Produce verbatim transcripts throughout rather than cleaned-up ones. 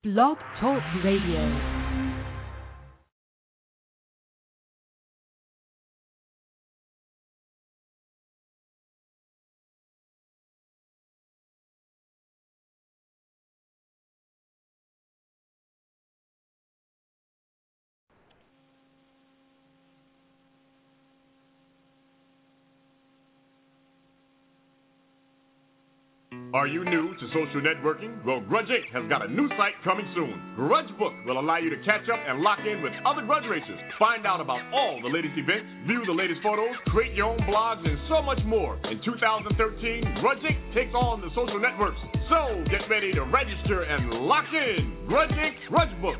Blog Talk Radio. Are you new to social networking? Well, Grudge Incorporated has got a new site coming soon. Grudge Book will allow you to catch up and lock in with other Grudge racers. Find out about all the latest events, view the latest photos, create your own blogs, and so much more. In two thousand thirteen, Grudge Incorporated takes on the social networks. So get ready to register and lock in. Grudge Incorporated, Grudge Book.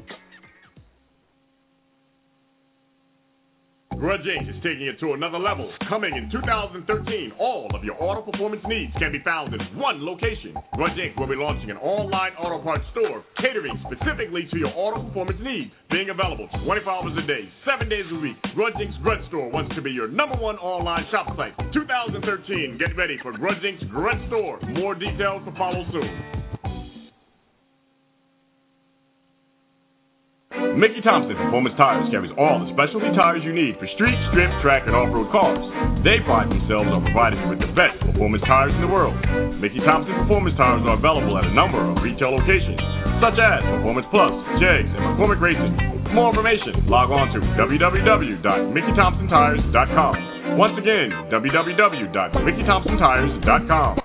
Grudge Incorporated is taking it to another level. Coming in two thousand thirteen, all of your auto performance needs can be found in one location. Grudge Incorporated will be launching an online auto parts store catering specifically to your auto performance needs. Being available twenty-four hours a day, seven days a week, Grudge Incorporated's Grudge Store wants to be your number one online shop site. two thousand thirteen, get ready for Grudge Incorporated's Grudge Store. More details to follow soon. Mickey Thompson Performance Tires carries all the specialty tires you need for street, strip, track, and off-road cars. They pride themselves on providing you with the best performance tires in the world. Mickey Thompson Performance Tires are available at a number of retail locations, such as Performance Plus, Jegs, and McCormick Racing. For more information, log on to w w w dot mickey thompson tires dot com. Once again, w w w dot mickey thompson tires dot com.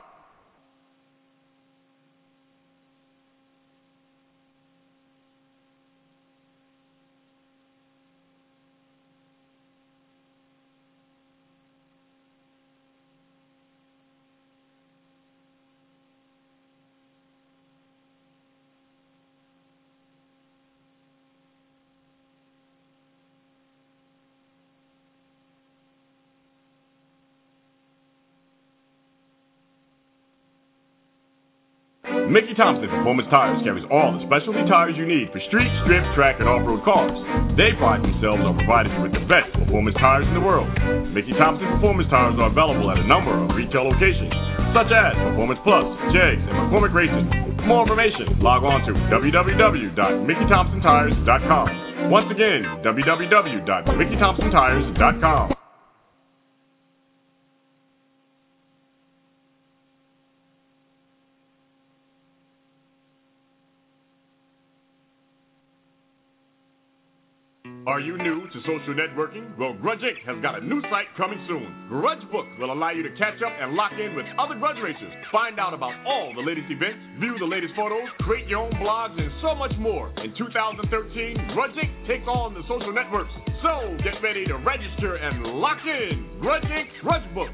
Mickey Thompson Performance Tires carries all the specialty tires you need for street, strip, track, and off-road cars. They pride themselves on providing you with the best performance tires in the world. Mickey Thompson Performance Tires are available at a number of retail locations, such as Performance Plus, Jegs, and McCormick Racing. For more information, log on to w w w dot mickey thompson tires dot com. Once again, w w w dot mickey thompson tires dot com. Are you new to social networking? Well, Grudge Incorporated has got a new site coming soon. Grudge Book will allow you to catch up and lock in with other Grudge racers. Find out about all the latest events, view the latest photos, create your own blogs, and so much more. In two thousand thirteen, Grudge Incorporated takes on the social networks. So get ready to register and lock in. Grudge Incorporated, Grudge Book.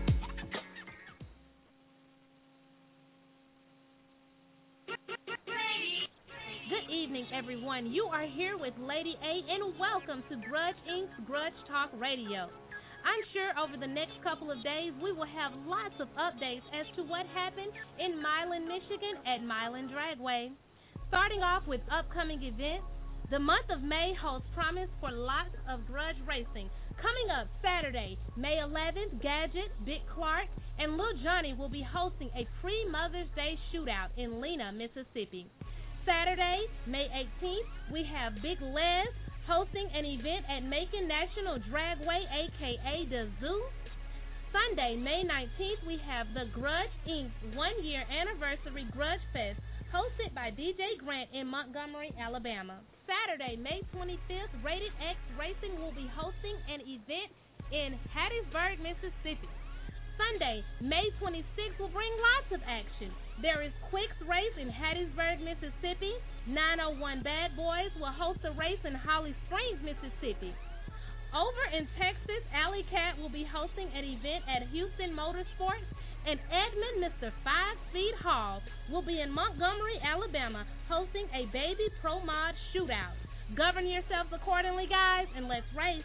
Good evening, everyone. You are here with Lady A, and welcome to Grudge Incorporated's Grudge Talk Radio. I'm sure over the next couple of days we will have lots of updates as to what happened in Milan, Michigan at Milan Dragway. Starting off with upcoming events, the month of May holds promise for lots of grudge racing. Coming up Saturday, May eleventh, Gadget, Big Clark, and Lil Johnny will be hosting a pre-Mother's Day shootout in Lena, Mississippi. Saturday, May eighteenth, we have Big Les hosting an event at Macon National Dragway, a k a. The Zoo. Sunday, May nineteenth, we have the Grudge Incorporated's one-year anniversary Grudge Fest hosted by D J Grant in Montgomery, Alabama. Saturday, May twenty-fifth, Rated X Racing will be hosting an event in Hattiesburg, Mississippi. Sunday, May twenty-sixth will bring lots of action. There is Quick's Race in Hattiesburg, Mississippi. nine oh one Bad Boys will host a race in Holly Springs, Mississippi. Over in Texas, Alley Cat will be hosting an event at Houston Motorsports, and Edmund Mister Five Speed Hall will be in Montgomery, Alabama, hosting a Baby Pro Mod shootout. Govern yourselves accordingly, guys, and let's race.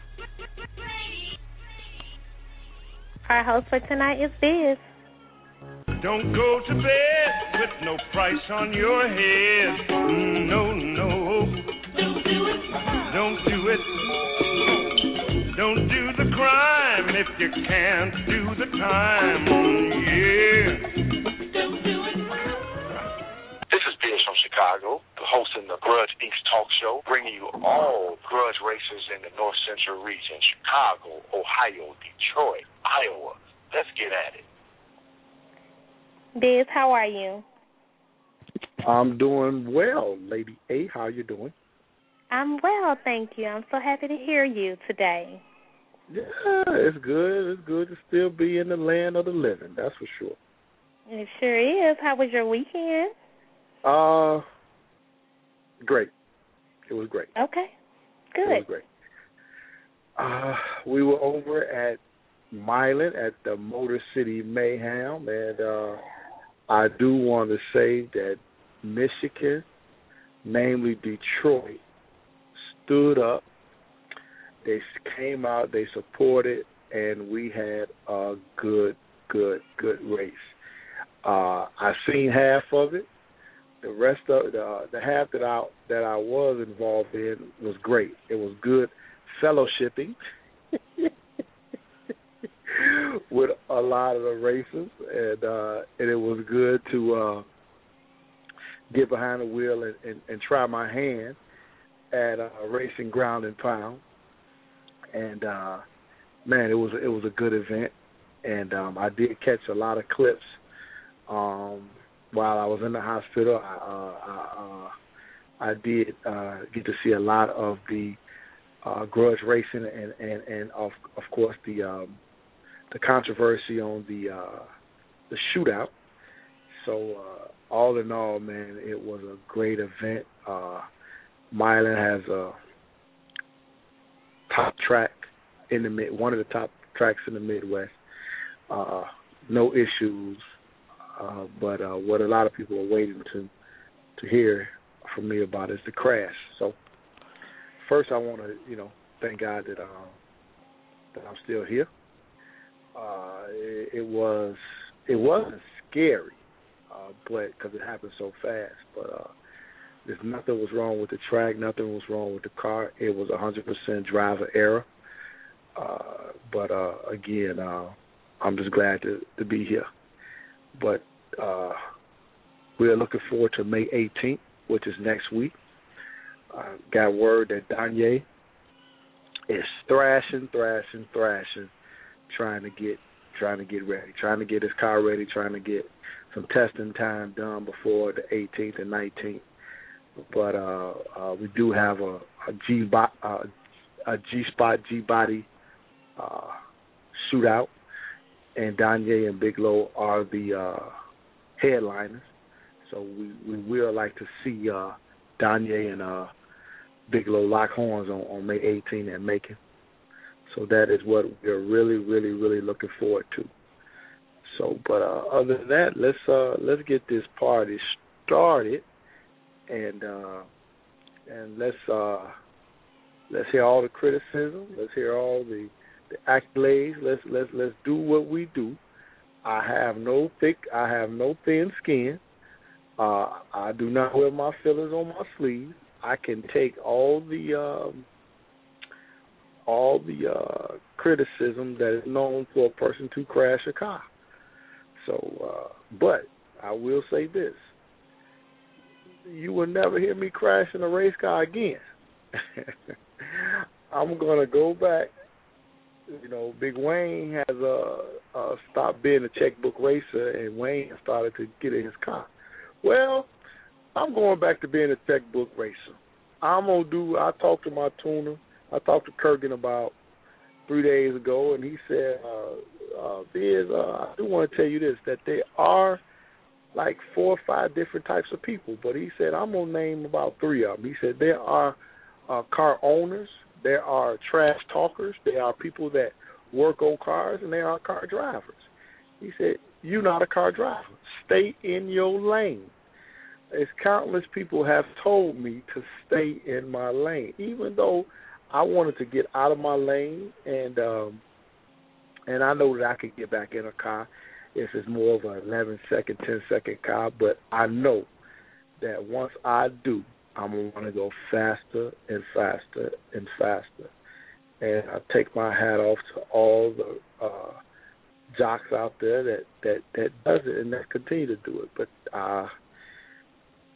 Our host for tonight is Biz. Don't go to bed with no price on your head. No, no. Don't do it. Don't do it. Don't do the crime if you can't do the time. Yeah. Don't do it. This is Biz from Chicago, the host of listening to Grudge Incorporated. Talk Show, bringing you all grudge racers in the North Central region, Chicago, Ohio, Detroit, Iowa. Let's get at it. Biz, how are you? I'm doing well, Lady A. How you doing? I'm well, thank you. I'm so happy to hear you today. Yeah, it's good. It's good to still be in the land of the living, that's for sure. It sure is. How was your weekend? Uh, great. It was great. Okay, good. It was great. Uh, we were over at Milan at the Motor City Mayhem, and uh, I do want to say that Michigan, namely Detroit, stood up. They came out, they supported, and we had a good, good, good race. Uh, I seen half of it. The rest of the the half that I that I was involved in was great. It was good fellowshipping with a lot of the racers, and uh, and it was good to uh, get behind the wheel and, and, and try my hand at uh, racing ground and pound. And uh, man, it was it was a good event, and um, I did catch a lot of clips. Um, while I was in the hospital, I, uh, I, uh, I did uh, get to see a lot of the uh, grudge racing and, and, and of, of course, the um, the controversy on the uh, the shootout. So uh, all in all, man, it was a great event. Uh, Milan has a top track in the mid, one of the top tracks in the Midwest. Uh, no issues. Uh, but uh, what a lot of people are waiting to to hear from me about is the crash. So first, I want to you know thank God that um, that I'm still here. Uh, it, it was it wasn't scary, uh, but because it happened so fast. But uh, there's nothing was wrong with the track, nothing was wrong with the car. It was one hundred percent driver error. Uh, but uh, again, uh, I'm just glad to, to be here. But uh, we're looking forward to May eighteenth, which is next week. Uh, got word that Danye is thrashing, thrashing, thrashing, trying to get, trying to get ready, trying to get his car ready, trying to get some testing time done before the eighteenth and nineteenth. But uh, uh, we do have a, a G uh, a G spot G body uh, shootout. And Danye and Big Low are the uh, headliners. So we, we will like to see uh, Danye and uh, Big Low lock horns on, on May eighteenth at Macon. So that is what we're really, really, really looking forward to. So, but uh, other than that, let's uh, let's get this party started, and uh, and let's uh, let's hear all the criticism. Let's hear all the The accolades. Let's let's let's do what we do. I have no thick. I have no thin skin. Uh, I do not wear my feelings on my sleeve. I can take all the um, all the uh, criticism that is known for a person to crash a car. So, uh, but I will say this: you will never hear me crashing a race car again. I'm gonna go back. You know, Big Wayne has uh, uh, stopped being a checkbook racer, and Wayne has started to get in his car. Well, I'm going back to being a checkbook racer. I'm gonna do. I talked to my tuner. I talked to Kurgan about three days ago, and he said, uh, uh, "Biz, uh, I do want to tell you this: that there are like four or five different types of people." But he said, "I'm gonna name about three of them." He said there are uh, car owners. There are trash talkers. There are people that work on cars, and there are car drivers. He said, you're not a car driver. Stay in your lane. As countless people have told me to stay in my lane, even though I wanted to get out of my lane, and um, and I know that I could get back in a car if it's more of an eleven-second, ten-second car, but I know that once I do, I'm going to want to go faster and faster and faster. And I take my hat off to all the uh, jocks out there that, that, that does it and that continue to do it. But uh,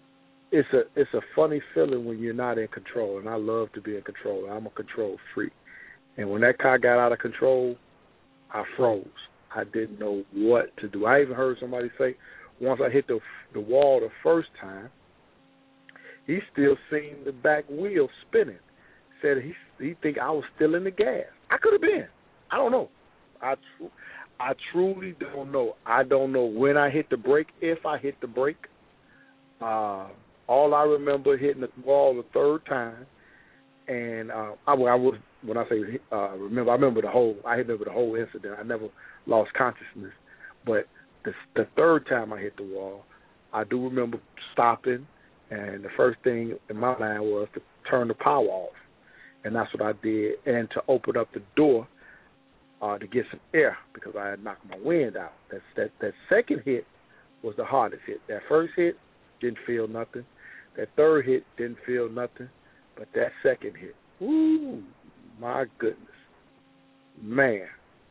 it's a it's a funny feeling when you're not in control, and I love to be in control. I'm a control freak, and when that car got out of control, I froze. I didn't know what to do. I even heard somebody say once I hit the the wall the first time, he still seen the back wheel spinning. Said he he think I was still in the gas. I could have been. I don't know. I tr- I truly don't know. I don't know when I hit the brake, if I hit the brake. Uh, all I remember hitting the wall the third time, and uh, I, I was when I say uh, remember, I remember the whole. I remember the whole incident. I never lost consciousness, but the, the third time I hit the wall, I do remember stopping, and the first thing in my mind was to turn the power off, and that's what I did, and to open up the door uh, to get some air because I had knocked my wind out. That's, that that second hit was the hardest hit. That first hit didn't feel nothing. That third hit didn't feel nothing, but that second hit, woo, my goodness, man,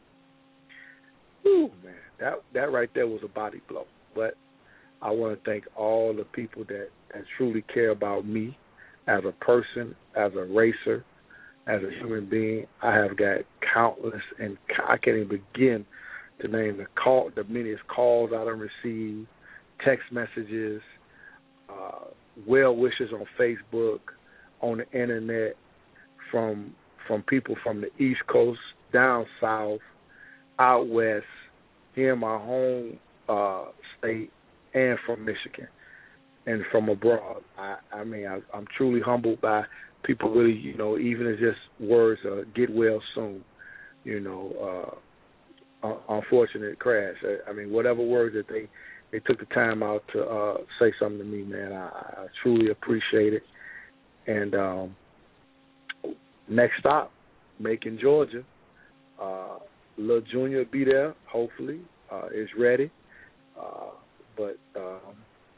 woo, man, that that right there was a body blow. But I want to thank all the people that, that truly care about me as a person, as a racer, as a human being. I have got countless, and I can't even begin to name the call, the manyest calls I done received, text messages, uh, well wishes on Facebook, on the internet, from from people from the East Coast, down south, out west, here in my home uh, state, and from Michigan, and from abroad. I, I mean, I, I'm truly humbled by people really, you know, even as just words, uh, get well soon, you know, uh, un- unfortunate crash. I, I mean, whatever words that they, they took the time out to uh, say something to me, man, I, I truly appreciate it. And um, next stop, Macon, Georgia. Uh, Lil Junior will be there, hopefully. Uh, is ready. Uh, but um,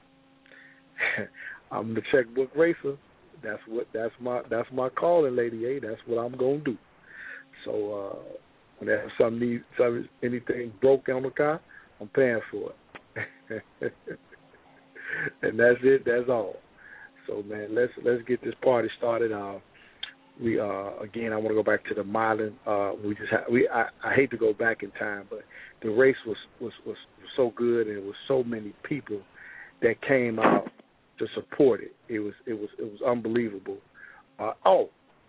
I'm the checkbook racer. That's what that's my that's my calling, Lady A. That's what I'm gonna do. So uh, whenever something needs something, anything broke on the car, I'm paying for it. And that's it. That's all. So man, let's let's get this party started. Uh, we uh, again, I want to go back to the Milan. Uh, we just ha- we I, I hate to go back in time, but the race was, was was so good, and it was so many people that came out to support it. It was it was it was unbelievable. Uh, oh,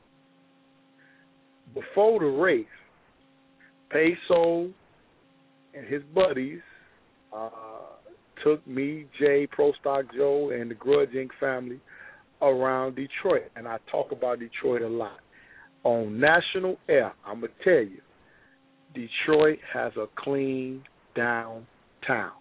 before the race, Peso and his buddies uh, took me, Jay, Pro Stock Joe, and the Grudge Incorporated family around Detroit, and I talk about Detroit a lot. On national air, I'm going to tell you, Detroit has a clean downtown.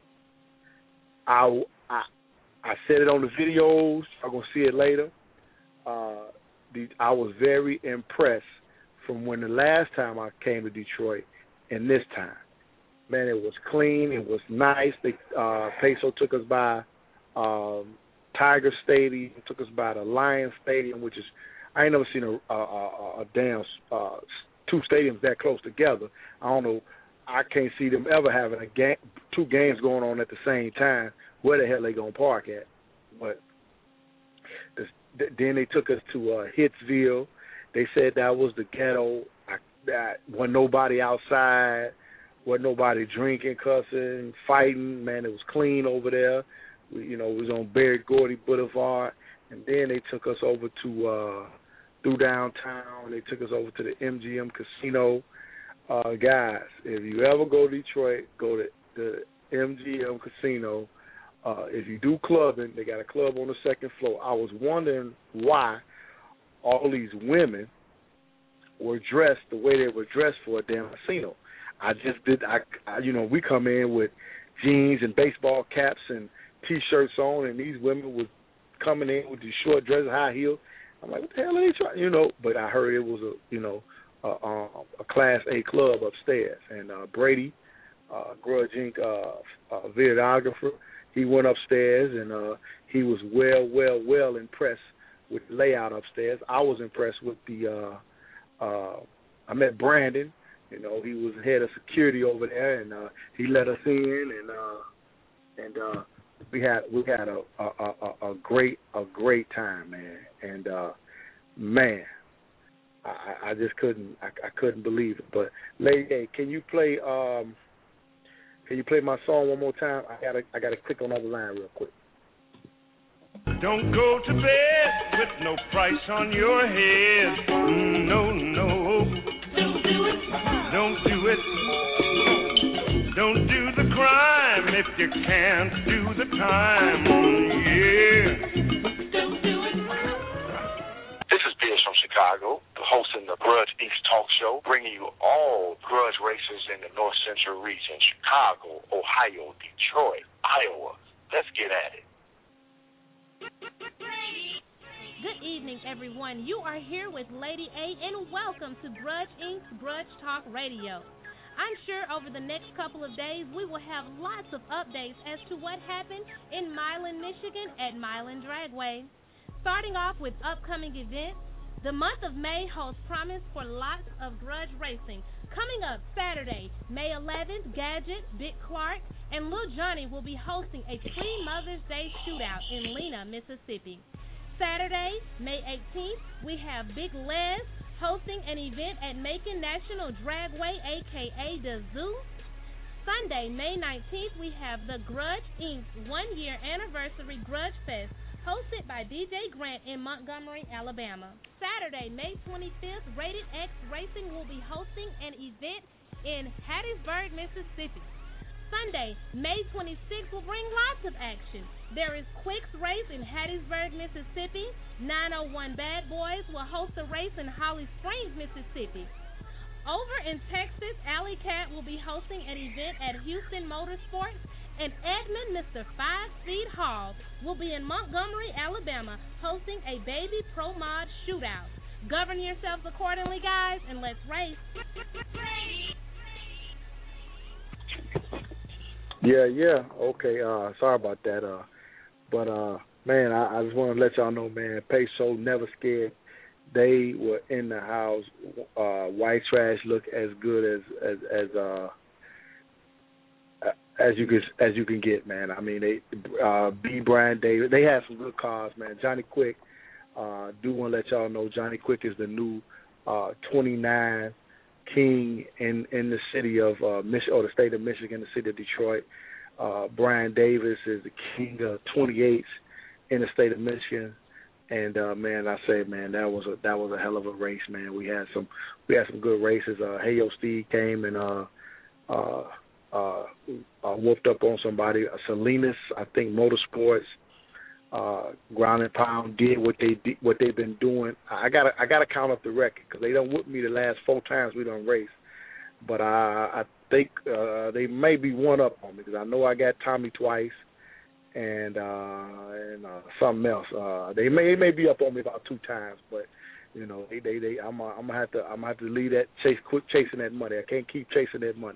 I, I, I said it on the videos. I'm going to see it later. Uh, the, I was very impressed from when the last time I came to Detroit and this time. Man, it was clean. It was nice. They, uh, Peso took us by um, Tiger Stadium, took us by the Lions Stadium, which is, I ain't never seen a, a, a, a damn uh, two stadiums that close together. I don't know. I can't see them ever having a game, two games going on at the same time. Where the hell they gonna park at? But this, then they took us to uh, Hitsville. They said that was the ghetto. I, that wasn't nobody outside. Wasn't nobody drinking, cussing, fighting. Man, it was clean over there. We, you know, it was on Barry Gordy Boulevard. And then they took us over to uh, through downtown. They took us over to the M G M Casino. Uh, guys, if you ever go to Detroit, go to the M G M Casino. Uh, if you do clubbing, they got a club on the second floor. I was wondering why all these women were dressed the way they were dressed for a damn casino. I just did, I, I you know, we come in with jeans and baseball caps and T-shirts on, and these women were coming in with these short dresses, high heels. I'm like, what the hell are they trying? You know, but I heard it was a, you know, a, a, a Class A club upstairs. And uh, Brady, uh, Grudge Incorporated uh, uh, videographer, he went upstairs, and uh, he was well, well, well impressed with the layout upstairs. I was impressed with the, uh, uh, I met Brandon. You know, he was head of security over there, and uh, he let us in, and uh, and uh, we had we had a a, a a great a great time, man. And uh, man, I, I just couldn't I, I couldn't believe it. But Lady A, can you play um can you play my song one more time? I gotta I gotta click on the other line real quick. Don't go to bed with no price on your head. No, no. Don't do it. Don't do it. Don't do the crime if you can't do the time. Yeah. Don't do it. This is Biz from Chicago, hosting the Grudge Incorporated. Talk Show, bringing you all grudge races in the North Central region, Chicago, Ohio, Detroit, Iowa. Let's get at it. Good evening, everyone. You are here with Lady A, and welcome to Grudge Incorporated's Grudge Talk Radio. I'm sure over the next couple of days we will have lots of updates as to what happened in Milan, Michigan at Milan Dragway. Starting off with upcoming events, the month of May holds promise for lots of grudge racing. Coming up Saturday, May eleventh, Gadget, Big Clark, and Lil Johnny will be hosting a pre-Mother's Day shootout in Lena, Mississippi. Saturday, May eighteenth, we have Big Les hosting an event at Macon National Dragway, a k a. The Zoo. Sunday, May nineteenth, we have the Grudge Incorporated's one-year anniversary Grudge Fest, hosted by D J Grant in Montgomery, Alabama. Saturday, May twenty-fifth, Rated X Racing will be hosting an event in Hattiesburg, Mississippi. Sunday, May twenty-sixth, will bring lots of action. There is Quick's Race in Hattiesburg, Mississippi. nine oh one Bad Boys will host a race in Holly Springs, Mississippi. Over in Texas, Alley Cat will be hosting an event at Houston Motorsports, and Edmund Mister Five Speed Hall will be in Montgomery, Alabama, hosting a Baby Pro Mod shootout. Govern yourselves accordingly, guys, and let's race. Yeah, yeah. Okay, uh, sorry about that. Uh, but, uh, man, I, I just want to let y'all know, man, Peso Never Scared. They were in the house. Uh, White Trash looked as good as, as, as uh, as you can as you can get, man. I mean, they uh, B. Brian Davis. They had some good cars, man. Johnny Quick. Uh, do want to let y'all know Johnny Quick is the new uh, twenty-nine king in, in the city of uh, Mich- or the state of Michigan, the city of Detroit. Uh, Brian Davis is the king of twenty-eights in the state of Michigan. And uh, man, I say, man, that was a that was a hell of a race, man. We had some we had some good races. Uh, Hey Yo Steve came and uh, uh, uh, uh, whooped up on somebody. Uh, Salinas, I think, Motorsports, uh, Ground and Pound did what they did, what they've been doing. I got I got to count up the record because they done whooped me the last four times we done raced. But I I think uh, they may be one up on me because I know I got Tommy twice. And uh, and uh, something else. Uh, they may they may be up on me about two times, but you know they they, they I'm uh, I'm gonna have to I'm gonna have to leave that chase quit chasing that money. I can't keep chasing that money.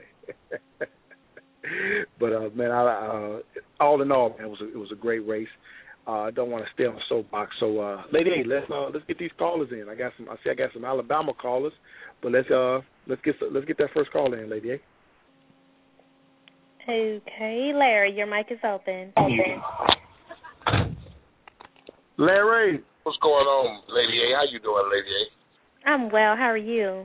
But uh, man, I, uh, all in all, man, it was a, it was a great race. Uh, I don't want to stay on the soapbox. So, uh, lady, hey, let's uh, let's get these callers in. I got some. I see I got some Alabama callers, but let's uh let's get let's get that first call in, lady. Hey. Okay, Larry, your mic is open. Larry, what's going on, Lady A? How you doing, Lady A? I'm well. How are you?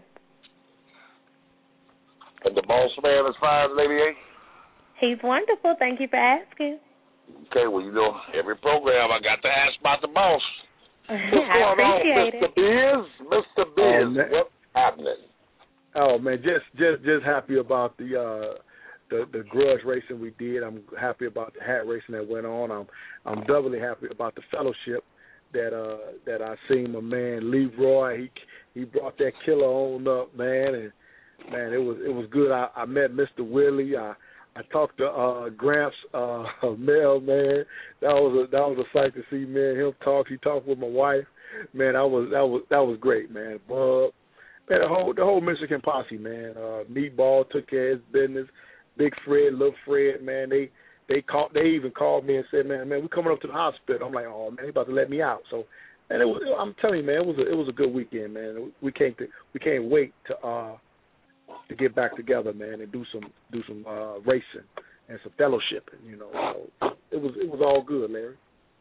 And the boss man is fine, Lady A? He's wonderful. Thank you for asking. Okay, well, you know, every program I got to ask about the boss. What's I going on, appreciate Mister Biz? Mister Biz, oh, what's happening? Oh man, just just just happy about the uh The, the grudge racing we did. I'm happy about the hat racing that went on. I'm I'm doubly happy about the fellowship that uh that I seen my man Leroy. He he brought that killer on up, man, and man, it was it was good. I, I met Mister Willie. I I talked to uh Gramps uh Mel, man. That was a that was a sight to see, man. Him talk. He talked with my wife. Man, that was that was that was great, man. Bub, man, the whole the whole Michigan posse, man. Uh, Meatball took care of his business. Big Fred, Little Fred, man, they they called. They even called me and said, "Man, man, we coming up to the hospital." I'm like, "Oh man, they about to let me out." So, and it was, I'm telling you, man, it was a, it was a good weekend, man. We can't we can't wait to uh to get back together, man, and do some do some uh, racing and some fellowshipping. You know, so it was it was all good, Larry.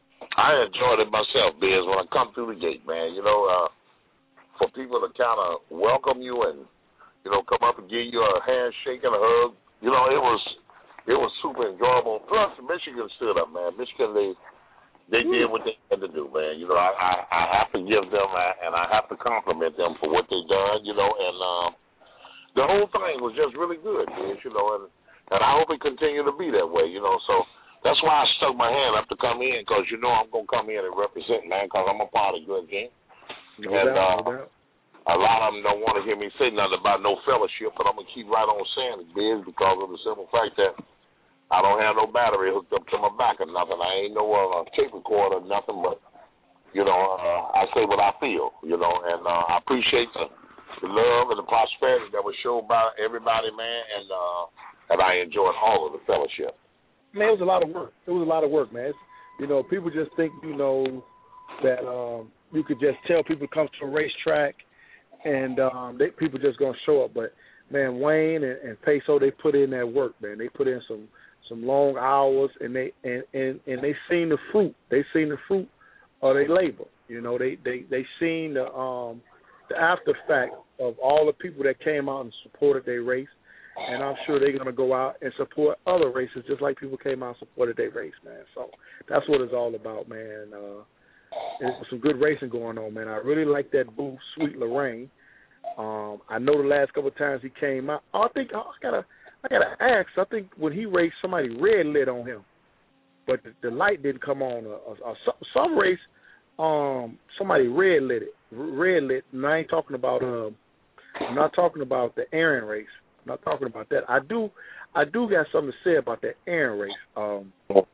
I enjoyed it myself, Biz, when I come through the gate, man. You know, uh, for people to kind of welcome you and, you know, come up and give you a handshake and a hug, you know, it was it was super enjoyable. Plus, Michigan stood up, man. Michigan, they they did what they had to do, man. You know, I, I, I have to give them and I have to compliment them for what they done, you know, and um, the whole thing was just really good, Biz, you know, and, and I hope it continue to be that way, you know, so. That's why I stuck my hand up to come in, because you know I'm going to come in and represent, man, because I'm a part of Good Game. No and doubt, uh, no doubt. A lot of them don't want to hear me say nothing about no fellowship, but I'm going to keep right on saying it, Biz, because of the simple fact that I don't have no battery hooked up to my back or nothing. I ain't no uh, tape recorder or nothing, but, you know, uh, I say what I feel, you know, and uh, I appreciate the, the love and the prosperity that was shown by everybody, man, and, uh, and I enjoyed all of the fellowship. Man, it was a lot of work. It was a lot of work, man. It's, you know, people just think, you know, that um, you could just tell people to come to a racetrack and um, they, people just going to show up. But, man, Wayne and, and Peso, they put in that work, man. They put in some, some long hours, and they and, and, and they seen the fruit. They seen the fruit of their labor. You know, they, they, they seen the, um, the after fact of all the people that came out and supported their race. And I'm sure they're going to go out and support other races just like people came out and supported their race, man. So that's what it's all about, man. Uh, there's some good racing going on, man. I really like that boo, Sweet Lorraine. Um, I know the last couple of times he came out. Oh, I think oh, I gotta, I gotta ask. I think when he raced, somebody red lit on him, but the, the light didn't come on. Uh, uh, some, some race, um, somebody red lit it, red lit. And I ain't talking about. Um, I'm not talking about the Aaron race. I'm not talking about that. I do, I do got something to say about that Aaron race. Um,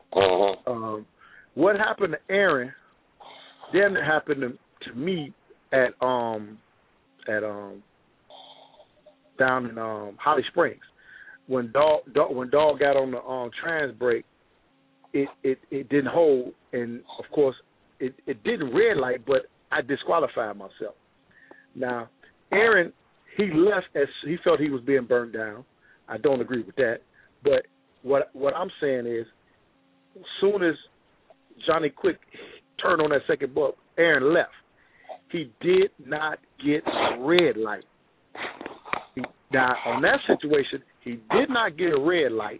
um, what happened to Aaron didn't happen to, to me at um at um down in um Holly Springs when dog, dog when dog got on the um trans brake. It, it it didn't hold, and of course it it didn't red light, but I disqualified myself. Now Aaron. He left as he felt he was being burned down. I don't agree with that. But what what I'm saying is, as soon as Johnny Quick turned on that second buck, Aaron left. He did not get a red light. He, now, on that situation, he did not get a red light.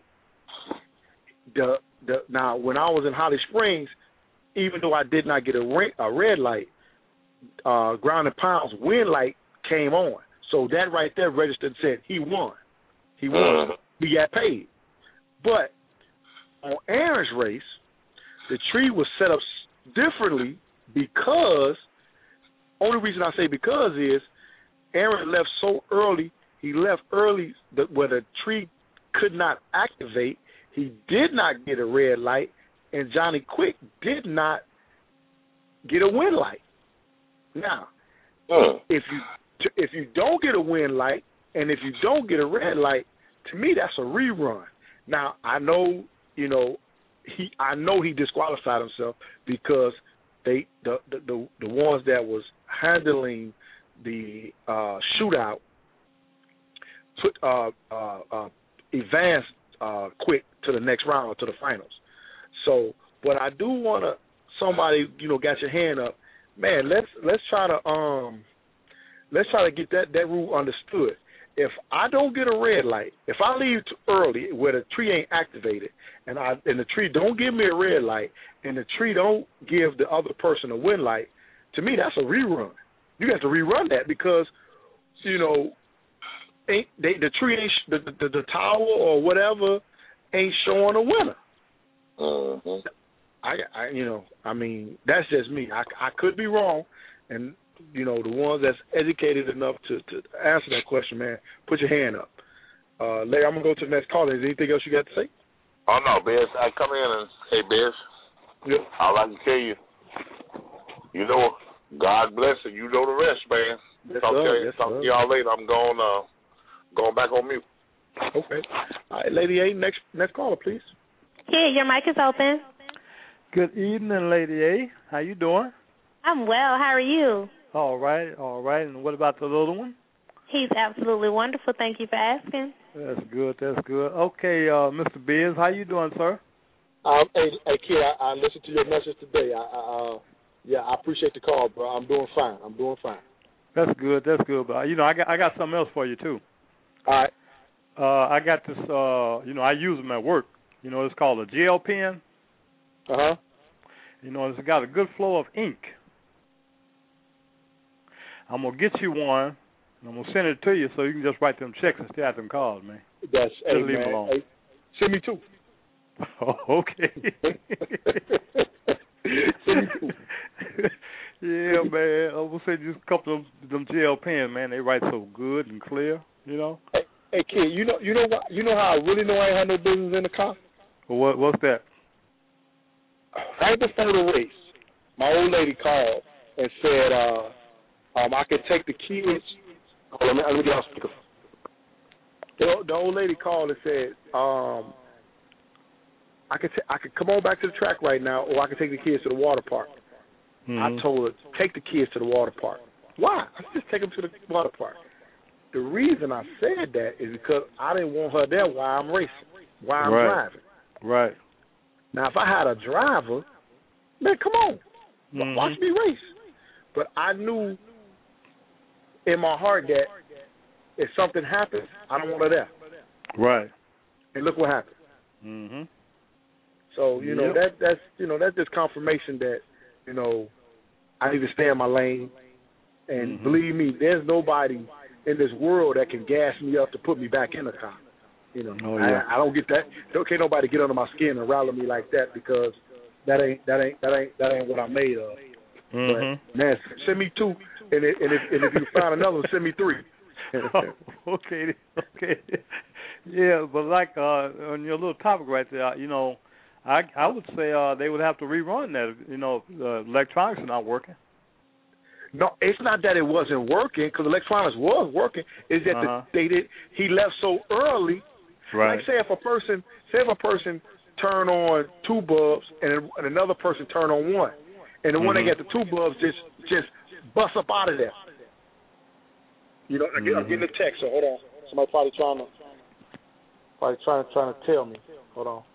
The the Now, when I was in Holly Springs, even though I did not get a, re, a red light, uh, Ground and Pound's win light came on. So that right there registered and said he won. He won. He got paid. But on Aaron's race, the tree was set up differently because, only reason I say because is, Aaron left so early, he left early that where the tree could not activate. He did not get a red light, and Johnny Quick did not get a win light. Now, uh. if you If you don't get a win light and if you don't get a red light, to me that's a rerun. Now I know, you know, he I know he disqualified himself because they the the the, the ones that was handling the uh, shootout put uh, uh, uh, advanced uh, Quick to the next round or to the finals. So, but I do want to somebody you know got your hand up, man. Let's let's try to um. Let's try to get that, that rule understood. If I don't get a red light, if I leave too early where the tree ain't activated, and I and the tree don't give me a red light, and the tree don't give the other person a win light, to me that's a rerun. You have to rerun that because, you know, ain't they, the tree ain't the, the the tower or whatever ain't showing a winner. Uh-huh. I, I you know I mean that's just me. I I could be wrong, and. You know, the ones that's educated enough to, to answer that question, man, put your hand up. Uh, Larry, I'm going to go to the next caller. Is there anything else you got to say? Oh, no, Biz. I come in and say, Biz, yep. All I can tell you, you know, God bless and you know the rest, man. Yes, talk sir. to, yes, talk sir. to y'all later. I'm going, uh, going back on mute. Okay. All right, Lady A, next, next caller, please. Yeah, your mic is open. Good evening, Lady A. How you doing? I'm well. How are you? All right, all right. And what about the little one? He's absolutely wonderful. Thank you for asking. That's good. That's good. Okay, uh, Mister Biz, how you doing, sir? Um, hey, hey, kid, I, I listened to your message today. I, I, uh, yeah, I appreciate the call, bro. I'm doing fine. I'm doing fine. That's good. That's good. But you know, I got I got something else for you too. All right. Uh, I got this. Uh, you know, I use them at work. You know, it's called a gel pen. Uh huh. You know, it's got a good flow of ink. I'm gonna get you one. And I'm gonna send it to you so you can just write them checks and stay out them calls, man. That's just hey, leave man. them alone. Hey, send me two. Oh, okay. Send me two. Yeah, man. I'm gonna send you a couple of them gel pens, man. They write so good and clear, you know. Hey, hey kid, you know, you know what? You know how I really know I ain't had no business in the car. Well, what? What's that? Right before the race, my old lady called and said, uh, um, I could take the kids. Oh, let me, let me get off speaker. The, the old lady called and said, um, I could t- I could come on back to the track right now, or I could take the kids to the water park. Mm-hmm. I told her, take the kids to the water park. Why? I said, just take them to the water park. The reason I said that is because I didn't want her there while I'm racing, while I'm right. driving. Right. Now, if I had a driver, man, come on, mm-hmm. watch me race. But I knew in my heart that if something happens, I don't want her there. Right. And look what happened. Mm-hmm. So you know yep. that that's you know that's just confirmation that you know I need to stay in my lane. And mm-hmm. believe me, there's nobody in this world that can gas me up to put me back in the car. You know, oh, yeah. I, I don't get that. Don't can't nobody get under my skin and rattle me like that because that ain't that ain't that ain't that ain't what I'm made of. Mm-hmm. But man, send me two, and if, and if, and if you find another one, send me three. oh, okay, okay, yeah, but like uh, on your little topic right there, you know, I I would say uh, they would have to rerun that. You know, the electronics are not working. No, it's not that it wasn't working because electronics was working. It's that uh-huh. the, they did. He left so early. Right. Like say if a person, say if a person turn on two bulbs and, and another person turn on one, and the mm-hmm. one that got the two bulbs just just bust up out of there. You know, mm-hmm. I'm getting a text. So hold on, somebody probably trying to probably trying to trying to tell me. Hold on.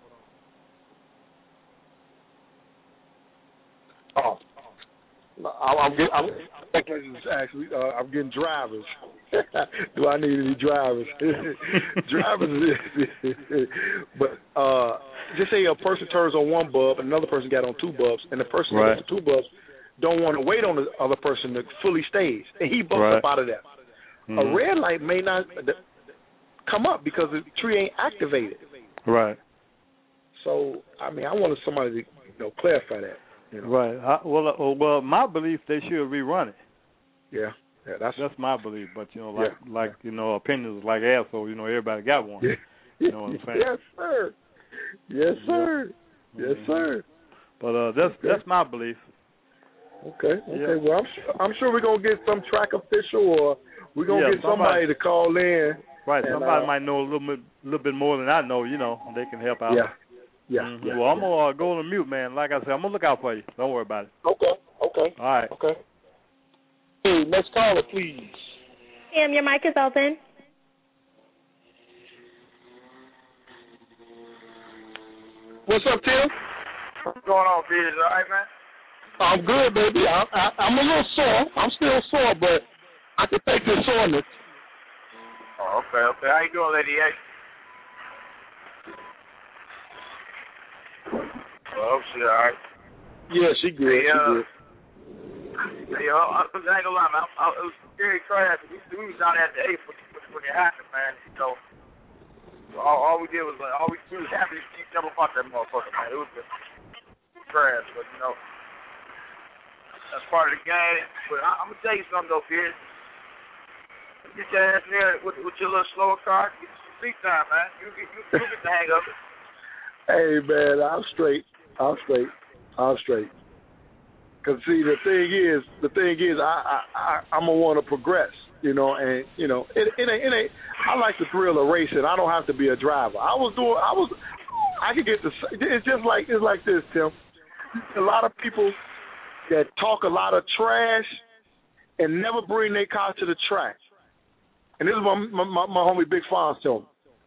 Oh. I'm, I'm getting. I'm, actually, uh, I'm getting drivers. Do I need any drivers? drivers. But uh, just say a person turns on one bulb, and another person got on two bulbs, and the person right. that got the two bulbs don't want to wait on the other person to fully stage, and he busts right. up out of that. Mm-hmm. A red light may not come up because the tree ain't activated. Right. So I mean, I wanted somebody to you know clarify that. You know? Right. I, well, uh, well, my belief they should rerun it. Yeah, yeah, that's that's my belief. But you know, like yeah. like you know, opinions like assholes. You know, everybody got one. Yeah. You know what I'm saying? Yes, sir. Yes, sir. Yeah. Yes, sir. But uh, that's okay. that's my belief. Okay. Okay. Yeah. Well, I'm sure, I'm sure we're gonna get some track official, or we're gonna yeah, get somebody, somebody to call in. Right. And, somebody uh, might know a little bit, little bit more than I know. You know, they can help out. Yeah. Yeah, mm-hmm. yeah. Well, I'm yeah. gonna uh, go on mute, man. Like I said, I'm gonna look out for you. Don't worry about it. Okay. Okay. All right. Okay. Hey, next caller, please. Tim, your mic is open. What's up, Tim? What's going on, Peter? All right, man? I'm good, baby. I, I, I'm a little sore. I'm still sore, but I can take this soreness. Oh, okay, okay. How you doing, Lady A? Well, I hope she's all right. Yeah, she good. Hey, she uh, good. Hey, yo, I, I ain't gonna lie, man. I, I, it was very crazy. We, we was down there at the eighth when, when it happened, man. You know, all, all we did was, like, all we, we was happy to see jump about that motherfucker, man. It was just trash, but, you know, that's part of the game. But I, I'm gonna tell you something, though, Pierce. Get your ass in there with, with your little slower car. Get some seat time, man. You, you, you, you get the hang of it. Hey, man, I'm straight. I'm straight. I'm straight. Cause see, the thing is, the thing is, I, I, I I'm gonna want to progress, you know, and you know, it, it ain't, it ain't. I like the thrill of racing. I don't have to be a driver. I was doing, I was, I could get the. It's just like it's like this, Tim. A lot of people that talk a lot of trash and never bring their car to the track. And this is what my my, my homie Big Fonz told me.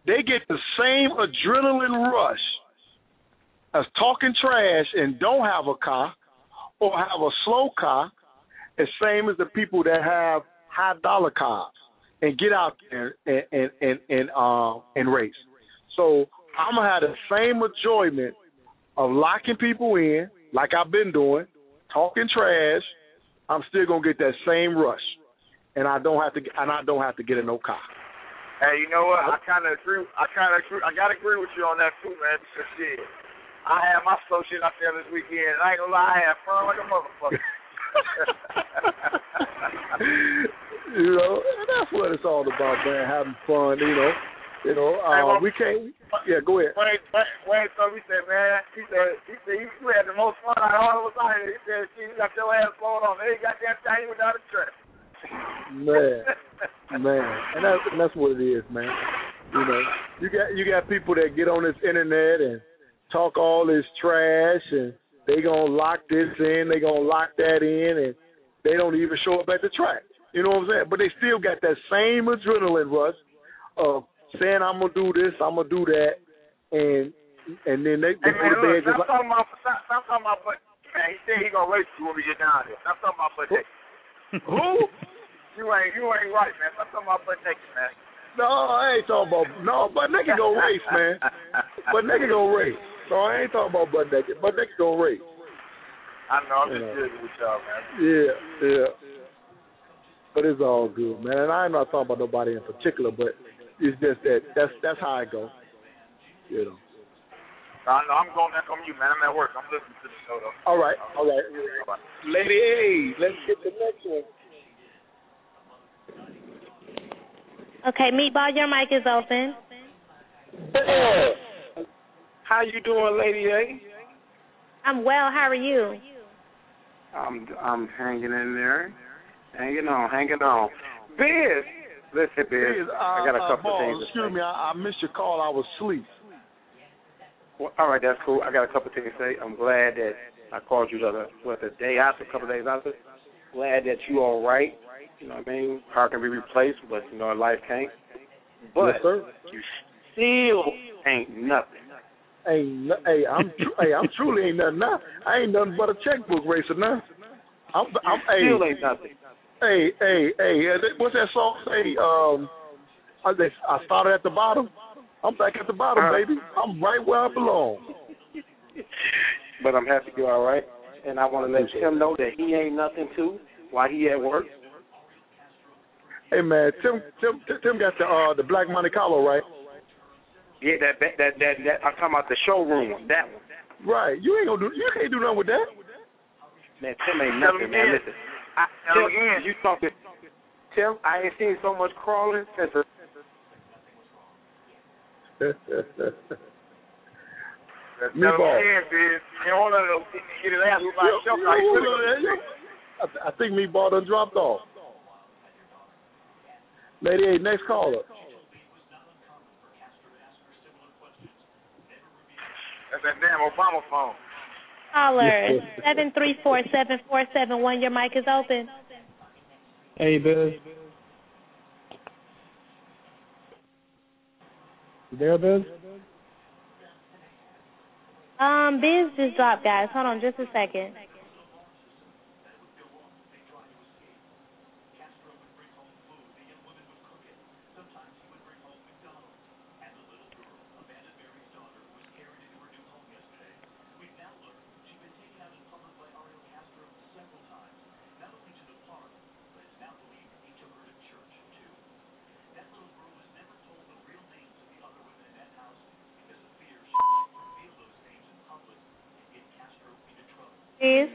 they get the same adrenaline rush as talking trash and don't have a car or have a slow car, as same as the people that have high dollar cars and get out there and and and and, uh, and race. So I'm gonna have the same enjoyment of locking people in, like I've been doing, talking trash. I'm still gonna get that same rush, and I don't have to and I don't have to get in no car. Hey, you know what? I kind of agree. I kind of agree. I gotta agree with you on that too, man. Because shit, I had my slow shit out there this weekend. I ain't gonna lie, I had fun like a motherfucker. You know, and that's what it's all about, man. Having fun, you know. You know, uh, hey, well, we can't. Yeah, go ahead. Wait, wait, wait. So he said, man, he said, he said, you had the most fun out of all of us out here. He said, you got your ass blowing on. They got that time without a track. Man, man, and that's and that's what it is, man. You know, you got you got people that get on this internet and talk all this trash, and they gonna lock this in, they gonna lock that in, and they don't even show up at the track. You know what I'm saying? But they still got that same adrenaline rush of saying I'm gonna do this, I'm gonna do that, and and then they, they hey, man, go to bed look, just stop like. Talking about, stop, stop talking about, but man, he said he gonna race you when we get down there. Stop talking about butt naked. Who? You ain't you ain't right, man. Stop talking about butt naked, man. No, I ain't talking about no, butt naked go race, man. Butt naked go race. So I ain't talking about butt naked. Butt naked go race. I know, I'm you just know. good with y'all, man. Yeah, yeah. But it's all good, man. And I'm not talking about nobody in particular, but it's just that that's that's how it goes. You know. I know, I'm going back on you, man. I'm at work. I'm listening to the show, though. All right, all right. All right. Lady A, let's get the next one. Okay, Meatball, your mic is open. Yeah. How you doing, Lady A? I'm well. How are you? I'm I'm hanging in there, hanging on, hanging on. Biz, listen, Biz. Biz uh, I got a couple uh, of things Boss, to excuse say. me, I, I missed your call. I was asleep. Well, all right, that's cool. I got a couple of things to say. I'm glad that I called you the other, what, the day after, a couple of days after. Glad that you all right. You know what I mean? Car can be replaced, but, you know, life can't. But yes, sir. You still ain't nothing. Ain't hey, I'm tr- hey, I'm truly ain't nothing now. I ain't nothing but a checkbook racer now. I'm, I'm you still hey, ain't nothing. Hey, hey, hey, what's that song say? Um, I, I started at the bottom. I'm back at the bottom, uh, baby. I'm right where I belong. But I'm happy you're all right, and I want to let Tim know that he ain't nothing too while he at work. Hey man, Tim, Tim, Tim got the uh, the Black Monte Carlo, right? Yeah, that that that that, that I'm talking about the showroom one, that one. Right. You ain't gonna do. You can't do nothing with that. Man, Tim ain't nothing, man. Listen, I, Tim, you talking? Tim, I ain't seen so much crawling since. A, Meatball. I think Meatball done dropped off. Lady A, next caller. That's that damn Obama phone. Caller, seven three four, seven four seven one, your mic is open. Hey, Biz. You there, Biz? Um, Biz just dropped, guys. Hold on just a second. Is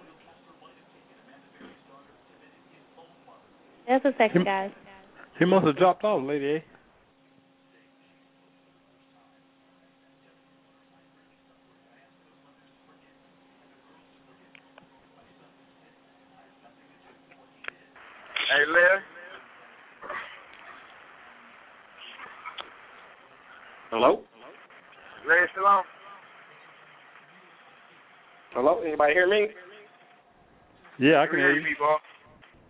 just a second, guys. He must have dropped off, Lady A. Hey, Larry. Hello? Larry still on? Hello? Anybody hear me? Yeah, I can hear you. People.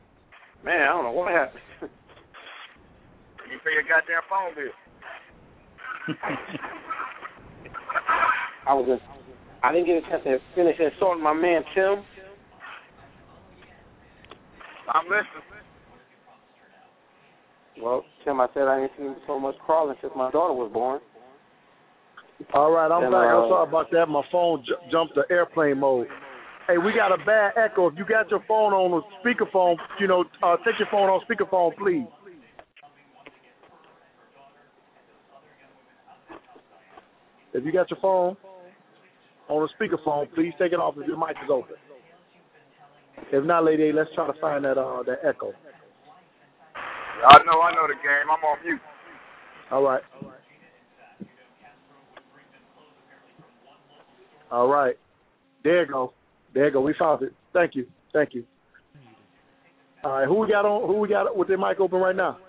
Man, I don't know what happened. You pay your goddamn phone bill. I was in, I didn't get a chance to finish insulting my man Tim. I'm listening. Well, Tim, I said I ain't seen so much crawling since my daughter was born. All right, I'm and, back. uh, I'm sorry about that. My phone j- jumped to airplane mode. Hey, we got a bad echo. If you got your phone on a speakerphone, you know, uh, take your phone on speakerphone, please. If you got your phone on a speakerphone, please take it off if your mic is open. If not, lady, let's try to find that uh, that echo. I know, I know the game. I'm on mute. All right. All right. There you go. There you go. We found it. Thank you. Thank you. All right. Who we got on? Who we got with their mic open right now?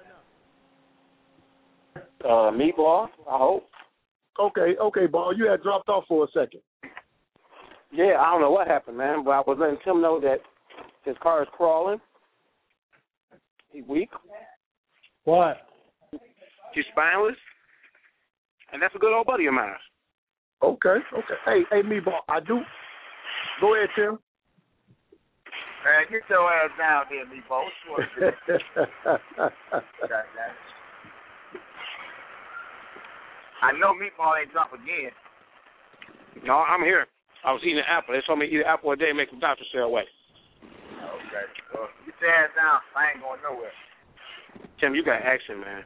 Uh, Meatball, I hope. Okay. Okay, Ball. You had dropped off for a second. Yeah, I don't know what happened, man, but I was letting Tim know that his car is crawling. He's weak. What? He's spineless. And that's a good old buddy of mine. Okay. Okay. Hey, hey, Meatball. I do. Go ahead, Tim. Man, get your ass down there, Meatball. What you want to do? I know Meatball ain't drop again. No, I'm here. I was eating an apple. They told me to eat an apple a day and make the doctor stay away. Okay. Well, get your ass down. I ain't going nowhere. Tim, you got action, man.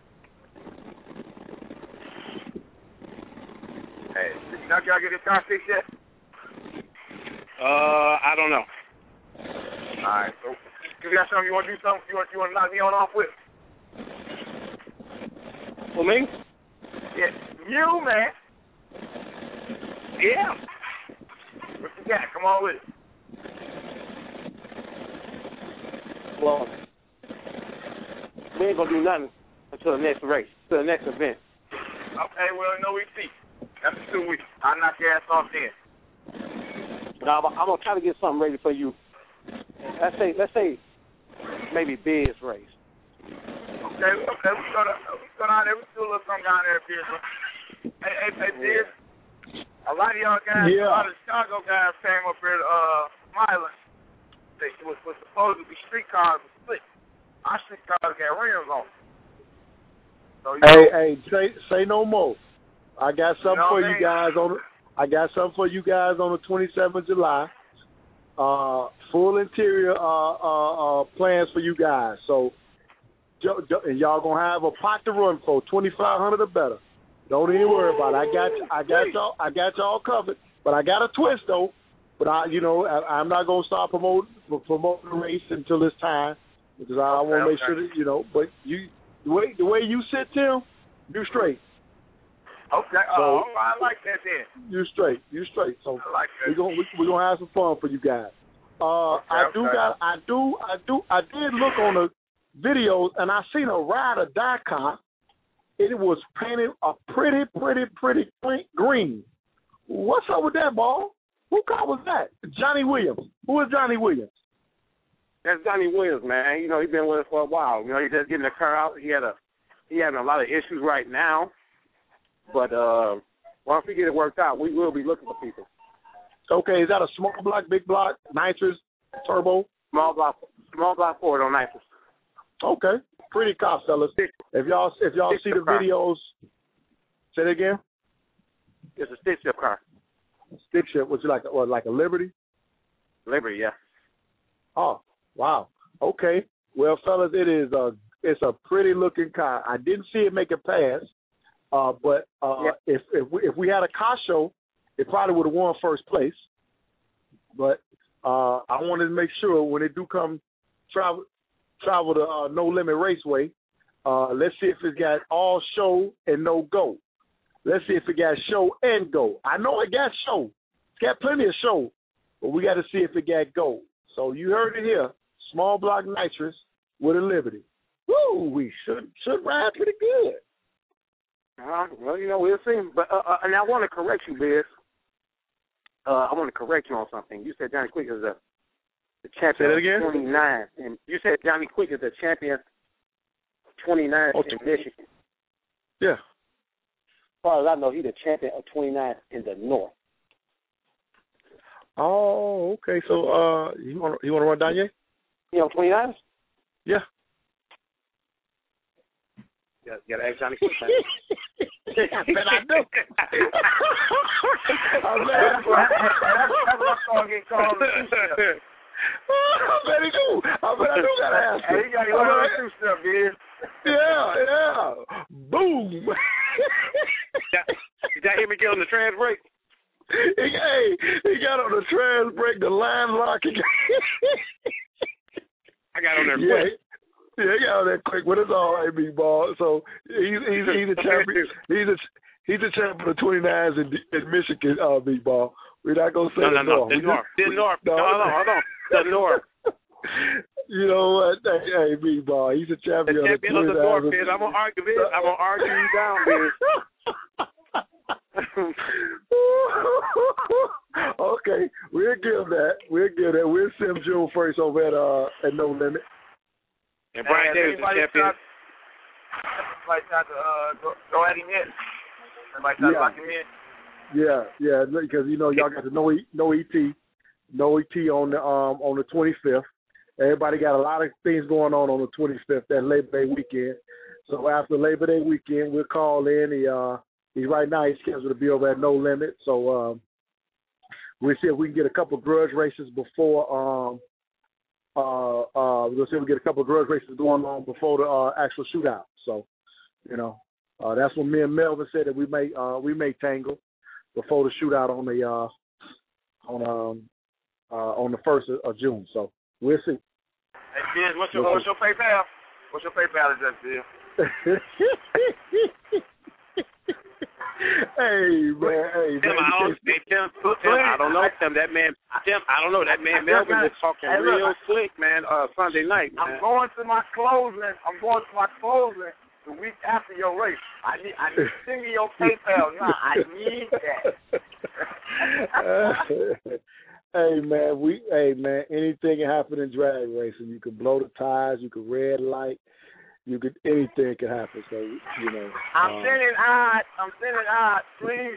Hey, did you know y'all get this car fixed yet? Uh, I don't know. All right. So, if you got something you want to do, something you want, you want to knock me on off with? For me? Yeah, you, man. Yeah. What you got? Come on with it. Well, we ain't going to do nothing until the next race, until the next event. Okay, well, no, we see. That's two weeks. I'll knock your ass off then. Now, I'm, I'm going to try to get something ready for you. Let's say, let's say maybe Biz race. Okay, okay, we go, to, we go down there. We do a little something down there, Biz. Hey, hey, hey, Biz. A lot of y'all guys, Yeah. a lot of Chicago guys came up here to uh, Milan. They was, was supposed to be street cars with split. Our street cars got rims on. So, you Hey, know, hey, say say no more. I got something You know for what I you mean? guys on. The, I got something for you guys on the twenty-seventh of July. Uh, full interior uh, uh, uh, plans for you guys. So, jo- jo- and y'all gonna have a pot to run for, twenty-five hundred or better. Don't even worry about it. I got I got y'all I got y'all covered. But I got a twist though. But I, you know, I, I'm not gonna start promoting promoting the race until it's time because I, I want to Okay, make sure that you know. But you, the way the way you sit, Tim, you straight. okay, So- oh, I like that then. You straight. You straight. So I like that. we're gonna we, we're gonna have some fun for you guys. Uh, Okay, I do okay. got I do I do I did look on the videos and I seen a ride or die car. It was painted a pretty, pretty, pretty green. What's up with that, Ball? Who car was that? Johnny Williams. Who is Johnny Williams? That's Johnny Williams, man. You know, he's been with us for a while. You know, he's just getting the car out. He had a he having a lot of issues right now. But uh, once we get it worked out, we will be looking for people. Okay, is that a small block, big block, nitrous, turbo? Small block, small block Ford on nitrous. Okay, pretty car, fellas. If y'all if y'all see the videos, say it again. It's a stick shift car. Stick shift, was it like what, like a Liberty? Liberty, yeah. Oh, wow. Okay. Well, fellas, it is a it's a pretty looking car. I didn't see it make a pass, uh, but uh, Yeah. if if we, if we had a car show, it probably would have won first place. But uh, I wanted to make sure when they do come travel travel to uh, No Limit Raceway, uh, let's see if it's got all show and no go. Let's see if it got show and go. I know it got show. It's got plenty of show, but we got to see if it got go. So you heard it here. Small block nitrous with a Liberty. Woo, we should should ride pretty good. Uh, well, you know, we'll see. But uh, uh, and I want to correct you, Biz. Uh, I want to correct you on something. You said Johnny Quick is the the champion Say that again? of twenty-nine, and you said Johnny Quick is the champion twenty-nine Oh, in Michigan. Yeah. far as I know, he's the champion of twenty-nine in the North. Oh, okay. So, uh, you want you want to run down yet? You know, twenty-nines? Yeah. Yeah, you gotta ask Johnny Quick. I bet I do. I bet That's what I'm going to get called. I bet he do. I bet I do gotta ask him. Hey, you got to learn how to do stuff, man. Yeah, yeah. Boom. Did that hear me get on the trans break? He, hey, he got on the trans break, the line lock. He got I got on there yeah, quick. Yeah, he got on there quick, but it's all right, big ball. So he's he's he's a champion. He's a he's a champion of twenty-nines in, in Michigan, uh, big ball. We're not gonna say no, no, the no, North. the North, the North. No, no, hold on, the North. You know what? Hey, hey big ball. He's a champion, the champion of the the North, twenty-nines. Biz. I'm gonna argue, Biz. I'm gonna argue you down, Biz. Okay, we'll give that. We'll give that. We'll send June first over at uh at No Limit. And Brian Davis is champion. Everybody tried to uh, go, go at him in. Everybody tried Yeah. to lock him in. Yeah, yeah, because you know y'all got the no e, no et, no et on the um on the twenty-fifth. Everybody got a lot of things going on on the twenty-fifth. That Labor Day weekend. So after Labor Day weekend, we'll call in. He uh he's right now he's scheduled to be over at No Limit. So um we'll see if we can get a couple of grudge races before um uh uh we'll see if we get a couple of grudge races going on before the uh, actual shootout. So you know uh, that's what me and Melvin said that we may uh we may tangle before the shootout on the uh, on um uh, on the first of, of June. So we'll see. Hey, Biz, what's your what's your PayPal? What's your PayPal address, Biz? Hey man, hey Tim, man. I don't, hey, Tim, Tim, I don't know, Tim. That man, Tim, I don't know. That man Melvin was talking hey, look, real slick, man. Uh, Sunday night. I'm Man. going to my closing. I'm going to my closing the week after your race. I need, I need to send me your PayPal now. I need that. Hey man, we hey man, anything can happen in drag racing. You can blow the tires, you can red light, you could anything can happen. So you know. I'm um, sending odds. I'm sending odds. Please,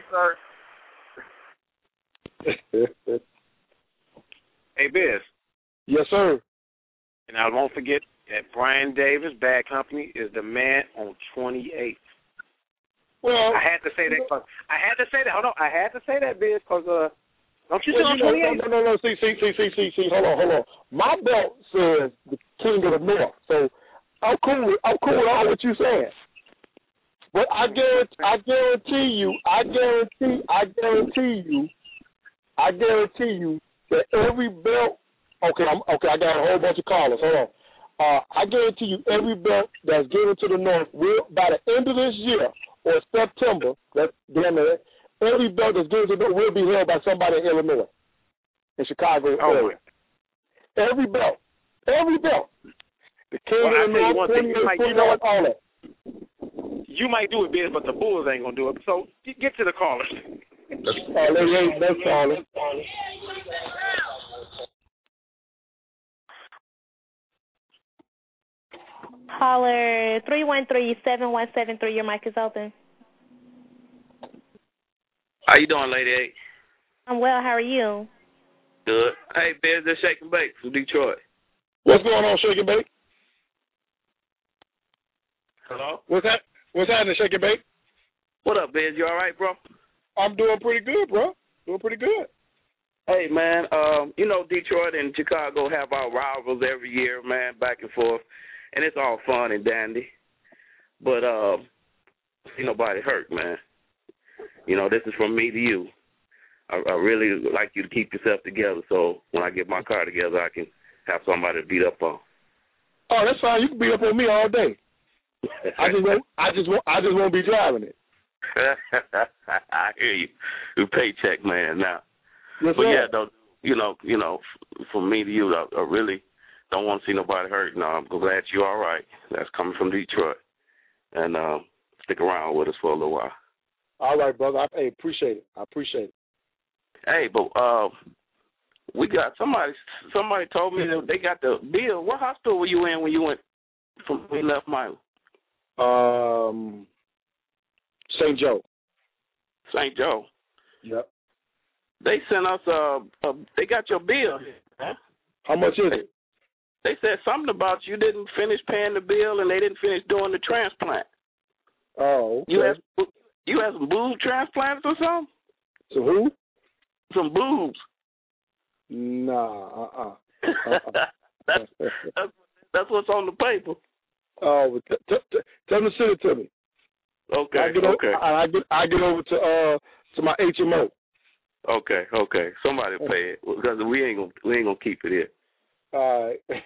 sir. Hey, Biz. Yes, sir. And I won't forget that Brian Davis, Bad Company, is the man on twenty-eighth. Well, I had to say that. Cause I had to say that. Hold on. I had to say that, Biz, because uh, don't you say well, on you know, twenty-eighth? no, no, no, see, see, see, see, see, see, hold on, hold on. My belt says the King of the North, so I'm cool with, I'm cool with all what you're saying. But I guarantee, I guarantee you, I guarantee, I guarantee you, I guarantee you that every belt. Okay, I'm, okay, I got a whole bunch of callers. Hold on. Uh, I guarantee you, every belt that's given to the North will, by the end of this year or September, that damn it, every belt that's given to the North will be held by somebody in Illinois, in Chicago Oh, area. Every belt, every belt. The King Well, of the I tell you North, one thing, you might- you know what? all that. You might do it, Biz, but the Bulls ain't gonna do it. So get, get to the callers. Oh, they ain't that's calling. Caller three one three, seven one seven three, your mic is open. How you doing, Lady A? I'm well, how are you? Good. Hey, Biz, this Shake and Bake from Detroit. What's going on, Shake and Bake? Hello? What's that? What's happening, Shake and Bake? What up, Biz? You all right, bro? I'm doing pretty good, bro. Doing pretty good. Hey, man, um, you know, Detroit and Chicago have our rivals every year, man, back and forth, and it's all fun and dandy. But um, ain't nobody hurt, man. You know, this is from me to you. I, I really like you to keep yourself together, so when I get my car together, I can have somebody to beat up on. Oh, that's fine. You can beat up on me all day. I just won't. I just won't. I just won't be driving it. I hear you. You paycheck man now. Yes, but sir. yeah, though, you know, you know, from me to you, I, I really don't want to see nobody hurt. No, I'm glad you're all right. That's coming from Detroit, and um, stick around with us for a little while. All right, brother. I hey, appreciate it. I appreciate it. Hey, but uh, we got somebody. Somebody told me that they got the bill. What hospital were you in when you went from when you left Miami? Um, Saint Joe. Saint Joe. Yep. They sent us a, a they got your bill. Huh? How much is it? They said something about you didn't finish paying the bill and they didn't finish doing the transplant. Oh, okay. You had you had some boob transplants or something? So who? Some boobs. Nah, uh-uh. uh-uh. that's, that's that's what's on the paper. Oh, t- t- t- tell them to send it to me. Okay. I get okay. Over, I, I get I get over to uh to my H M O. Okay. Okay. Somebody pay it because we ain't gonna we ain't gonna keep it here. All right.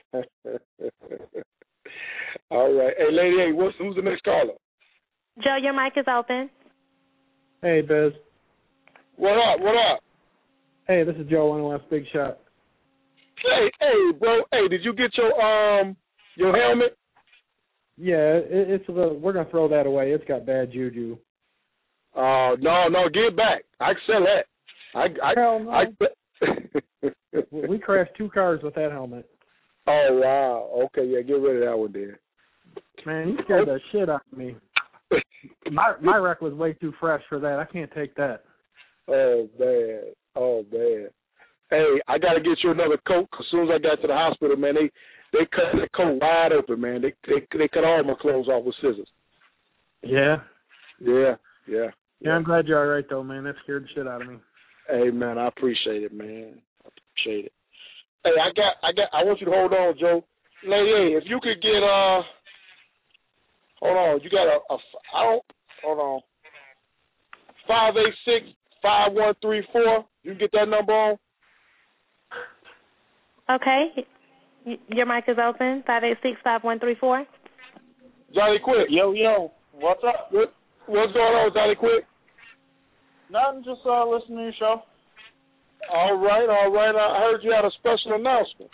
All right. Hey, lady, hey, what's who's the next caller? Joe, your mic is open. Hey, Biz. What up? What up? Hey, this is Joe One West Big Shot. Hey, hey, bro. Hey, did you get your um your helmet? Yeah, it, it's a little, we're gonna throw that away. It's got bad juju. Uh, no, no, give it back. I can sell that. I, I, Hell no. I, we crashed two cars with that helmet. Oh wow. Okay, yeah, get rid of that one then. Man, you scared the shit out of me. My my wreck was way too fresh for that. I can't take that. Oh man. Oh man. Hey, I gotta get you another coat. As soon as I got to the hospital, man, they they cut the coat wide open, man. They they they cut all my clothes off with scissors. Yeah. Yeah. Yeah. Yeah, I'm glad you're all right though, man. That scared the shit out of me. Hey man, I appreciate it, man. I appreciate it. Hey, I got I got I want you to hold on, Joe. Lady, hey, if you could get uh hold on, you got a, a I don't hold on. Five eight six five one three four. You can get that number on? Okay. Y- your mic is open. Five eight six five one three four. Johnny Quick. Yo, yo. What's up? What, what's going on, Johnny Quick? Nothing, just uh, listening to your show. All right, all right. I heard you had a special announcement.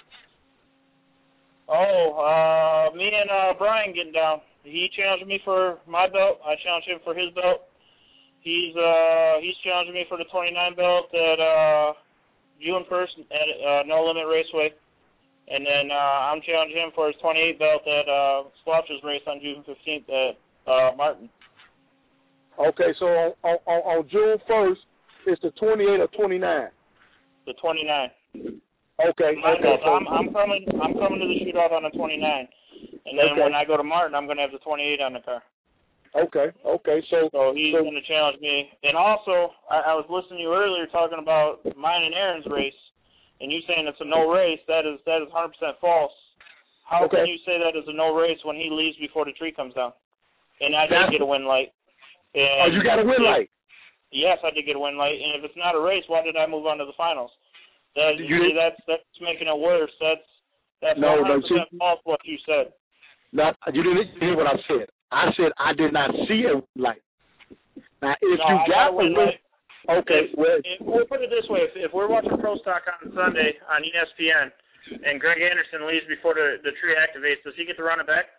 Oh, uh, me and uh, Brian getting down. He challenged me for my belt. I challenged him for his belt. He's uh, he's challenging me for the twenty-nine belt at uh, June first at uh, No Limit Raceway. And then uh, I'm challenging him for his twenty-eight belt at uh, Squatch's race on June fifteenth at uh, Martin. Okay, so on, on, on June first, it's the twenty-eight or twenty-nine? The twenty-nine. Okay. Mine okay goes, I'm, I'm coming. I'm coming to the shootout on the twenty-nine, and then okay. when I go to Martin, I'm going to have the twenty-eight on the car. Okay. Okay. So, so he's so, going to challenge me. And also, I, I was listening to you earlier talking about mine and Aaron's race, and you saying it's a no race. That is that is one hundred percent false. How okay. can you say that is a no race when he leaves before the tree comes down? And I That's, did get a win light. And oh, you got a win light? Yes, I did get a win light. And if it's not a race, why did I move on to the finals? That, you see, that's that's making it worse. That's that's no, one hundred percent no, false what you said. Not, you didn't hear what I said. I said I did not see a light. Now, if no, you I got a win light. Okay. If, well, if, we'll put it this way: if, if we're watching Pro Stock on Sunday on E S P N, and Greg Anderson leaves before the the tree activates, does he get to run it back?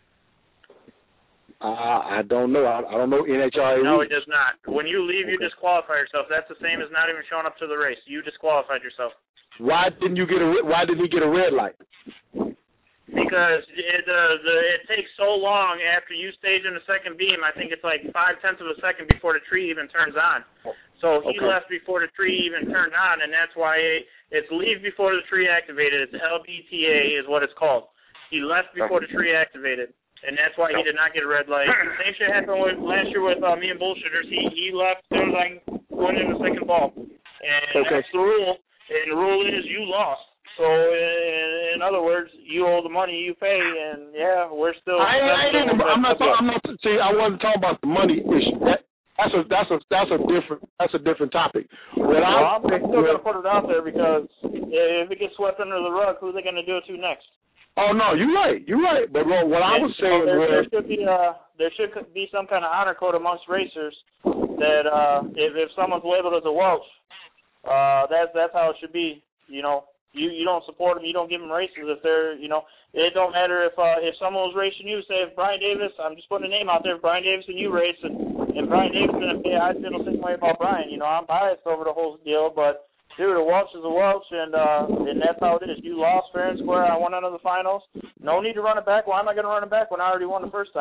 Uh, I don't know. I, I don't know N H R A. No, he does not. When you leave, you okay. disqualify yourself. That's the same as not even showing up to the race. You disqualified yourself. Why didn't you get a? Why didn't he get a red light? Because it, uh, the, it takes so long after you stage in the second beam. I think it's like five tenths of a second before the tree even turns on. So he okay. left before the tree even turned on, and that's why it, it's leave before the tree activated. It's L B T A is what it's called. He left before the tree activated. And that's why he did not get a red light. Same shit happened with, last year with uh, me and Bullshitters. He he left as soon as I went in the second ball. And okay. that's the rule. And the rule is you lost. So, in, in other words, you owe the money you pay. And, yeah, we're still... I, I ain't, I'm not talking... I'm not, see, I wasn't talking about the money issue. That, that's a that's a that's a different that's a different topic. What well, I'm, I'm still going to put it out there because if it gets swept under the rug, who are they going to do it to next? Oh no, you're right. You're right. But what, what I was saying there, was there should be uh there should be some kind of honor code amongst racers that uh if if someone's labeled as a Welch, uh that's that's how it should be. You know, you you don't support them, you don't give them races if they're you know it don't matter if uh if someone was racing you. Say if Brian Davis, I'm just putting a name out there. If Brian Davis and you race and, and Brian Davis and I feel the same way about Brian. You know, I'm biased over the whole deal, but. Dude, a Welch is a Welch, and uh, and that's how it is. You lost fair and square. I won under the finals. No need to run it back. Why am I going to run it back when I already won the first time?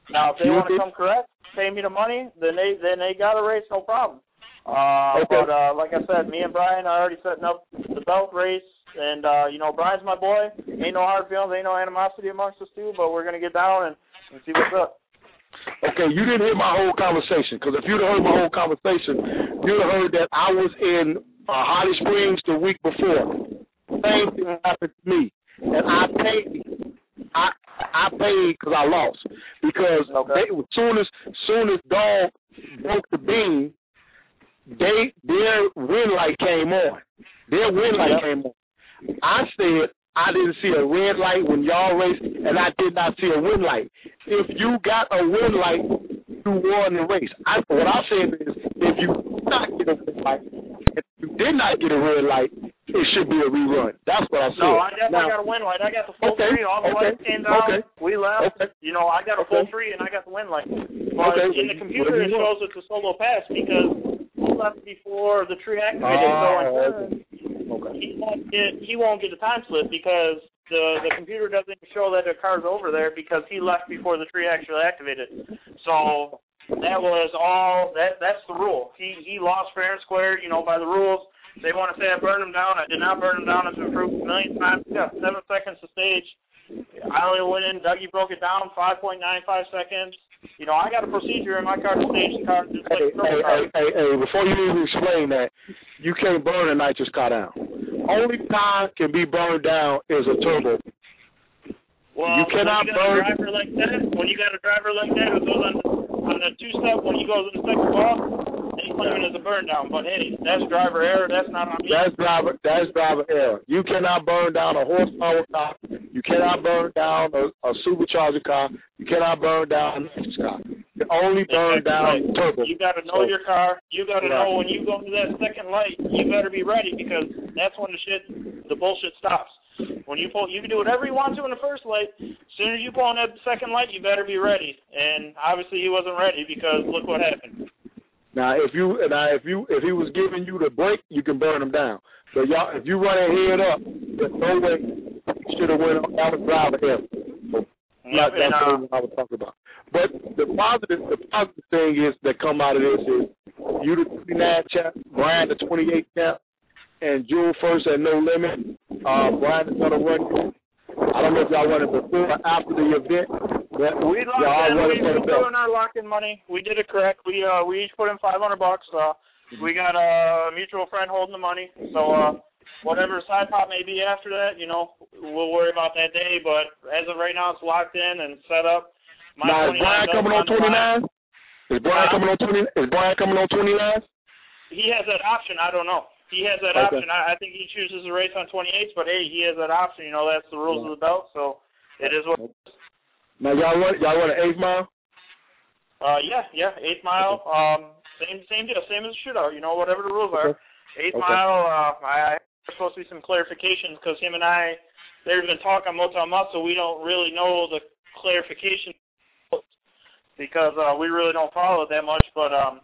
Now, if they want to come correct, pay me the money, then they then they got a race, no problem. Uh, Okay. But uh, like I said, me and Brian are already setting up the belt race, and uh, you know, Brian's my boy. Ain't no hard feelings, ain't no animosity amongst us two, but we're gonna get down and, and see what's up. Okay, you didn't hear my whole conversation, because if you'd heard my whole conversation, you'd have heard that I was in uh, Holly Springs the week before. Same thing happened to me, and I paid. I I paid because I lost, because Okay. they, as soon as soon as Dog broke the beam, they their win light came on. Their win light Yep. came on. I said I didn't see a red light when y'all raced, and I did not see a win light. If you got a win light, you won the race. I, what I said is, if you did not get a win light, if you did not get a red light, it should be a rerun. That's what I said. No, I definitely Now, got a win light. I got the full okay, three. All the okay, lights came down. okay, We left. okay. You know, I got a full Okay. three, and I got the win light. But Okay, in the what computer, do it you want? shows it's a solo pass because he left before the tree activated. Ah, so in turn, okay. he won't get he won't get the time slip because the the computer doesn't show that the car's over there because he left before the tree actually activated. So that was all. That that's the rule. He he lost fair and square. You know, by the rules. They want to say I burned him down. I did not burn him down. It's been proved a million times. Yeah, seven seconds to stage. I only went in. Dougie broke it down. five point nine five seconds. You know, I got a procedure in my car to stage the car just like Hey, a turbo hey, car. hey, hey, hey, before you even explain that, you can't burn a nitrous car down. Only car can be burned down is a turbo. Well, you cannot when you got burn. a driver like that, when you got a driver like that who goes on on the two step when he goes in the second ball, then he's claiming it as a burn down. But hey, that's driver error. That's not on me. That's driver. That's driver error. You cannot burn down a horsepower car. You cannot burn down a, a supercharger car. You cannot burn down a nitrous car. You only burn down Right. turbo. You got to know So- your car. You got to Right. know when you go to that second light, you better be ready because that's when the shit, the bullshit stops. When you pull, you can do whatever you want to in the first light. As soon as you pull on that second light, you better be ready. And obviously, he wasn't ready because look what happened. Now, if you now if you if he was giving you the brake, you can burn him down. So y'all, if you run a head up, there's no way you should have went on. That was driver error. So Yep, that's and, uh, what I was talking about. But the positive, the positive thing is that come out of this is you the twenty-nine champ, Brian the twenty-eight champ, and Jewel first at No Limit. Uh, Brian is gonna run. I don't know if y'all run it before or after the event, but We locked y'all in. run We, it for we the threw belt. in our lock-in money. We did it correct. We uh we each put in five hundred bucks. Uh, we got a mutual friend holding the money. So uh, whatever side pot may be after that, you know, we'll worry about that day. But as of right now, it's locked in and set up. My Now is Brian coming on twenty-nine? Is Brian Uh, coming on twenty? Is Brian coming on twenty-nine? He has that option. I don't know. He has that Okay. option. I, I think he chooses to race on twenty-eights, but hey, he has that option. You know, that's the rules of the belt. So it is what. Now y'all run y'all run an eighth mile? Uh, yeah, yeah, eighth mile. Um, same, same deal, same as a shootout. You know, whatever the rules are. Eighth Okay. mile. Uh, I, I there's supposed to be some clarifications because him and I, there's been talk on Motel Muscle. We don't really know the clarification because uh, we really don't follow it that much. But um,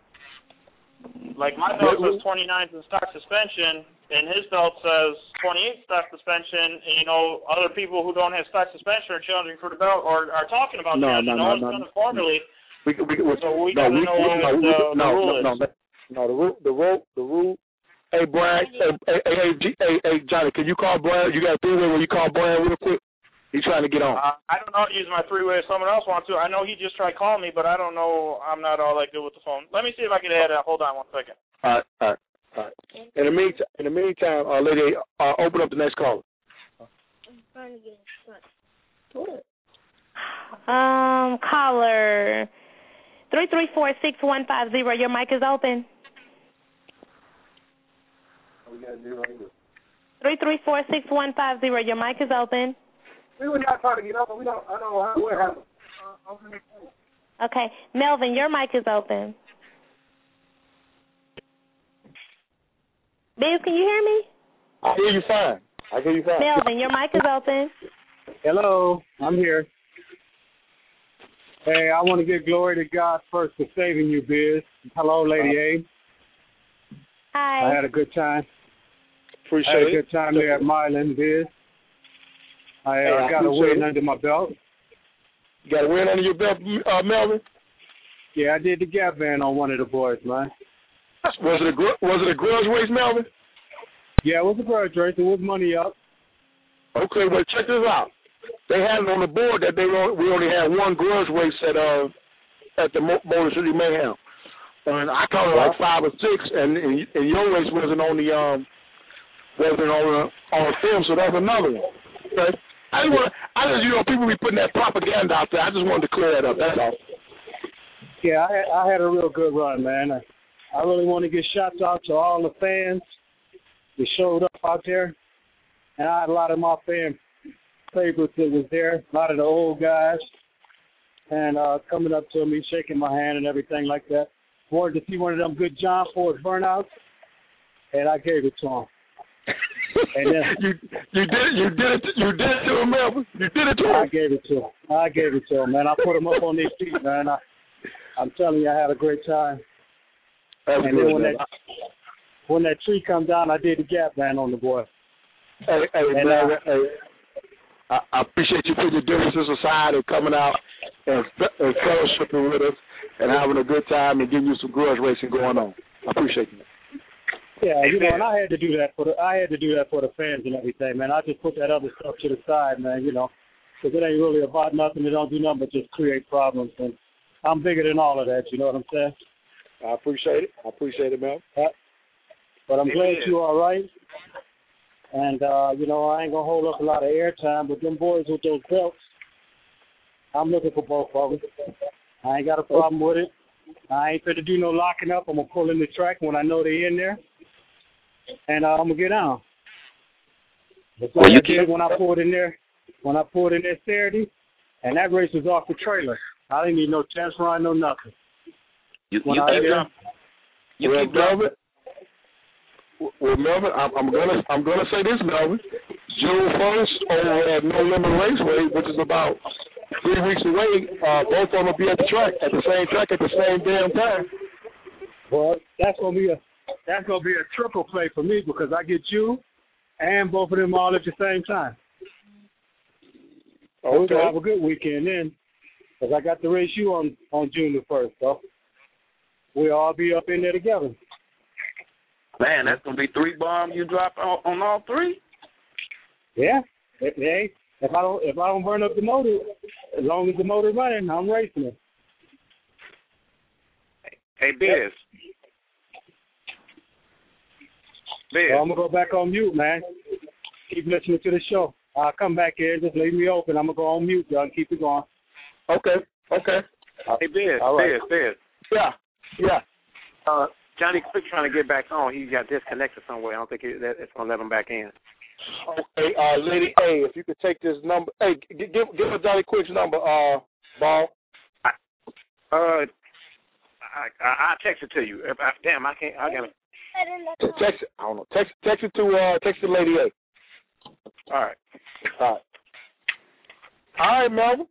like my belt says twenty-nines in stock suspension, and his belt says twenty-eight stock suspension. And you know, other people who don't have stock suspension are challenging for the belt or are talking about No, challenging. no, No no, one's no, done no. it formally. We we, we So we no, gotta we, know we, what no, the, we, the no, rule no, is. no, no, no, the rule, the rule, the rule. Hey, Brian, hey, hey, hey, hey, G- hey, hey, Johnny, can you call Brian? You got a three-way where you call Brian real quick? He's trying to get on. Uh, I don't know how to use my three-way if someone else wants to. I know he just tried calling me, but I don't know. I'm not all that good with the phone. Let me see if I can add that. Hold on one second. All right, all right, all right. In the meantime, in the meantime, uh, lady, uh, open up the next caller. Um, caller three three four six one five zero. Your mic is open. Three three four six one five zero. Your mic is open. We were not trying to get up, but we don't. I don't know how, what happened. Okay, Melvin, your mic is open. Bill, can you hear me? I hear you fine. I hear you fine. Melvin, your mic is open. Hello, I'm here. Hey, I want to give glory to God first for saving you, Biz. Hello, Lady A. Hi. I had a good time. Appreciate I had a it. good time there at Milan, Biz. I, Hey, uh, I got a appreciate win it. under my belt. You got a win under your belt, uh, Melvin? Yeah, I did the gap band on one of the boys, man. Was it a gr- was it a grudge race, Melvin? Yeah, it was a grudge race. It was money up. Okay, well check this out. They had it on the board that they only, we only had one grudge race at uh at the Mo- Motor City Mayhem, and I counted like five or six, and, and and your race wasn't on the um wasn't on the, on the film, so that's another one. Okay, I just want I just you know people be putting that propaganda out there. I just wanted to clear that up. That's all. Yeah, I had, I had a real good run, man. I, I really want to give shouts out to all the fans that showed up out there, and I had a lot of my fan favorites that was there, a lot of the old guys, and uh, coming up to me, shaking my hand and everything like that. Wanted to see one of them good John Ford burnouts, and I gave it to him. And then, you you did you did it you did it to him, Melvin. You did it to him. I gave it to him. I gave it to him, man. I put him up on their feet, man. I, I'm telling you, I had a great time. That's and good, then when man. that when that tree come down, I did the gap band on the boy. Hey, hey, and, man, uh, hey, I, I appreciate you putting your differences aside and coming out and, and fellowshipping with us and having a good time and giving you some grudge racing going on. I appreciate you. Yeah, you know, and I had to do that for the I had to do that for the fans and everything, man. I just put that other stuff to the side, man. You know, because it ain't really about nothing. It don't do nothing but just create problems. And I'm bigger than all of that. You know what I'm saying? I appreciate it. I appreciate it, man. Uh, but I'm glad you're all right. And, uh, you know, I ain't going to hold up a lot of airtime, but them boys with those belts, I'm looking for both of them. I ain't got a problem with it. I ain't going to do no locking up. I'm going to pull in the track when I know they're in there. And uh, I'm going to get down. That's well, you I did when I pulled in there, when I pulled in there Saturday, and that race was off the trailer. I didn't need no test run, no nothing. You, when you I keep did, dropping. You well, keep dropping. Well, Melvin, I'm, I'm gonna I'm gonna say this, Melvin. June first over at No Limit Raceway, which is about three weeks away. Uh, both of them will be at the track at the same track at the same damn time. Well, that's gonna be a that's gonna be a triple play for me because I get you and both of them all at the same time. Okay. We're gonna have a good weekend then, because I got to race you on on June the first, so we'll all be up in there together. Man, that's gonna be three bombs you drop on, on all three. Yeah, hey, if I don't if I don't burn up the motor, as long as the motor's running, I'm racing it. Hey, Biz. Biz. So I'm gonna go back on mute, man. Keep listening to the show. I'll come back here. Just leave me open. I'm gonna go on mute, y'all, and keep it going. Okay. Okay. Hey, Biz. All right. Biz. Biz. Yeah. Yeah. Uh, Johnny Quick trying to get back on. He got disconnected somewhere. I don't think it, that it's going to let him back in. Okay, uh, Lady A, if you could take this number. Hey, give give, give us Johnny Quick's number, uh, Ball. I, uh, I, I I text it to you. If I, damn, I can't. I gotta text it. I don't know. Text text it to uh text it to Lady A. All right. All right. All right, Melvin.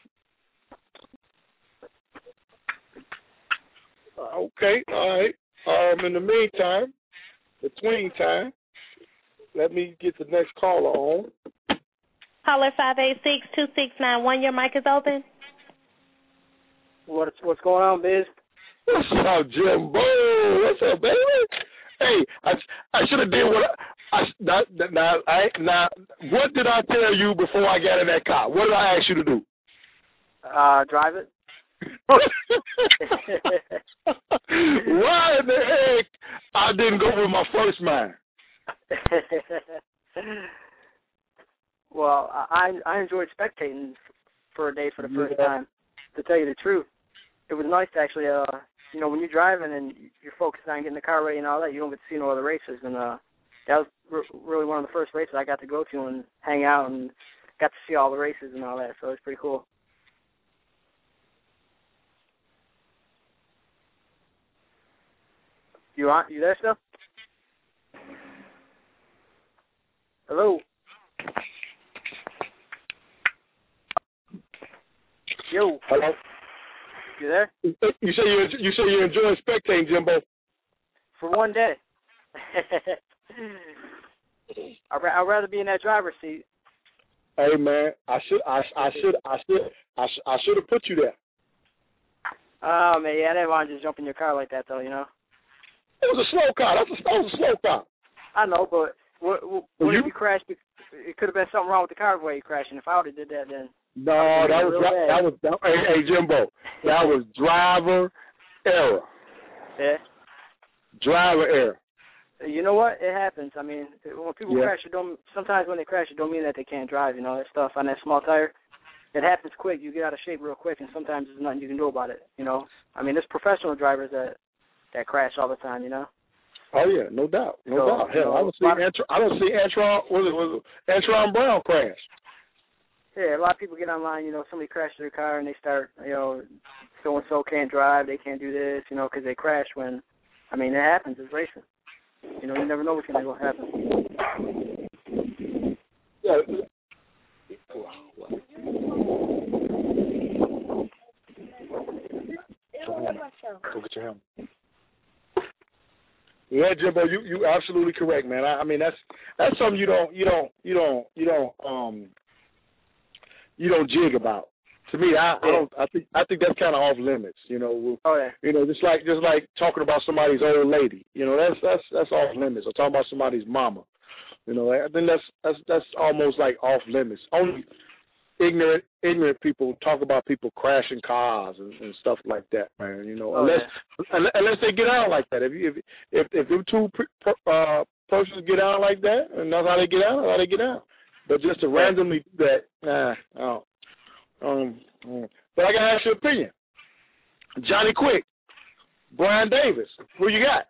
Uh, okay. All right. Um. In the meantime, between time, let me get the next caller on. Caller five eight six two six nine one. Your mic is open. What's what's going on, Biz? What's up, Jimbo? What's up, baby? Hey, I I should have did what I now, now I now what did I tell you before I got in that car? What did I ask you to do? Uh, drive it. Why in the heck I didn't go with my first mind? Well, I I enjoyed spectating for a day for the first yeah. time. To tell you the truth, it was nice to actually, uh, you know, when you're driving and you're focused on getting the car ready and all that, you don't get to see no other races. And uh, that was re- really one of the first races I got to go to and hang out and got to see all the races and all that. So it was pretty cool. You on? You there still? Hello. Yo. Hello. You there? You say you you say you enjoy spectating, Jimbo. For one day. I'd, I'd rather be in that driver's seat. Hey man, I should I I should I should I, sh- I should have put you there. Oh man, yeah, I didn't want to just jump in your car like that though, you know. It was a slow car. That was a, that was a slow car. I know, but what, what, what you? if you crashed? It could have been something wrong with the car the way you crashed, and if I would have did that, then no, that was that, that was that, hey, hey Jimbo, that was driver error. Yeah. Driver error. You know what? It happens. I mean, when people yeah. crash, it don't. Sometimes when they crash, it don't mean that they can't drive. You know, that stuff on that small tire. It happens quick. You get out of shape real quick, and sometimes there's nothing you can do about it. You know, I mean, there's professional drivers that that crash all the time. You know. Oh yeah, no doubt, no so, doubt. Hell, you know, I don't see Antron, I don't see Antron. Was it was it Antron Brown crash? Yeah, a lot of people get online. You know, somebody crashed their car and they start, you know, so and so can't drive. They can't do this. You know, because they crash. When, I mean, it happens. It's racing. You know, you never know what's going to happen. Yeah. Go get your helmet. Yeah, Jimbo, you you absolutely correct, man. I, I mean that's that's something you don't you don't you don't you don't um you don't jig about. To me, I, I don't. I think I think that's kind of off limits. You know. Oh yeah. You know, just like just like talking about somebody's old lady. You know, that's that's that's off limits. Or talking about somebody's mama. You know, I think that's that's that's almost like off limits. Only ignorant ignorant people talk about people crashing cars and, and stuff like that, man. You know, oh, unless yeah. unless they get out like that. If you, if if if them two uh, persons get out like that, and that's how they get out, that's how they get out. But just to randomly do that, nah, I don't. Um, but I gotta ask your opinion. Johnny Quick, Brian Davis, who you got?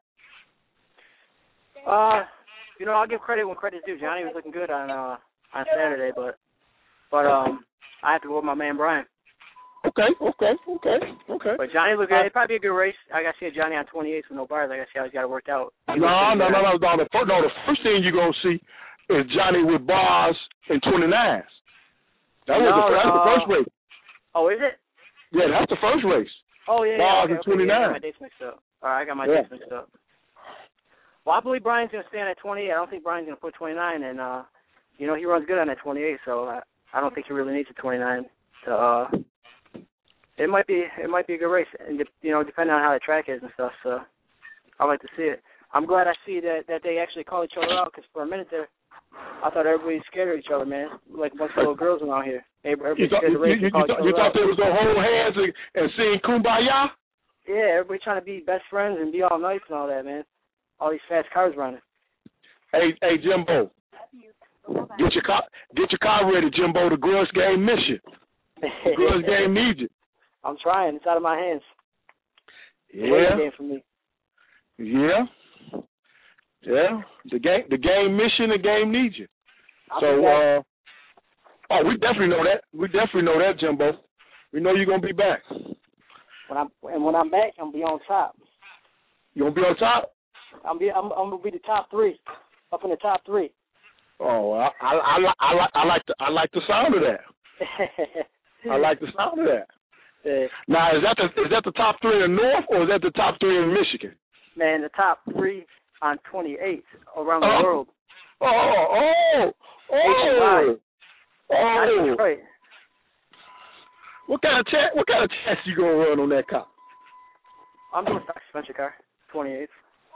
Uh, you know, I'll give credit when credit's due. Johnny was looking good on uh on Saturday, but but um, I have to go with my man Brian. Okay, okay, okay, okay. But Johnny looked good. It'd probably be a good race. I gotta see a Johnny on twenty-eight with no bars. I gotta see how he's got it worked out. No, no, no, no, no, no. The first, no, the first thing you're gonna see is Johnny with bars and twenty-nines. That was, no, the, that was uh, the first race. Oh, is it? Yeah, that's the first race. Oh, yeah, bars yeah. Okay, and twenty-nine. Okay, yeah, I got my dates mixed up. All right, I got my yeah. dates mixed up. Well, I believe Brian's going to stand at twenty-eight. I don't think Brian's going to put twenty-nine, and, uh, you know, he runs good on that twenty-eight, so I, I don't think he really needs a twenty-nine. To, uh, it might be it might be a good race, and you know, depending on how the track is and stuff, so I like to see it. I'm glad I see that, that they actually call each other out, because for a minute there, I thought everybody was scared of each other, man. Like a bunch of little girls around here. Everybody you thought, scared you, of race. you, you, thought, you thought they was going to hold hands and, and sing Kumbaya? Yeah, everybody trying to be best friends and be all nice and all that, man. All these fast cars running. Hey, hey, Jimbo. Get your car, get your car ready, Jimbo. The Grudge Game mission. The Grudge Game needs you. I'm trying. It's out of my hands. Yeah. Game for me. Yeah. Yeah. The game, the game mission, the game needs you. I'll so, uh, oh, we definitely know that. We definitely know that, Jimbo. We know you're gonna be back. When I'm and when I'm back, I'm gonna be on top. You gonna be on top? I'm be I'm, I'm gonna be the top three, up in the top three. Oh, I I I, I like I like the I like the sound of that. I like the sound of that. Yeah. Now, is that the is that the top three in the North, or is that the top three in Michigan? Man, the top three on twenty-eight around the oh. world. Oh, oh, oh, oh! Detroit. What kind of test? What kind of test you gonna run on that car? I'm doing stock suspension car, twenty-eight.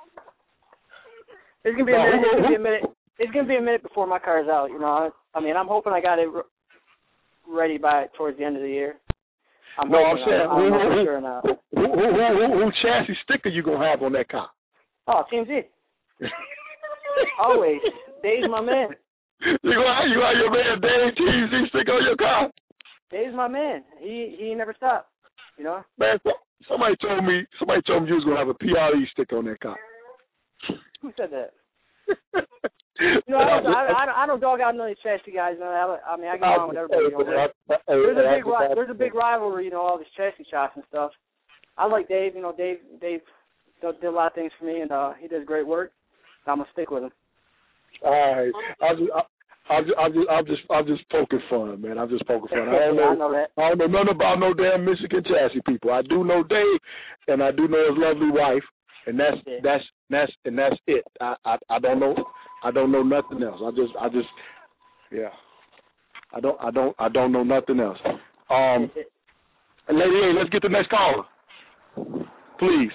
It's gonna be a minute. It's gonna be a minute. It's gonna be a minute before my car's out. You know, I mean, I'm hoping I got it re- ready by towards the end of the year. I'm no, I'm saying, I'm, who, I'm who, sure now. Who, who, who, who, who chassis sticker you gonna have on that car? Oh, Team Z. Always, Dave's my man. You gonna have, you have your man Dave Team Z sticker on your car? Dave's my man. He he never stopped. You know. Man, somebody told me somebody told me you was gonna have a P R E sticker on that car. Who said that? You know, I don't, I, I, don't, I don't dog out none of these chassis guys. Man. I, I mean, I get along with everybody. You know, there's, there's a big, there's a big rivalry. You know, all these chassis shots and stuff. I like Dave. You know, Dave, Dave did a lot of things for me, and uh, he does great work. So I'm gonna stick with him. All right, I just, I, I'm just, I'm just, I'm just, I'm just poking fun, man. I'm just poking fun. I don't know, I know that. I don't know nothing about no damn Michigan chassis people. I do know Dave, and I do know his lovely wife, and that's, yeah. that's, that's, and that's it. I, I, I don't know, I don't know nothing else. I just, I just, yeah. I don't I don't I don't know nothing else. Um, Lady A, let's get the next caller, please.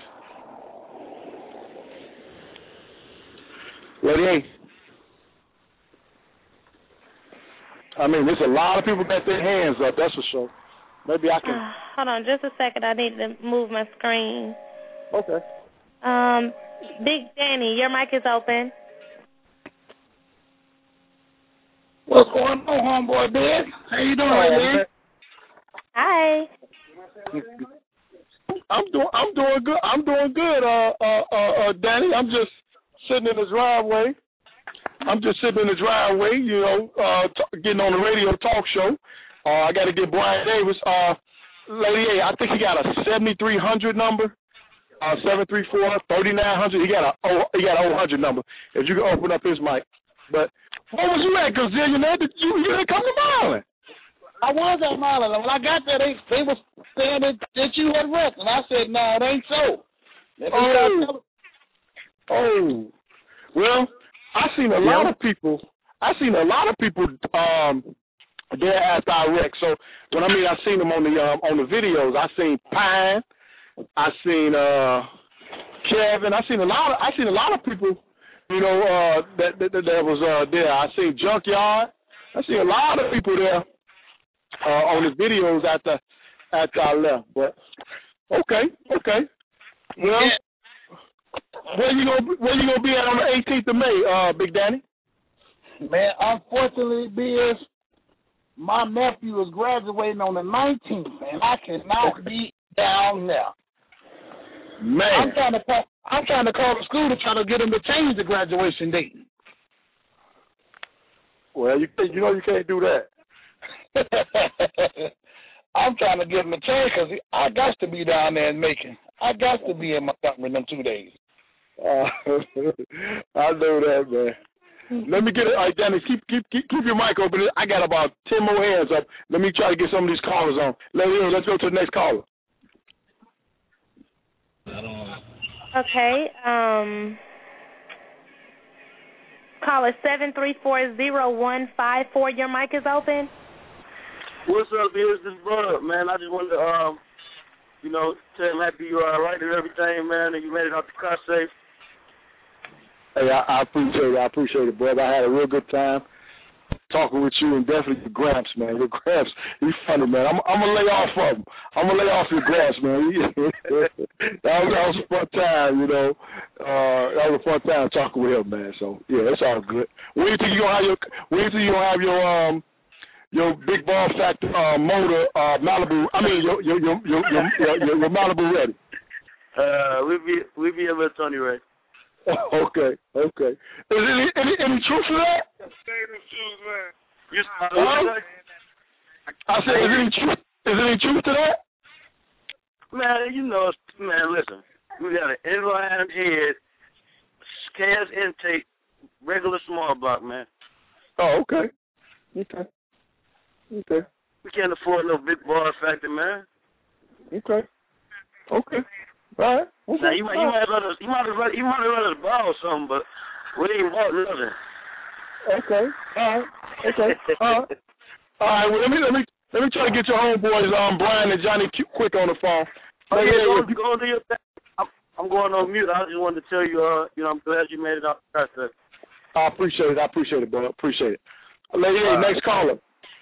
Lady A. I mean, there's a lot of people got their hands up. That's for sure. Maybe I can. Uh, hold on, just a second. I need to move my screen. Okay. Um, Big Danny, your mic is open. What's going on, homeboy, Big? How you doing, Oh, man? Hi. I'm doing. I'm doing good. I'm doing good. Uh, uh, uh, uh, Danny. I'm just sitting in the driveway. I'm just sitting in the driveway. You know, uh, t- getting on the radio talk show. Uh, I got to get Brian Davis. Uh, Lady A, I think he got a seventy-three hundred number. Uh, seven three four, thirty-nine hundred. He got a oh, he got a oh hundred number. If you can open up his mic. But where was you at, Gazillionaire? Did you you didn't come to Maryland? I was at Maryland. When I got there, they they was saying that, that you had rest, and I said, no, it ain't so. Oh. oh, well, I seen a lot of people. I seen a lot of people um, there after I wrecked. So when I mean I seen them on the um, on the videos, I seen Pine, I seen uh, Kevin, I seen a lot of I seen a lot of people. You know uh, that, that that was uh, there. I seen Junkyard. I see a lot of people there. Uh, on the videos after after I left, but okay, okay. Well, yeah. where you gonna where you gonna be at on the eighteenth of May, uh, Big Danny? Man, unfortunately, Biz, my nephew is graduating on the nineteenth, and I cannot be down there. Man, I'm trying to call. I'm trying to call the school to try to get them to change the graduation date. Well, you you know you can't do that. I'm trying to give him a chance because I got to be down there in Macon. I got to be in Montgomery in them two days. Uh, I know that, man. Let me get it. All right, Dennis, keep keep keep keep your mic open. I got about ten more hands up. Let me try to get some of these callers on. Let me, let's go to the next caller. Okay. Um. Caller seven three four zero one five four. Your mic is open. What's up, is this brother, man? I just wanted to, um, you know, tell him happy you are all right and everything, man, and you made it out the car safe. Hey, I, I appreciate it. I appreciate it, brother. I had a real good time talking with you, and definitely your Gramps, man. Your Gramps, he's funny, man. I'm, I'm gonna lay off of him. I'm gonna lay off your Gramps, man. that, was, that was a fun time, you know. Uh, that was a fun time talking with him, man. So yeah, it's all good. When do you think you gonna have your? When do you think you gonna have your um? Your big ball factor uh, motor uh, Malibu. I mean your your your your, your, your, your Malibu ready. Uh, we be we be able to Tony Ray. Okay, okay. Is there any any, any truth to that? You, uh, huh? I said, is there any truth? Is there any truth to that? Man, you know, man. Listen, we got an inline head, gas intake, regular small block, man. Oh, okay, okay. Okay. We can't afford no big bar factor, man. Okay. Okay. All right. Okay. Now you might you might run us you might run you might run us a ball or something, but we ain't bought nothing. Okay. All right. Okay. All right. All right. Well, let me let me let me try to get your homeboys, um, Brian and Johnny, quick on the phone. Oh, yeah, go, go on to your thing. I'm, I'm going on mute. I just wanted to tell you, uh, you know, I'm glad you made it out the process. I appreciate it. I appreciate it, brother. Appreciate it. Lady, uh, next caller.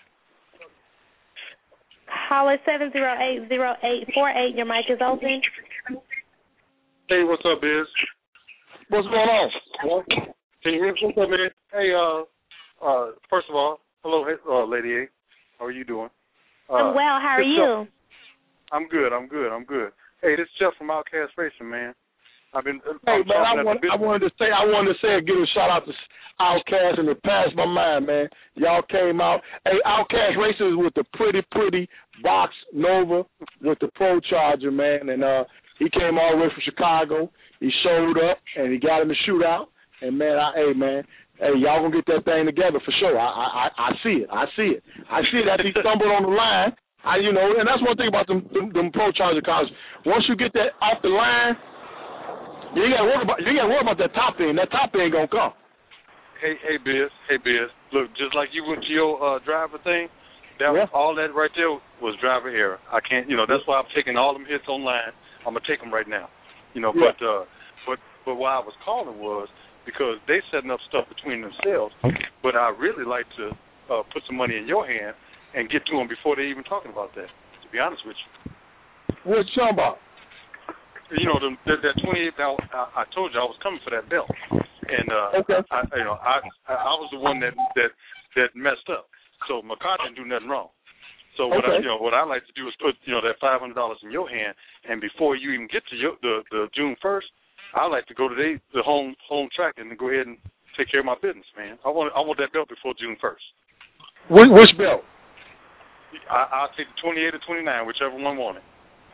Caller seven zero eight zero eight four eight. Your mic is open. Hey, what's up, Biz? What's going on? Hello? Can you hear me? What's up, man? Hey, uh, uh, first of all, hello, uh, Lady A. How are you doing? Uh, I'm well. How are you? Jeff. I'm good. I'm good. I'm good. Hey, this is Jeff from Outcast Racing, man. I've been. Hey, man, I, want, I wanted to say, I wanted to say, give a shout out to Outcast, and it passed my mind, man. Y'all came out. Hey, Outcast Racing is with the pretty, pretty Box Nova with the Pro Charger, man, and uh, he came all the way from Chicago. He showed up, and he got in the shootout. And man, I, hey, man, hey, y'all gonna get that thing together for sure. I, I, I see it. I see it. I see it after he stumbled on the line. I, you know, and that's one thing about them, them, them Pro Charger cars. Once you get that off the line, you ain't gotta worry about you ain't gotta worry about that top end. That top end gonna come. hey, hey, Biz, hey, Biz. Look, just like you went to your uh, driver thing, that yeah. all that right there was driver error. I can't, you know, that's why I'm taking all them hits online. I'm gonna take them right now, you know. Yeah. But uh, but but why I was calling was because they setting up stuff between themselves. But I really like to uh, put some money in your hand and get to them before they even talking about that. To be honest with you. What you talking about? You know, the, that, that twenty-eight. I, I told you I was coming for that belt, and uh, okay. I, you know, I I was the one that that that messed up. So McCarthy didn't do nothing wrong. So what okay. I, you know, what I like to do is put you know that five hundred dollars in your hand, and before you even get to your, the the June first, I like to go to the the home home track and go ahead and take care of my business, man. I want I want that belt before June first. Which, which belt? I, I'll take the twenty-eight or twenty-nine, whichever one wanted.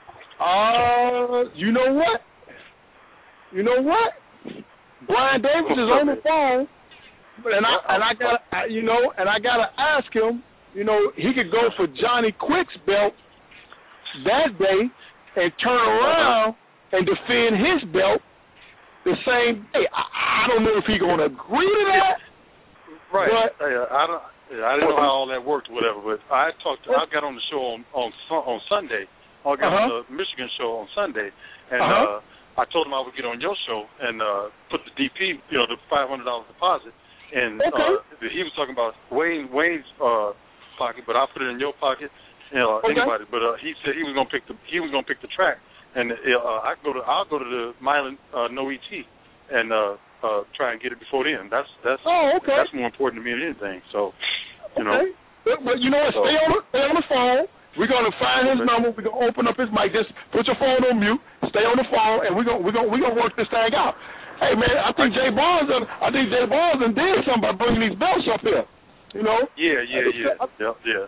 Uh, you know what? You know what? Brian Davis is on the phone, and I and I got you know, and I gotta ask him. You know, he could go for Johnny Quick's belt that day and turn around and defend his belt the same day. I, I don't know if he's gonna agree to that. Right. But, hey, I don't. I didn't know how all that worked, or whatever. But I talked. To, I got on the show on on on Sunday. I got uh-huh. on the Michigan show on Sunday, and uh-huh. uh, I told him I would get on your show and uh, put the D P, you know, the five hundred dollars deposit. And okay. uh, he was talking about Wayne Wayne's uh, pocket, but I put it in your pocket, you know, okay. anybody. But uh, he said he was gonna pick the he was gonna pick the track, and uh, I go to I'll go to the Milan uh, No E T and uh, uh, try and get it before then. That's that's oh, okay. that's more important to me than anything. So, you know. Okay. But, but you know what? So, stay on the stay on the phone. We're gonna find his number. We're gonna open up his mic. Just put your phone on mute. Stay on the phone, and we're gonna we're gonna we're gonna work this thing out. Hey man, I think Jay Barnes, I think Jay Barnes done did something by bringing these belts up here. You know? Yeah, yeah, yeah, yeah, yeah.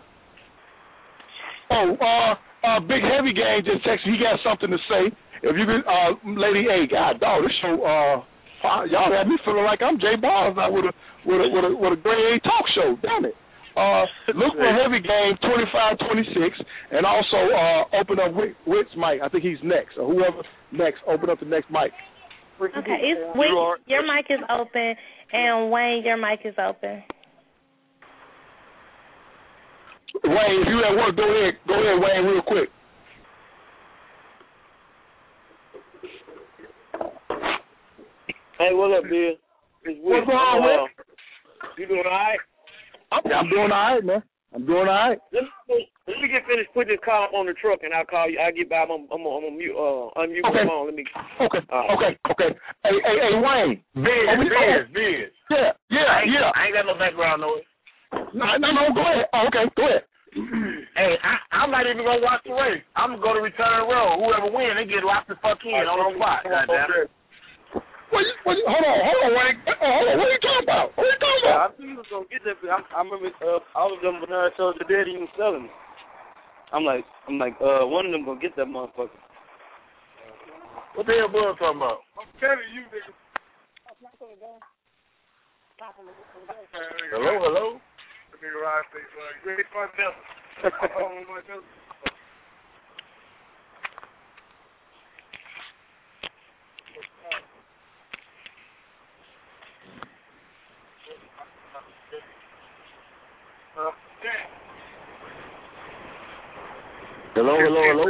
Oh, uh, uh, Big Heavy Gang just texted. He got something to say. If you could, uh, Lady A, God, dog, this show, uh, y'all had me feeling like I'm Jay Barnes now with a with a with a with a grade A talk show. Damn it. Uh, look for Heavy Game twenty-five twenty-six, and also uh, open up Wick, Wick's mic. I think he's next, or whoever next. Open up the next mic. Okay, it's Wick, your mic is open, and Wayne, your mic is open. Wayne, if you at work, go ahead, go ahead, Wayne, real quick. Hey, what up, Bill? What's going on, Wick? You doing all right? I'm, I'm doing all right, man. I'm doing all right. Let me, let me get finished putting this call on the truck, and I'll call you. I'll get back. I'm, I'm, I'm gonna mute, uh, unmute okay. my phone. Let me. Okay. Uh, okay. Okay. Hey, hey, hey, Wayne. Biz, oh, Biz, Biz. Yeah, yeah, I ain't, yeah. I ain't got no background noise. No, no, no. Go ahead. Oh, okay, go ahead. Hey, I, I'm not even gonna watch the race. I'm gonna go to return road. Whoever wins, they get locked the fuck in on the spot. Goddamn. What you, what you, hold on, hold on, Wayne. Oh, hold on. What are you talking about? What are you talking about? I think he was gonna get that. I, I remember uh, all of them when I told the daddy he was selling me. I'm like, I'm like, uh, one of them gonna get that motherfucker. What the hell, Bud talking about? I'm telling you, nigga. Hello, hello. Let me ride this. You ready for myself? Hello, hello, hello.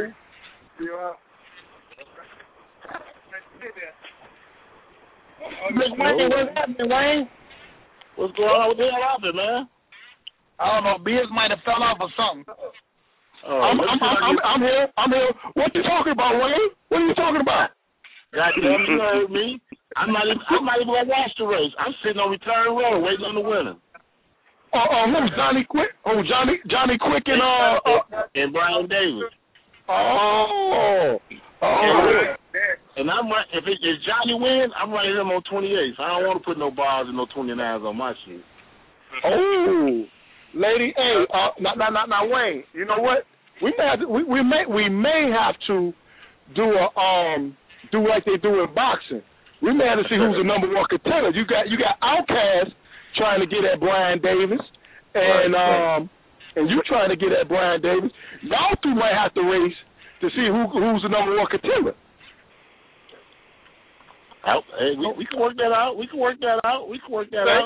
Miss Wayne, what's happening, Wayne? What's going on? What the hell happened, man? I don't know. Biz might have fell off or something. Uh, I'm, I'm, I'm, I'm, I'm here. I'm here. What you talking about, Wayne? What are you talking about? Goddamn, you heard me. I'm not even. I'm not even gonna watch the race. I'm sitting on return road waiting on the winner. Oh, uh, uh, who's Johnny Quick? Oh, Johnny, Johnny Quick and uh, uh and Brian Davis. Oh, oh. And, and I'm right. If it, if Johnny wins, I'm running him on twenty-eights. I don't want to put no bars and no twenty-nines on my shit. Oh, Lady A, uh, now, now, now, now, Wayne. You know what? We may, have to, we, we may, we may have to do a um, do like they do in boxing. We may have to see who's the number one contender. You got, you got Outkast trying to get at Brian Davis, and right, um, right. and you trying to get at Brian Davis. Y'all two might have to race to see who who's the number one contender. Hey, we, we can work that out. We can work that out. We can work that okay. out.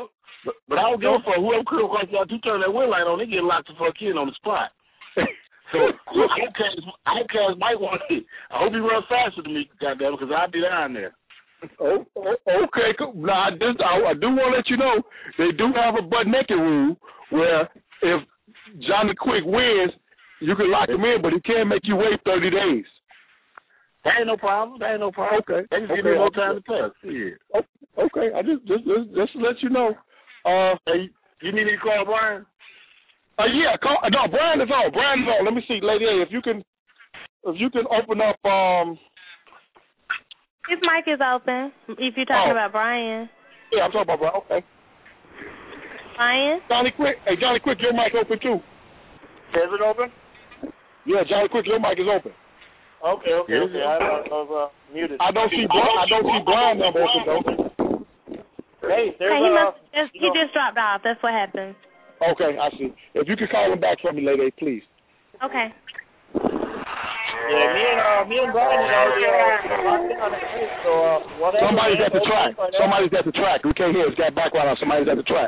But, but I don't give a fuck. Whoever comes across y'all, you turn that wind light on, they get locked the fuck in on the spot. So Outcast, Outcast might want to. I hope he runs faster than me, goddamn, because I'll be down there. Oh, oh, okay, cool. Now, I, just, I, I do want to let you know they do have a butt naked rule where if Johnny Quick wins, you can lock him in, but he can't make you wait thirty days. That ain't no problem. That ain't no problem. Okay. They just okay. give me more time to test. Yeah. Okay. I just just just, just to let you know. Uh, hey, you need me to call Brian? Uh, yeah. Call, no, Brian is on. Brian is on. Let me see, Lady A, if you can, if you can open up. Um. His mic is open. If you're talking oh. about Brian. Yeah, I'm talking about Brian. Okay. Brian. Johnny Quick. Hey, Johnny Quick, your mic open too. Is it open? Yeah, Johnny Quick, your mic is open. Okay, okay, okay. I, I was uh, muted. I don't see Brian. I don't see Brian number open though. Hey, there's hey, he, uh, must just, he just dropped off. That's what happened. Okay, I see. If you could call him back for me, Lady, please. Okay. Yeah, me and uh, me and Brian is already uh, locked in on the case, so uh, whatever. Somebody's man, at the track. Somebody's at the track. We can't hear. It's got background on. Somebody's at the track.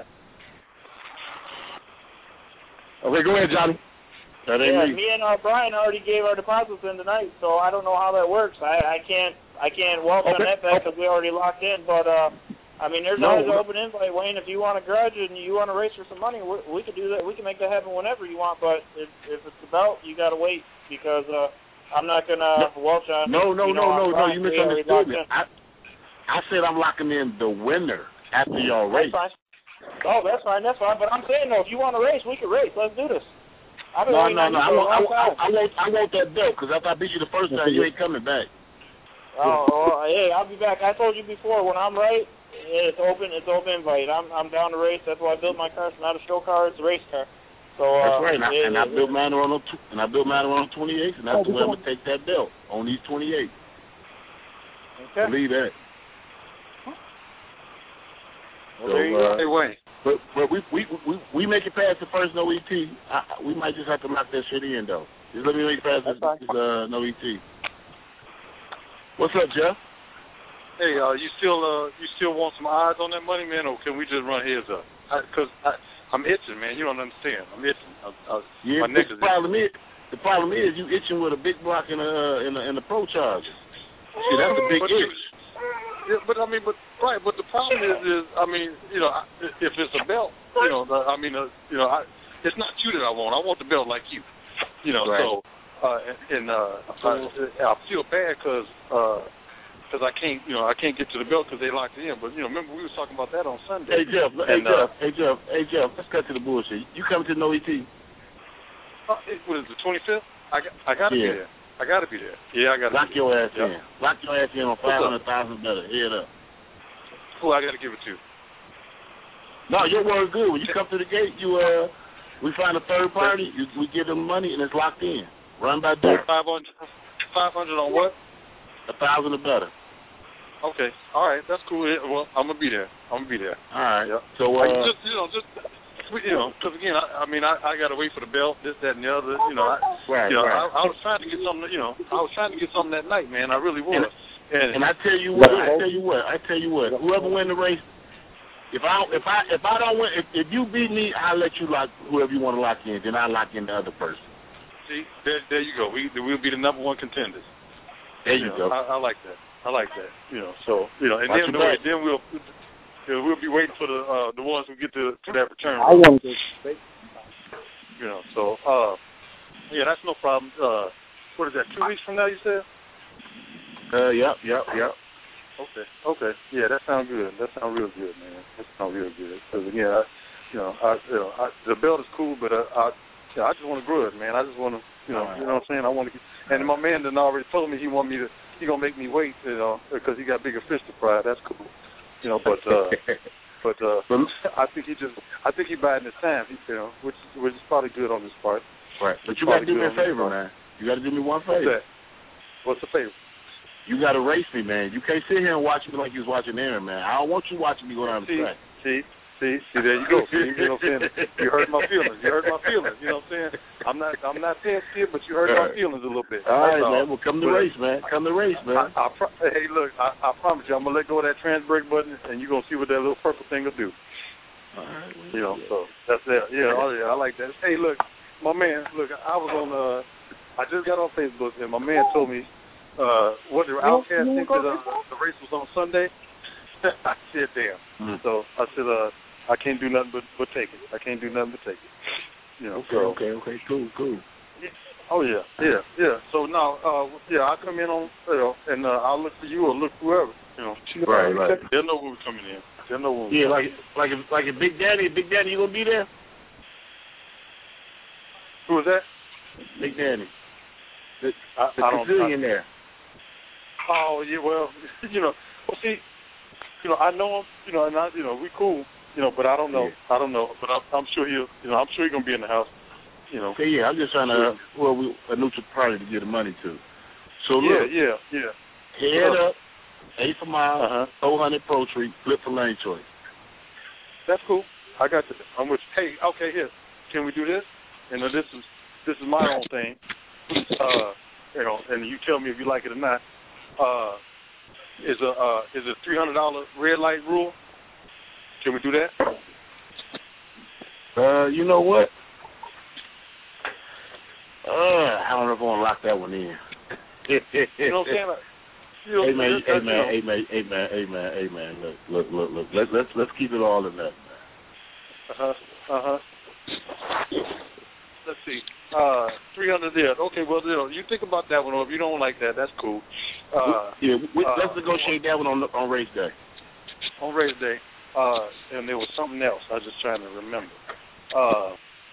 Okay, go ahead, Johnny. That ain't yeah, me. me and uh, Brian already gave our deposits in tonight, so I don't know how that works. I, I can't I can't welch okay. on that back because we already locked in. But uh, I mean, there's no, always an no. open invite, Wayne. If you want to grudge and you want to race for some money, we, we could do that. We can make that happen whenever you want. But if, if it's the belt, you got to wait because uh, I'm not gonna no, welch on. No, no, you no, know, no, no. You misunderstood me. in. I I said I'm locking in the winner after y'all race. That's fine. Oh, that's fine. That's fine. But I'm saying though, if you want to race, we can race. Let's do this. I've been no, no, no. I want, I, I, I, I want, I want that belt because after I beat you the first time, you ain't coming back. Oh, oh, hey, I'll be back. I told you before, when I'm right, it's open. It's open invite. I'm, I'm down to race. That's why I built my car. It's not a show car. It's a race car. So uh, that's right. And, yeah, I, and yeah, I built yeah. mine on and I built mine on twenty-eight, and that's the way I'm gonna take that belt on these twenty-eight. Okay. Believe that. Well, so, there you uh, go. Hey, Wayne. But but we we we we make it past the first no E T. I, we might just have to lock that shit in though. Just let me make it past this, this uh, no E T. What's up, Jeff? Hey, uh, you still uh you still want some odds on that money, man, or can we just run heads up? Because I, I, I'm itching, man. You don't understand. I'm itching. I, I, yeah, my neck the is problem is the problem is you itching with a big block and a and a, and a pro charger. See, that's the big but itch. Yeah, but I mean, but right, but the problem is, is I mean, you know, if it's a belt, you know, I mean, uh, you know, I, it's not you that I want. I want the belt like you, you know. Right. So, uh, and, and uh, I, I feel bad because because uh, I can't, you know, I can't get to the belt because they locked it in. But you know, remember we were talking about that on Sunday. Hey Jeff, and, hey Jeff, uh, hey Jeff, hey Jeff. Let's cut to the bullshit. You coming to no E T? Uh, it, what is it, the twenty-fifth? I got, I got to yeah. be there. I got to be there. Yeah, I got to Lock be your there. ass yep. in. Lock your ass in on five hundred thousand better. Head up. Who I got to give it to? No, your word's good. When you come to the gate, you uh, we find a third party. You, we give them money and it's locked in. Run by dirt. Five hundred. Five hundred on what? A thousand or better. Okay. All right. That's cool. Well, I'm gonna be there. I'm gonna be there. All right. Yep. So uh, I just you know just. You know, because again, I, I mean, I, I got to wait for the belt, this, that, and the other. You know, I, right, you know, right. I, I was trying to get something. You know, I was trying to get something that night, man. I really was. And, and I tell you what, I tell you what, I tell you what. Whoever win the race, if I if I if I don't win, if, if you beat me, I'll let you lock whoever you want to lock in. Then I will lock in the other person. See, there, there you go. We we'll be the number one contenders. There you, you know, go. I, I like that. I like that. You know, so you know, and Watch then your back. then we'll. Yeah, we'll be waiting for the uh, the ones who get to to that return. I want to. You know, so uh, yeah, that's no problem. Uh, what is that? Two weeks from now, you said? Uh, yep, yep, yep. Okay, okay, yeah, that sounds good. That sounds real good, man. That sounds real good. Because again, I, you know, I, you know, I, the belt is cool, but I, I, you know, I just want to grow it, man. I just want to, you know, you know what I'm saying. I want to get, and my man done already told me he want me to, he gonna make me wait, you know, because he got bigger fish to fry. That's cool. You know, but uh, but uh, I think he just, I think he biding his time, you know, which which is probably good on his part. Right, but you got to do me a favor, man. You got to do me one favor. What's that? What's the favor? You got to race me, man. You can't sit here and watch me like you was watching Aaron, man. I don't want you watching me go down the see, track. See, see, see, there you go. See, you know what I'm saying? You hurt my feelings. You hurt my feelings. You know what I'm saying? I'm not, I'm not saying skid, but you hurt my feelings a little bit. All right, That's man. all. Well, come to but, race, man. Come to race, man. I, I pro- hey, look, I, I promise you, I'm gonna let go of that trans brake button, and you're gonna see what that little purple thing will do. right. You know, so that's it. Yeah, oh yeah, I like that. Hey, look, my man, look, I was on. Uh, I just got on Facebook, and my man told me, uh, what the Outcast think that uh, the race was on Sunday. I said, damn. Mm. So I said, uh, I can't do nothing but, but take it. I can't do nothing but take it. You know. Okay, so, okay, okay, cool, cool. Yeah. Oh yeah, yeah, yeah. So now, uh, yeah, I come in on, you know, and uh, I'll look for you or look whoever, you know. Right, right. They'll know when we're coming in. They'll know when. Yeah, like like if, like if Big Daddy, Big Daddy, you gonna be there? Who is that? Big Daddy. The, I, the I don't. Brazilian there. Oh yeah, well, you know, well see, you know, I know him, you know, and I, you know, we cool, you know, but I don't know, Yeah. I don't know, but I'm, I'm sure he'll, you know, I'm sure he's gonna be in the house, you know. Okay, yeah, I'm just trying to, well, we, a neutral party to get the money to. So yeah, look, yeah, yeah. head Look. up, eight for mile, Uh-huh. four hundred Pro Tree, flip for lane choice. That's cool. I got this. I'm with. Hey, okay, here. Can we do this? You know, this is this is my own thing. Uh, you know, and you tell me if you like it or not. Uh, is a uh, is a three hundred dollar red light rule? Can we do that? Uh, you know what? Uh, I don't know if I want to lock that one in. You know what I'm saying? Like, you know, Hey man, that's- hey that's, man, you know, hey man, hey man, hey man, hey man. Look, look, look, look. Let's let's let's keep it all in that. Uh huh. Uh huh. Let's see. Uh, three hundred there. Okay, well, you know, you think about that one, or if you don't like that, that's cool. Uh, yeah, we, uh, let's negotiate that one on on race day. On race day. Uh, and there was something else. I was just trying to remember. Uh,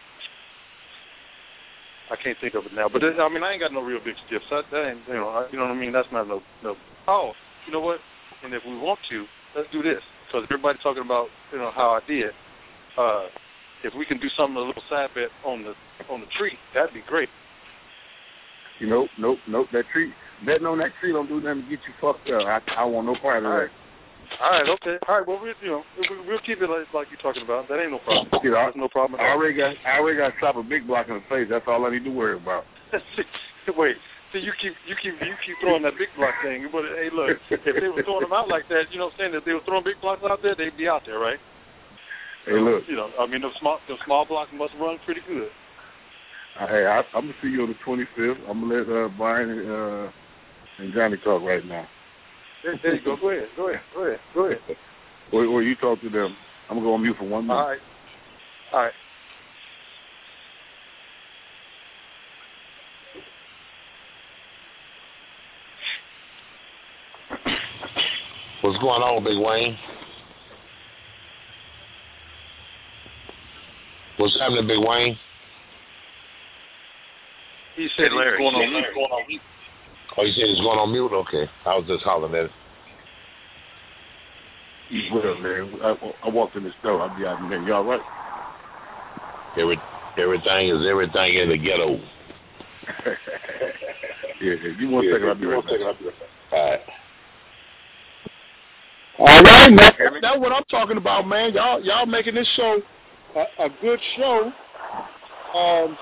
I can't think of it now. But it, I mean, I ain't got no real big stiffs. That, that ain't, you know, I, you know what I mean. That's not no no. Oh, you know what? And if we want to, let's do this because everybody's talking about, you know, how I did. Uh, if we can do something a little side bet on the on the tree, that'd be great. You know, nope, nope. That tree, betting on that tree don't do nothing to get you fucked up. I, I want no part of All that. right. All right, okay. All right, well, we, you know, we, we'll keep it like, like you're talking about. That ain't no problem. You know, That's no problem I at all. already got, I already got to slap a big block in the face. That's all I need to worry about. Wait, see, you keep you keep you keep throwing that big block thing. But hey, look, if they were throwing them out like that, you know what I'm saying? If they were throwing big blocks out there, they'd be out there, right? Hey, look. You know, I mean, the small the small blocks must run pretty good. Uh, hey, I, I'm gonna see you on the twenty-fifth. I'm gonna let uh, Brian and, uh, and Johnny talk right now. There, there you go. Go ahead. Go ahead. Go ahead. Go ahead. Or, or you talk to them. I'm gonna go on mute for one minute. All right. All right. What's going on, Big Wayne? What's happening, Big Wayne? He said Larry. He's going on mute. Going on mute. Oh, you said he's going on mute? Okay. I was just hollering at it. He's well, man. I, I walked in the store. I'll be out in there. You all right? Every, everything is everything in the ghetto. yeah, yeah. You want a second? I'll be right back. All right. All right, man. That's, that's what I'm talking about, man. Y'all, y'all making this show a, a good show. Um.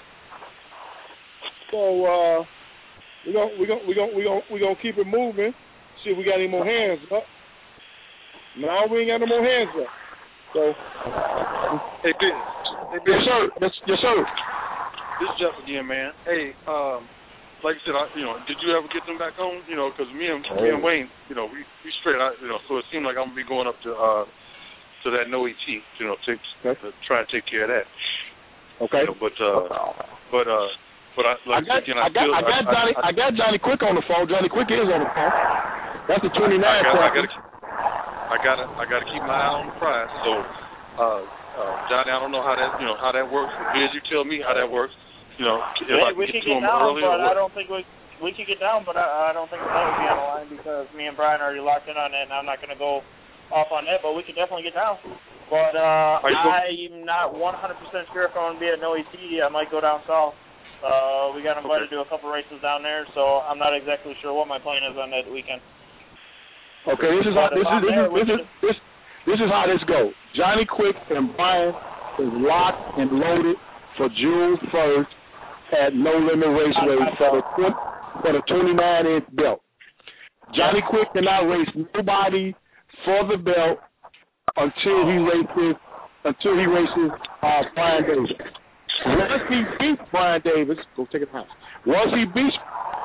So uh, we gonna we gonna we gonna we gonna we gonna keep it moving. See if we got any more hands up. No, we ain't got no more hands up. So. Hey, Ben. Hey, Ben. Yes, sir. Yes, yes, sir. This is Jeff again, man. Hey, um, like I said, I, you know, did you ever get them back home? You know, because me and me and Wayne, you know, we we straight out. You know, so it seemed like I'm gonna be going up to uh to that No E T, you know, to, okay. to try and take care of that. Okay. You know, but uh, but uh. But I, like I got, again, I, I got, still, I got I, Johnny, I, I got Johnny Quick on the phone. Johnny Quick is on the phone. That's the twenty-nine. I, I got, I got to, I got to keep my eye on the prize. So, uh, uh, Johnny, I don't know how that, you know, how that works. Biz, you tell me how that works. You know, if yeah, I we get can to get him down, early but or what? I don't think we we can get down, but I, I don't think that would be on the line because me and Brian are already locked in on it, and I'm not going to go off on that. But we can definitely get down. But uh, I'm not one hundred percent sure if I'm going to be at No E T. I might go down south. Uh, we got invited okay. to a couple races down there, so I'm not exactly sure what my plan is on that weekend. Okay, this is how this is this is, this is this this is how this goes. Johnny Quick and Brian is locked and loaded for June first at No Limit Raceway for the for the twenty-nine inch belt. Johnny Quick cannot race nobody for the belt until he races until he races uh, Brian Davis. Once he beats Brian Davis, go take it out. Once he beats,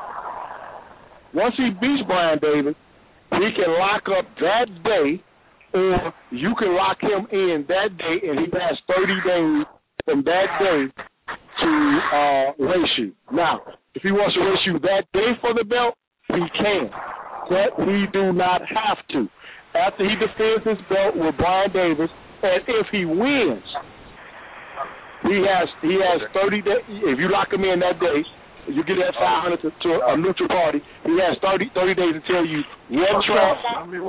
once he beats Brian Davis, he can lock up that day, or you can lock him in that day, and he has thirty days from that day to uh, race you. Now, if he wants to race you that day for the belt, he can, but he do not have to. After he defends his belt with Brian Davis, and if he wins, he has he has thirty days. If you lock him in that day, you get that five hundred to, to a neutral party. He has thirty, thirty days to tell you what track.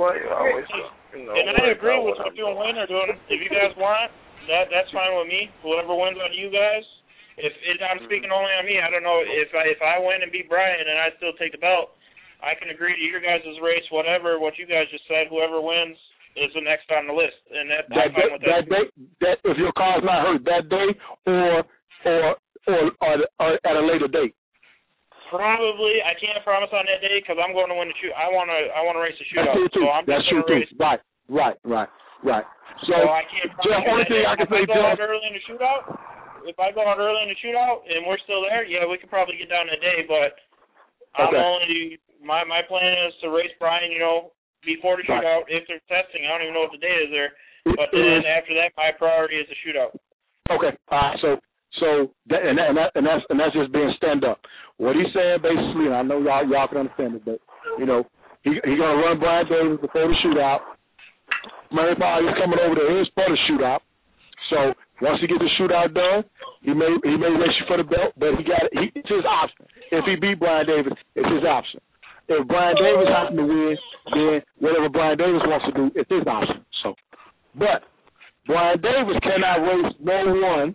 And I agree with what you and Wayne are doing. If you guys want, that that's fine with me. Whoever wins on you guys. If it, I'm speaking only on me, I don't know if I if I win and beat Brian and I still take the belt, I can agree to your guys' race, whatever what you guys just said. Whoever wins is the next on the list, and that that day, that, that day, that if your car's not hurt that day, or or or, or, or at a later date. Probably, I can't promise on that day because I'm going to win the shoot. I want to I want to race the shootout. That's true too. So I'm That's just true race. too. Right, right, right, right. So, so I can't promise the only thing I can say, if I go out early in the shootout, if I go out early in the shootout and we're still there, yeah, we could probably get down in a day. But I'm okay. only my my plan is to race Brian, you know, before the shootout. Right. If they're testing, I don't even know what the date is there. But it then is. after that, my priority is the shootout. Okay. Uh, so so that and, that, and that and that's and that's just being stand up. What he's saying basically, and I know y'all y'all can understand it, but you know he he gonna run Brian Davis before the shootout. Murray Powell is coming over to his for the shootout. So once he gets the shootout done, he may he may race you for the belt, but he got he, it's his option. If he beat Brian Davis, it's his option. If Brian Davis happens to win, then whatever Brian Davis wants to do, it's his option. So, but Brian Davis cannot race no one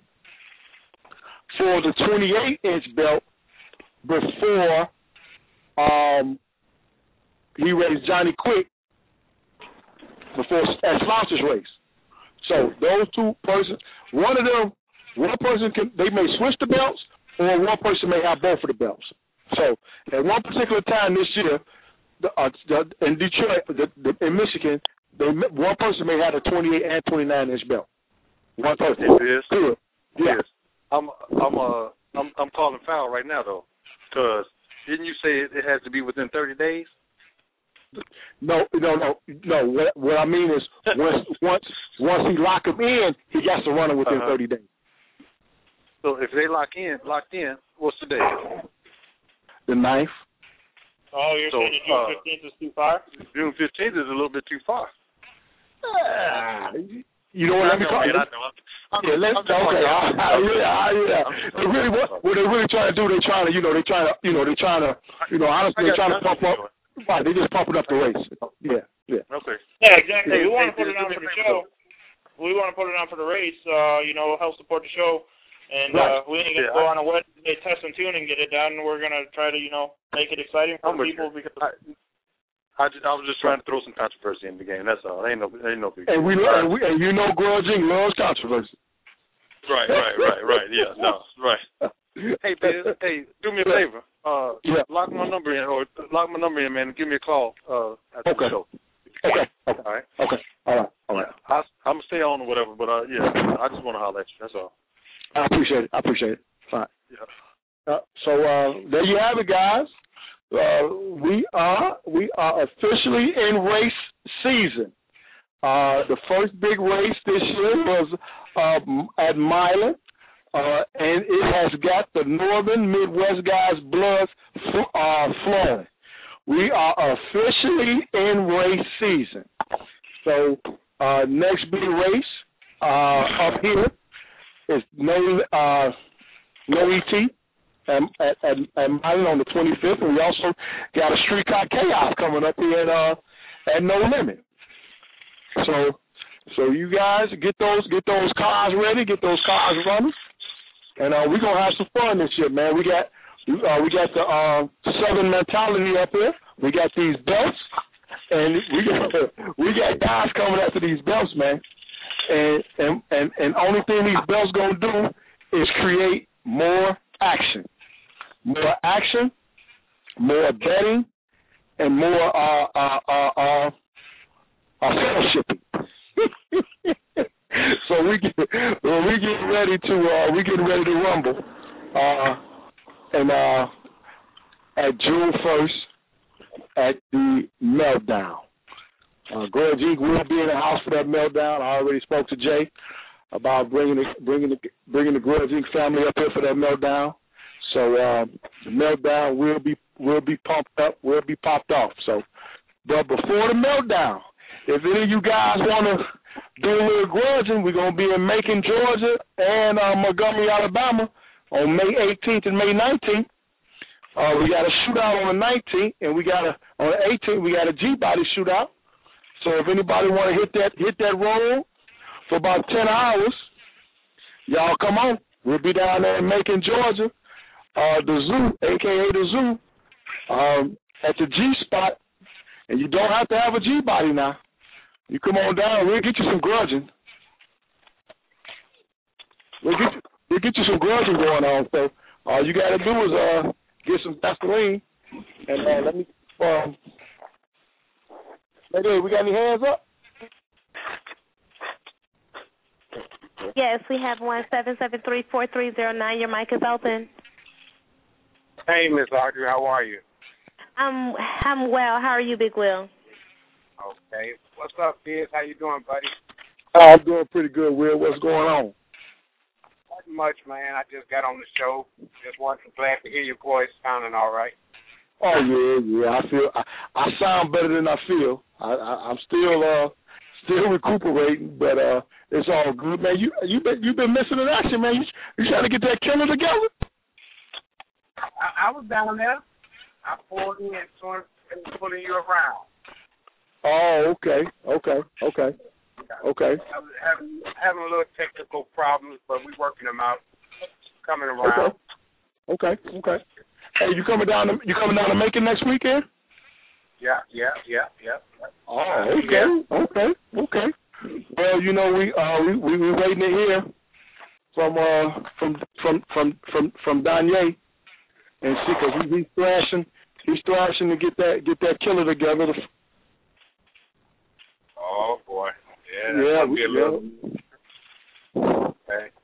for the twenty-eight inch belt before um, he raced Johnny Quick before at Slouch's race. So those two persons, one of them, one person can they may switch the belts, or one person may have both of the belts. So at one particular time this year, the, uh, the, in Detroit, the, the, in Michigan, they, one person may have a twenty-eight and twenty-nine inch belt. One person. It is. Good. Yeah. Yes. I'm I'm uh I'm I'm calling foul right now though, because didn't you say it, it has to be within thirty days? No, no, no, no. What what I mean is once once once he lock him in, he has to run it within uh-huh. thirty days. So if they lock in, locked in, what's the date? The ninth. Oh, you're so, saying June fifteenth uh, is too far? June fifteenth is a little bit too far. Uh, you know what I mean? I know, I know. I'm, yeah, let's I'm okay. Uh, yeah, yeah. They really, what, what they really trying to do? They trying to, you know, they trying to, you know, they trying to, you know, honestly, they're trying to pump up. Right, they just pumping up the race. Yeah, yeah. Okay. Yeah, exactly. We want to hey, put it on for the show. We want to put it on for the race. Uh, you know, help support the show. And right. uh, we ain't gonna yeah, go I, on a Wednesday test and tune and get it done. We're gonna try to, you know, make it exciting for people you. because. I, I, just, I was just trying to throw some controversy in the game. That's all. Ain't no, ain't no big. And we, and we, and you know, grudging loves controversy. Right, right, right, right. Yeah, no, right. Hey, Biz, hey, do me a favor. Uh, yeah. Lock my number in, or lock my number in, man, and give me a call. Uh, after okay. the show. Okay. Okay. All right. Okay. All right. All right. I, I'm gonna stay on or whatever, but uh, yeah, I just want to holler at you. That's all. I appreciate it. I appreciate it. Fine. Yeah. Uh, so uh, there you have it, guys. Uh, we are we are officially in race season. Uh, the first big race this year was uh, at Milan, uh, and it has got the Northern Midwest guys' blood uh, flowing. We are officially in race season. So uh, next big race uh, up here is no uh, no E T. At, at, at, at Milan on the twenty-fifth, and we also got a Streetcar Chaos coming up here at, uh, at No Limit. So, so you guys get those get those cars ready, get those cars running, and uh, we're gonna have some fun this year, man. We got uh, we got the uh, Southern mentality up here. We got these belts, and we got we got guys coming after these belts, man. And and and and only thing these belts gonna do is create more action. More action, more betting, and more uh, uh, uh, uh, uh, fellowshipping. so we get when we get ready to uh, we get ready to rumble, uh, and uh, at June first at the Meltdown. Uh, Grudge Incorporated will be in the house for that Meltdown. I already spoke to Jay about bringing the bringing the bringing the Grudge Incorporated family up here for that Meltdown. So uh, the Meltdown will be will be pumped up, will be popped off. So, but before the Meltdown, if any of you guys want to do a little grudging, we're going to be in Macon, Georgia, and uh, Montgomery, Alabama, on May eighteenth and May nineteenth. Uh, we got a shootout on the nineteenth, and we got a on the eighteenth we got a G-body shootout. So if anybody want to hit that hit that roll for about ten hours, y'all come on. We'll be down there in Macon, Georgia, uh, the Zoo, a k a the Zoo, um, at the G spot, and you don't have to have a G-body now. You come on down, we'll get you some grudging. We'll get you, we'll get you some grudging going on. So all you got to do is uh, get some Vaseline, and uh, let me. Um, Lady, we got any hands up? Yes, we have one seven seven three four three zero nine. Your mic is open. Hey, Miss Audrey, how are you? I'm I'm well. How are you, Big Will? Okay. What's up, Biz? How you doing, buddy? Oh, I'm doing pretty good, Will. What's going on? Not much, man. I just got on the show. Just wanted glad to hear your voice sounding all right. Oh yeah, yeah. I feel I, I sound better than I feel. I, I I'm still uh still recuperating, but uh it's all good, man. You you been you been missing in action, man. You you trying to get that killer together? I, I was down there. I pulled in and sort of pulling you around. Oh, okay, okay, okay, okay. I was having having a little technical problems, but we working them out. Coming around. Okay, okay, okay. Hey, you coming down? To, you coming down to Macon next weekend? Yeah, yeah, yeah, yeah. Oh, okay, okay, okay. Well, you know, we uh we we, we waiting to hear from uh from from from from from Danye and see, cause he, he's thrashing he's thrashing to get that get that killer together. To, oh boy, yeah, yeah, we, be a little... okay.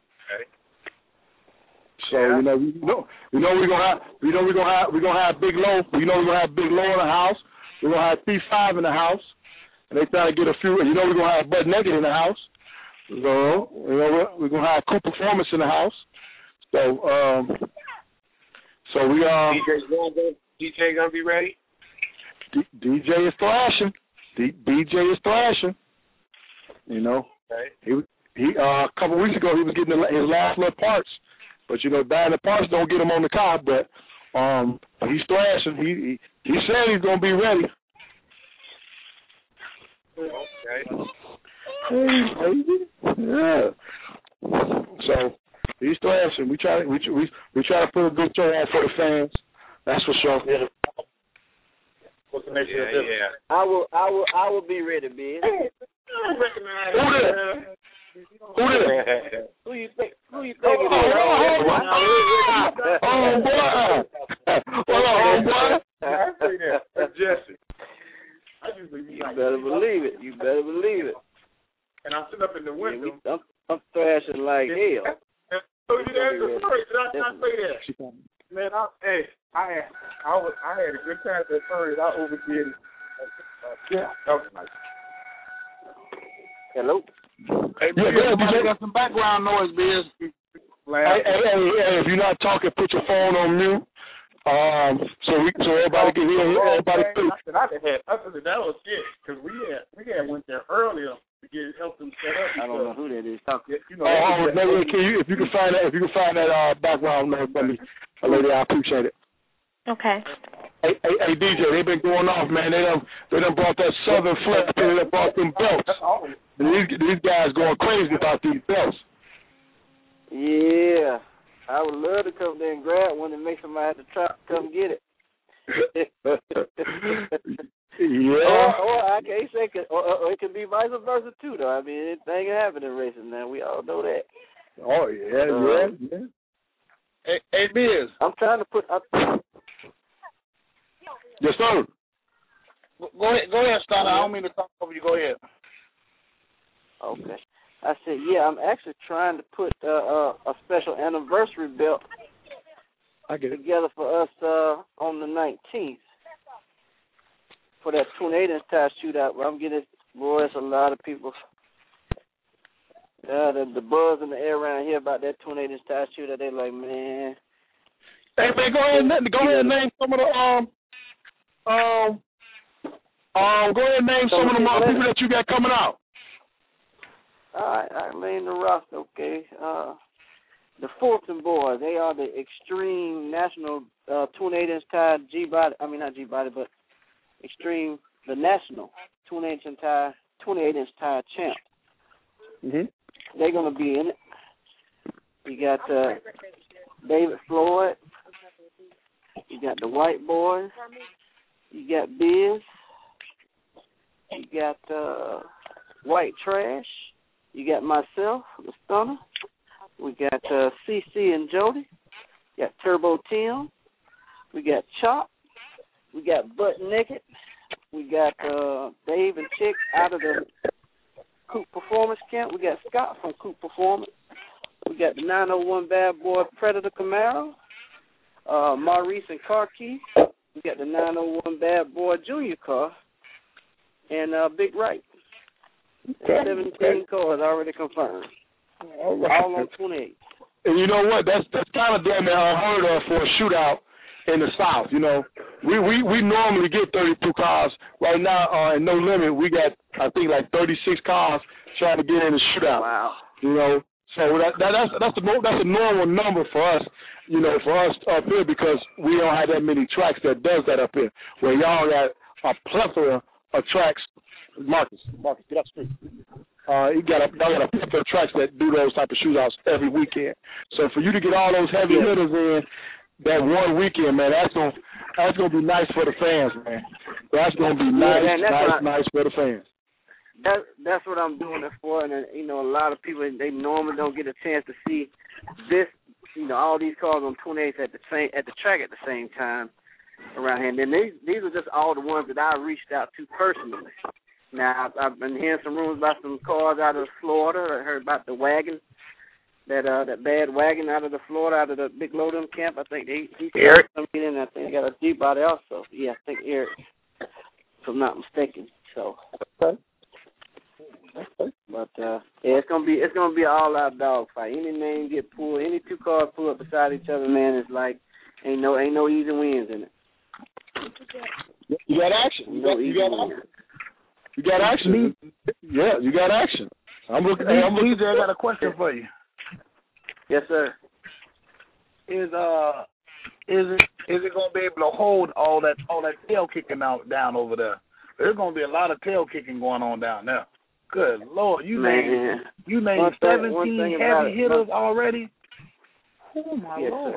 So yeah. you know, we know, we know we're gonna have, we know we're gonna have, we're gonna have Big Low. We know we're gonna have Big Low in the house. We're gonna have P five in the house, and they trying to get a few. You know, we're gonna have Bud Naked in the house. So you know, we're, we're gonna have Cool Performance in the house. So um, so we are. Uh, D J gonna D J gonna be ready. D- DJ is thrashing. D- DJ is thrashing. You know, okay. he he uh, a couple weeks ago he was getting his last little parts. But, you know, buying the parts don't get him on the car, but um, he's thrashing. He, he he said he's going to be ready. Okay. Hey, yeah. So, he's thrashing. We try, we, we, we try to put a good show on for the fans. That's for sure. Yeah. What's the next yeah, yeah. I will, I will, I will be ready, Biz. Who did? Who did? Who you think? Who you think oh, it is? Oh, boy. Oh, boy. Hold on, boy. That's Jesse. I usually be You like, better believe it. You better believe it. And I sit up in the window. Yeah, we, I'm, I'm thrashing like hell. So you that's the story. Did I not say that? Man, I, hey, I had, I was, I had a good time at first. I overdid it. Uh, yeah, that was nice. Hello. Hey, yeah, yeah, you got some background noise, Biz. Hey, hey, hey, hey, if you're not talking, put your phone on mute. Um, so we, so everybody can hear. Everybody. I said I had, I said that was it because we had, we had went there earlier to get help them set up. I don't know who that is talking. You know, oh, maybe can you, if you can find that, if you can find that uh, background noise for me, lady, I appreciate it. Okay. Hey, hey, hey, D J, they been going off, man. They done, they done brought that Southern flex. They done brought them belts. These, these guys going crazy about these belts. Yeah, I would love to come there and grab one and make somebody at the top come get it. Yeah. Or, or I can't say, or, or it could be vice versa too, though. I mean, anything can happen in racing now. We all know that. Oh yeah, um, yeah, yeah. Hey, hey, Biz. I'm trying to put. I, yes, sir. Go ahead, go ahead, Stunner. I don't mean to talk over you. Go ahead. Okay. I said, yeah, I'm actually trying to put uh, uh, a special anniversary belt together for us uh, on the nineteenth for that twenty-eight inch tie shootout. Where I'm getting, boy, it's a lot of people. Uh, the, the buzz in the air around here about that twenty-eight inch tie shootout, they like, man. Hey, man, go ahead and, go ahead and name some of the, um, um, um, go ahead and name some of the more people that you got coming out. All right, I named the roster, okay. Uh, the Fulton Boys, they are the Extreme National uh, twenty-eight inch tie G-Body, I mean not G-Body, but Extreme, the National twenty-eight inch tie, twenty-eight inch tie champ. Mm-hmm. They're going to be in it. You got uh, David Floyd. You got the White Boys. You got Biz. You got uh, White Trash. You got myself, the Stunner. We got uh, C C and Jody. We got Turbo Tim. We got Chop. We got Butt Naked. We got uh, Dave and Chick out of the Coop Performance Camp. We got Scott from Coop Performance. We got the nine oh one Bad Boy Predator Camaro. Uh, Maurice and Car Key. We got the nine oh one Bad Boy Junior car. And uh, Big Right. Okay. seventeen cars already confirmed. All right. All on twenty-eight. And you know what? That's that's kind of damn near unheard of for a shootout in the South. You know, we we, we normally get thirty-two cars. Right now, uh, in No Limit, we got I think like thirty-six cars trying to get in the shootout. Wow. You know, so that, that that's that's the that's a normal number for us. You know, for us up here because we don't have that many tracks that does that up here. Where y'all got a plethora of tracks. Marcus, Marcus, get up straight. Uh, you got a, y'all got a plethora of tracks that do those type of shootouts every weekend. So for you to get all those heavy hitters in that one weekend, man, that's gonna that's gonna be nice for the fans, man. That's gonna be nice, yeah, man, nice, I, nice for the fans. That that's what I'm doing it for, and uh, you know, a lot of people they normally don't get a chance to see this. You know, all these cars on twenty-eights at the same at the track at the same time around here. And then these these are just all the ones that I reached out to personally. Now, I've, I've been hearing some rumors about some cars out of Florida. I heard about the wagon, that uh, that bad wagon out of the Florida, out of the Big Lodum camp. I think they he Eric. something in. I think they got a G-Body also. Yeah, I think Eric, if I'm not mistaken. So, okay. Okay. But uh, yeah, it's gonna be it's gonna be an all-out dog fight. Any name get pulled, any two cars pull up beside each other, man. It's like ain't no ain't no easy wins in it. You got action. You got, you got action. You got action. Yeah, you got action. I'm looking. Hey, I'm looking. I got a question for you. Yes, sir. Is uh, is it is it gonna be able to hold all that all that tail kicking out down over there? There's gonna be a lot of tail kicking going on down there. Good Lord, you Man. named you named One thing- one seventeen thing about heavy it, hitters my- already. Oh my Yes, Lord.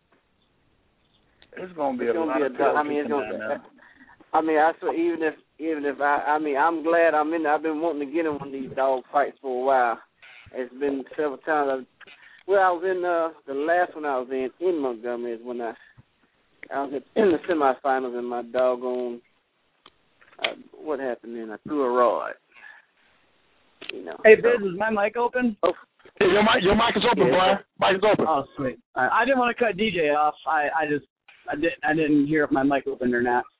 sir. It's gonna be It's a gonna lot be of a tail dog. I mean, it's kicking gonna. down there. I mean, I so even if even if I, I mean, I'm glad I'm in. I've been wanting to get in one of these dog fights for a while. It's been several times. I've, well, I was in uh, the last one I was in in Montgomery is when I I was in the semifinals and my doggone uh, what happened then? I threw a rod. You know. Hey, Biz, is my mic open? Oh. Hey, your mic, your mic is open, Yeah. Brian. Mic is open. Oh, sweet. All right. I didn't want to cut D J off. I, I just I didn't I didn't hear if my mic opened or not.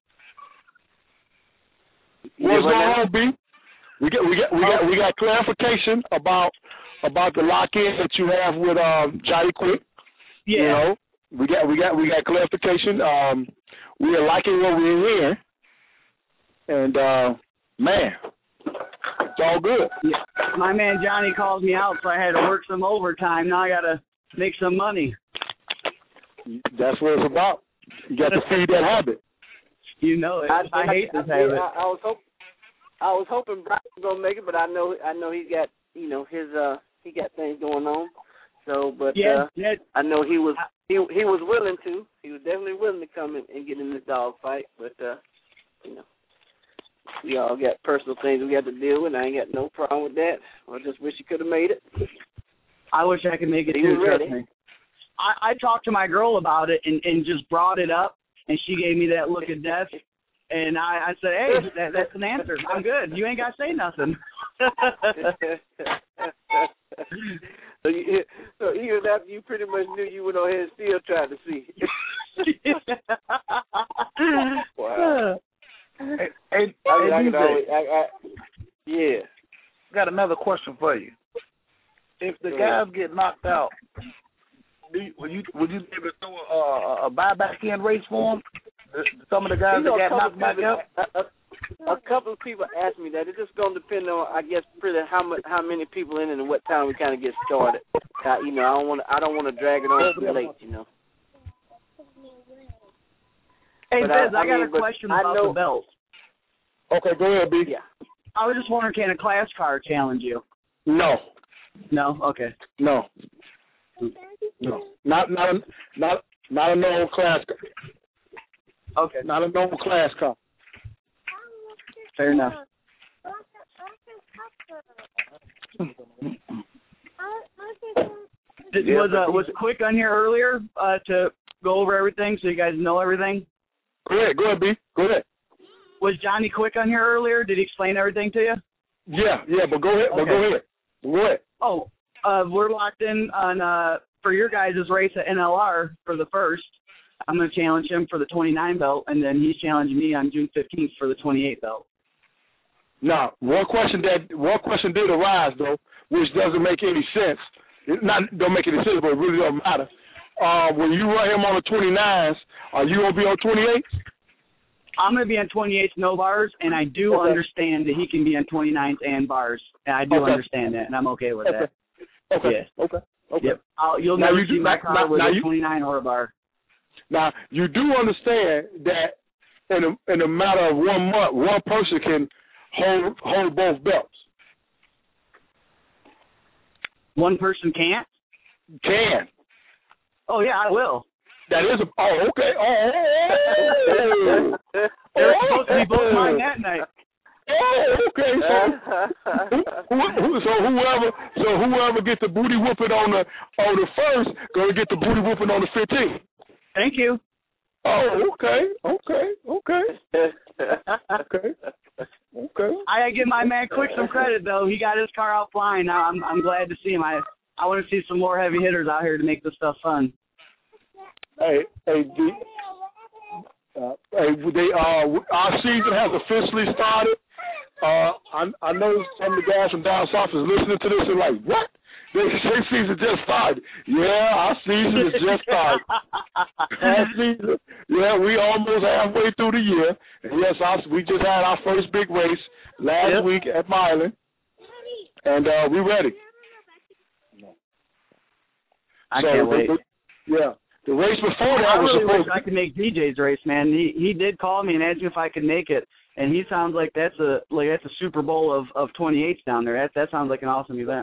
What's going on, B? We get we get we got we got clarification about about the lock in that you have with um Johnny Quick. Yeah. You know, we got we got we got clarification. Um, we are liking what we're hearing, and uh, man, it's all good. Yeah. My man Johnny calls me out, so I had to work some overtime. Now I got to make some money. That's what it's about. You got to feed that habit. You know it. I, I, I hate I, this habit. I, I was hoping I was hoping Brian was gonna make it, but I know I know he's got you know his uh he got things going on. So, but Yeah, uh, yeah. I know he was he he was willing to. He was definitely willing to come in and get in this dog fight, but uh, you know, we all got personal things we got to deal with. And I ain't got no problem with that. I just wish he could have made it. I wish I could make it He too. was Trust ready. me. I, I talked to my girl about it and, and just brought it up, and she gave me that look of death. And I, I said, hey, that, that's an answer. I'm good. You ain't got to say nothing. so, you, so even after you pretty much knew, you went on ahead and still tried to see. Wow. Hey, hey, I mean, hey, I D can J, always, I, I, yeah. got another question for you. If the Go guys ahead. get knocked out, do you, would you would you be able to throw a, a, a buyback in race for them? Some of the guys You know, that a got couple knocked back people, out. A, a, a couple of people asked me that. It's just going to depend on, I guess, pretty how much, how many people in it and what time we kind of get started. Uh, you know, I don't want to, I don't want to drag it on too late. You know. Hey, But Biz, I, I, I got mean, a but question I about know, the belt. Okay, go ahead, B. Yeah. I was just wondering, can a class car challenge you? No. No? Okay. No. No. Not not a, not not a normal class car. Okay. Not a normal class car. Fair enough. Did, Yeah, was uh, was Quick on here earlier uh, to go over everything so you guys know everything? Go ahead, go ahead, B. Go ahead. Was Johnny Quick on here earlier? Did he explain everything to you? Yeah, yeah, but go ahead, but Okay. go ahead. Go ahead. Oh, uh, we're locked in on uh, for your guys' race at N L R for the first. I'm going to challenge him for the twenty-nine belt, and then he's challenging me on June fifteenth for the twenty-eight belt. Now, one question that one question did arise though, which doesn't make any sense. It not don't make any sense, but it really don't matter. Uh, when you run him on the twenty-nines, are you gonna be on twenty-eights? I'm going to be on twenty-eights, no bars, and I do Okay. understand that he can be on twenty-nines and bars. And I do Okay. understand that, and I'm okay with Okay. that. Okay. Yeah. Okay. Okay. Yep. I'll, you'll Now never you see do- my now- car now- with now a you- twenty-nine or a bar. Now you do understand that in a in a matter of one month, one person can hold hold both belts. One person can't? Can. Oh, yeah, I will. That is a oh okay oh. They're supposed to be both mine that night. Oh, okay. So, who, who, so whoever, so whoever gets the booty whooping on the on the first, gonna get the booty whooping on the fifteenth. Thank you. Oh, okay, okay, okay, okay, okay. I gotta give my man Quick some credit though. He got his car out flying. Now I'm I'm glad to see him. I I want to see some more heavy hitters out here to make this stuff fun. Hey, hey, D, uh, hey, they uh, our season has officially started. Uh, I I know some of the guys from down south is listening to this and like, what? They say season just started. Yeah, our season is just started. Our season, yeah, we almost halfway through the year. And yes, our, we just had our first big race last Yep. week at Milan, and uh, we ready. I So, can't wait. the- yeah, the race before that I was really wish supposed I could make D J's race, man. He he did call me and asked me if I could make it, and he sounds like that's a like that's a Super Bowl of of twenty-eights down there. That that sounds like an awesome event.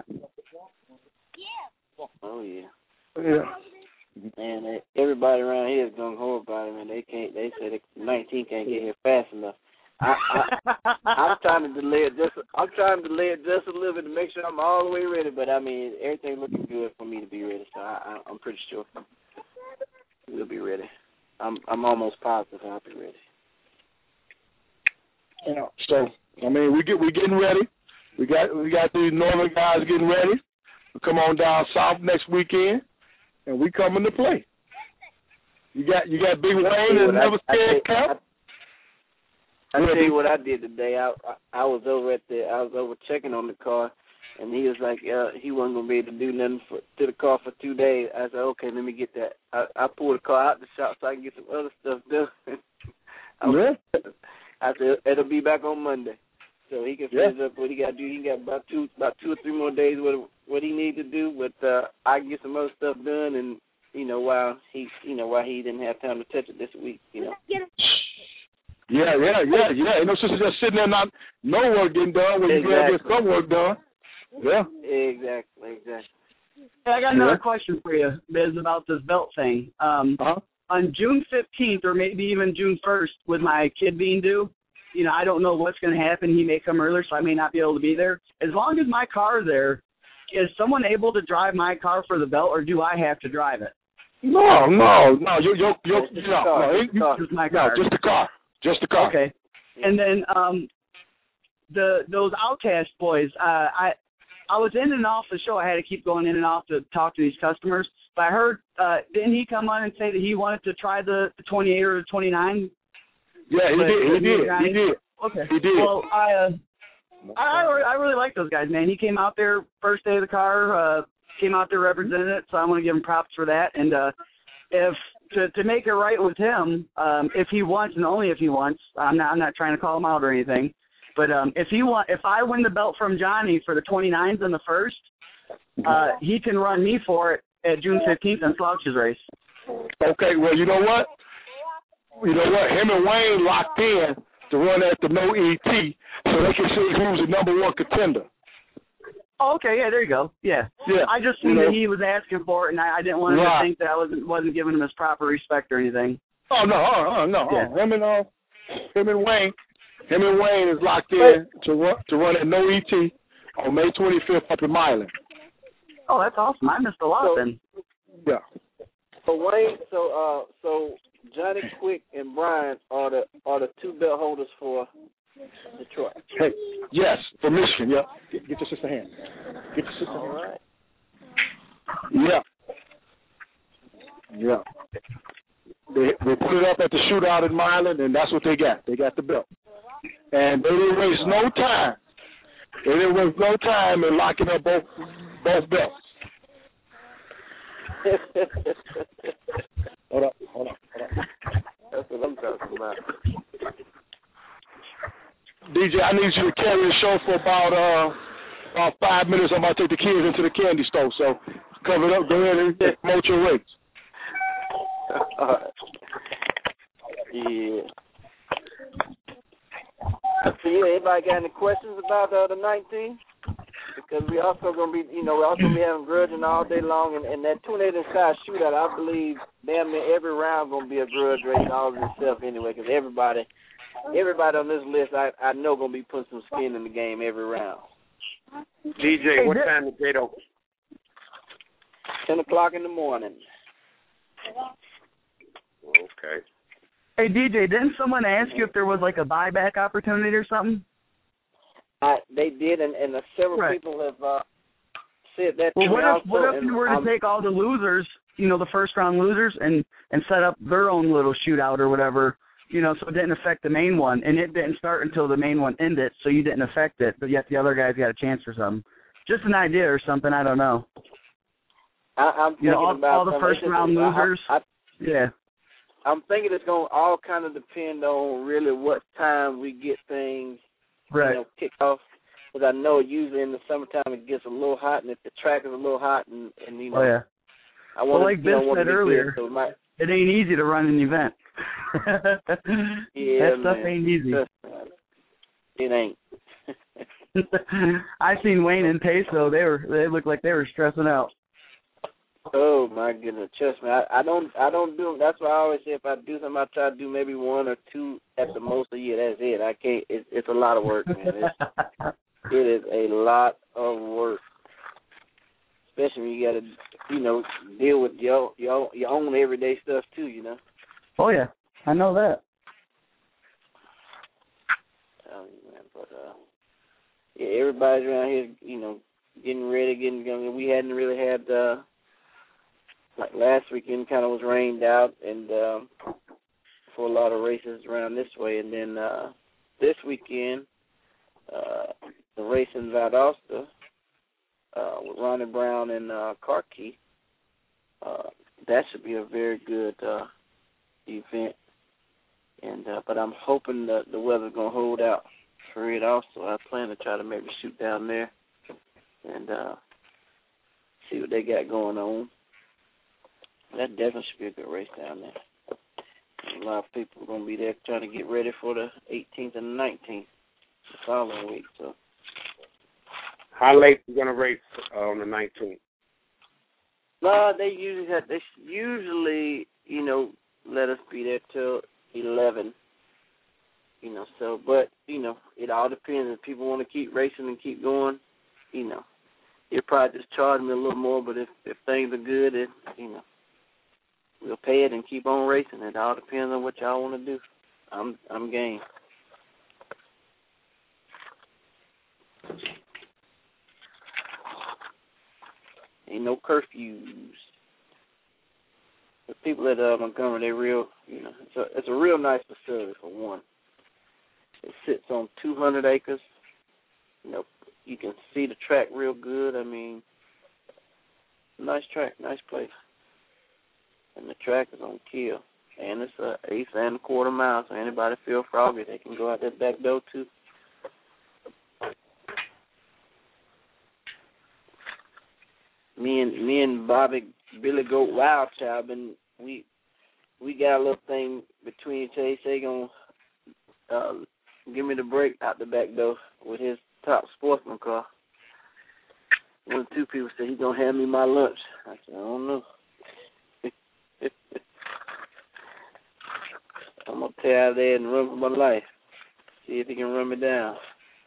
Oh yeah. Yeah. Man, they, everybody around here is gung ho about it, man. They can't. They say the nineteen can't get here fast enough. I, I I'm trying to delay it just. I'm trying to delay it just a little bit to make sure I'm all the way ready. But I mean, everything's looking good for me to be ready. So I, I, I'm pretty sure we'll be ready. I'm I'm almost positive I'll be ready. Yeah. So I mean, we get we getting ready. We got we got these northern guys getting ready. We come on down south next weekend, and we coming to play. You got you got Big Wayne and Never Scared Cap. I tell you what I did today. I, I I was over at the I was over checking on the car, and he was like, uh, he wasn't gonna be able to do nothing for, to the car for two days. I said, okay, let me get that. I, I pulled the car out the shop so I can get some other stuff done. I, was, I said it'll be back on Monday, so he can finish up what he got to do. He got about two about two or three more days what what he needs to do, but uh, I can get some other stuff done, and you know while he you know while he didn't have time to touch it this week, you know. Yeah, yeah, yeah, yeah. Ain't no sister just sitting there not no work getting done when you can get some work done. Yeah. Exactly, exactly. Hey, I got another Yeah. question for you, Biz, about this belt thing. Um, uh-huh. On June fifteenth or maybe even June first, with my kid being due, you know, I don't know what's going to happen. He may come earlier, so I may not be able to be there. As long as my car's there, is someone able to drive my car for the belt, or do I have to drive it? No, no, no. You, you, you, Just the no, car. no, Just you, the car. Just my no, car. just the car, just the car. Okay. And then um, the those Outcast boys. Uh, I I was in and off the show. I had to keep going in and off to talk to these customers. But I heard, uh, didn't he come on and say that he wanted to try the, the twenty-eight or the twenty-nine? Yeah, he but, did. He did. He did. Okay. He did. Well, I, uh, I, I, I really like those guys, man. He came out there first day of the car, uh, came out there representing it, so I want to give him props for that. And uh, if to to make it right with him, um, if he wants, and only if he wants, I'm not I'm not trying to call him out or anything, but um, if he want, if I win the belt from Johnny for the twenty-nines in the first, uh, he can run me for it at June fifteenth in Slouch's race. Okay, well, you know what? You know what? Him and Wayne locked in to run at the no E T so they can see who's the number one contender. Oh, okay, yeah, there you go. Yeah. Yeah. I just seen you know, that he was asking for it, and I, I didn't want him right. to think that I wasn't wasn't giving him his proper respect or anything. Oh no, uh, uh, no, Yeah. uh, him and uh, him and Wayne, him and Wayne is locked in to run to run at no E T on May twenty-fifth up in Milan. Oh, that's awesome. I missed a lot So- then. Yeah. So Wayne, so uh, so Johnny Quick and Brian are the are the two belt holders for Detroit. Hey, yes, for Michigan. Yeah. Get, get your sister hand. Get your sister All hand. right. Yeah. Yeah. They they put it up at the shootout in Milan, and that's what they got. They got the belt, and they didn't waste no time. They didn't waste no time in locking up both both belts. Hold up, hold up, hold up. That's what I'm talking about. D J, I need you to carry the show for about uh about five minutes. I'm about to take the kids into the candy store, so cover it up. Go ahead and promote your race. Uh, yeah. So yeah, anybody got any questions about uh, the nineteenth? Because we also gonna be, you know, we also gonna be having grudging all day long, and, and that twenty-eight inside shootout, I believe, damn near every round gonna be a grudge race all in itself anyway. Because everybody, everybody on this list, I I know gonna be putting some skin in the game every round. D J, what time is it open? Ten o'clock in the morning. Okay. Hey, D J, didn't someone ask you if there was like a buyback opportunity or something? I, they did, and, and uh, several Right. people have uh, said that Well, to what me if also. what if and you were to I'm- take all the losers, you know, the first round losers, and and set up their own little shootout or whatever, you know, so it didn't affect the main one, and it didn't start until the main one ended, so you didn't affect it, but yet the other guys got a chance for something. Just an idea or something, I don't know. I, I'm thinking You know, all, about all the something. first It's just- round I- losers. I, I, Yeah. I'm thinking it's going to all kind of depend on really what time we get things, Right. you know, kicked off. Because I know usually in the summertime it gets a little hot, and if the track is a little hot, and, and you know, Oh yeah. I want Well, like you know, Vince want to said be earlier, good, so it might, it ain't easy to run an event. yeah, that stuff man. ain't easy. It ain't. I seen Wayne and Peso. They were they looked like they were stressing out. Oh my goodness, trust me. I, I don't, I don't do. That's why I always say if I do something, I try to do maybe one or two at the most a year. That's it. I can't. It's, it's a lot of work, man. It's, it is a lot of work, especially when you got to, you know, deal with your your your own everyday stuff too. You know. Oh yeah, I know that. Tell you, man, but uh, yeah, everybody's around here, you know, getting ready, getting going. We hadn't really had. Uh, Like last weekend, kind of was rained out, and um, for a lot of races around this way. And then uh, this weekend, uh, the race in Valdosta uh, with Ronnie Brown and uh, Carkey. Uh, that should be a very good uh, event. And uh, but I'm hoping that the weather's gonna hold out for it. Also, I plan to try to maybe shoot down there and uh, see what they got going on. That definitely should be a good race down there. A lot of people are going to be there trying to get ready for the eighteenth and the nineteenth, the following week. So, How late are you going to race uh, on the nineteenth? no, they usually have, they usually you know let us be there till eleven. You know, so but you know it all depends. If people want to keep racing and keep going, you know, you'll probably just charge me a little more. But if if things are good, it you know. We'll pay it and keep on racing. It all depends on what y'all want to do. I'm I'm game. Ain't no curfews. The people at uh, Montgomery, they real, you know, it's a, it's a real nice facility for one. It sits on two hundred acres. You know, you can see the track real good. I mean, nice track, nice place. And the track is on Kill. And it's a eighth and a quarter mile, so anybody feel froggy, they can go out that back door too. Me and me and Bobby Billy Goat Wildchild, been we we got a little thing between each other. They gonna uh, give me the break out the back door with his top sportsman car. One or two people said he's gonna hand me my lunch. I said, I don't know. I'm gonna tear out there and run for my life. See if he can run me down.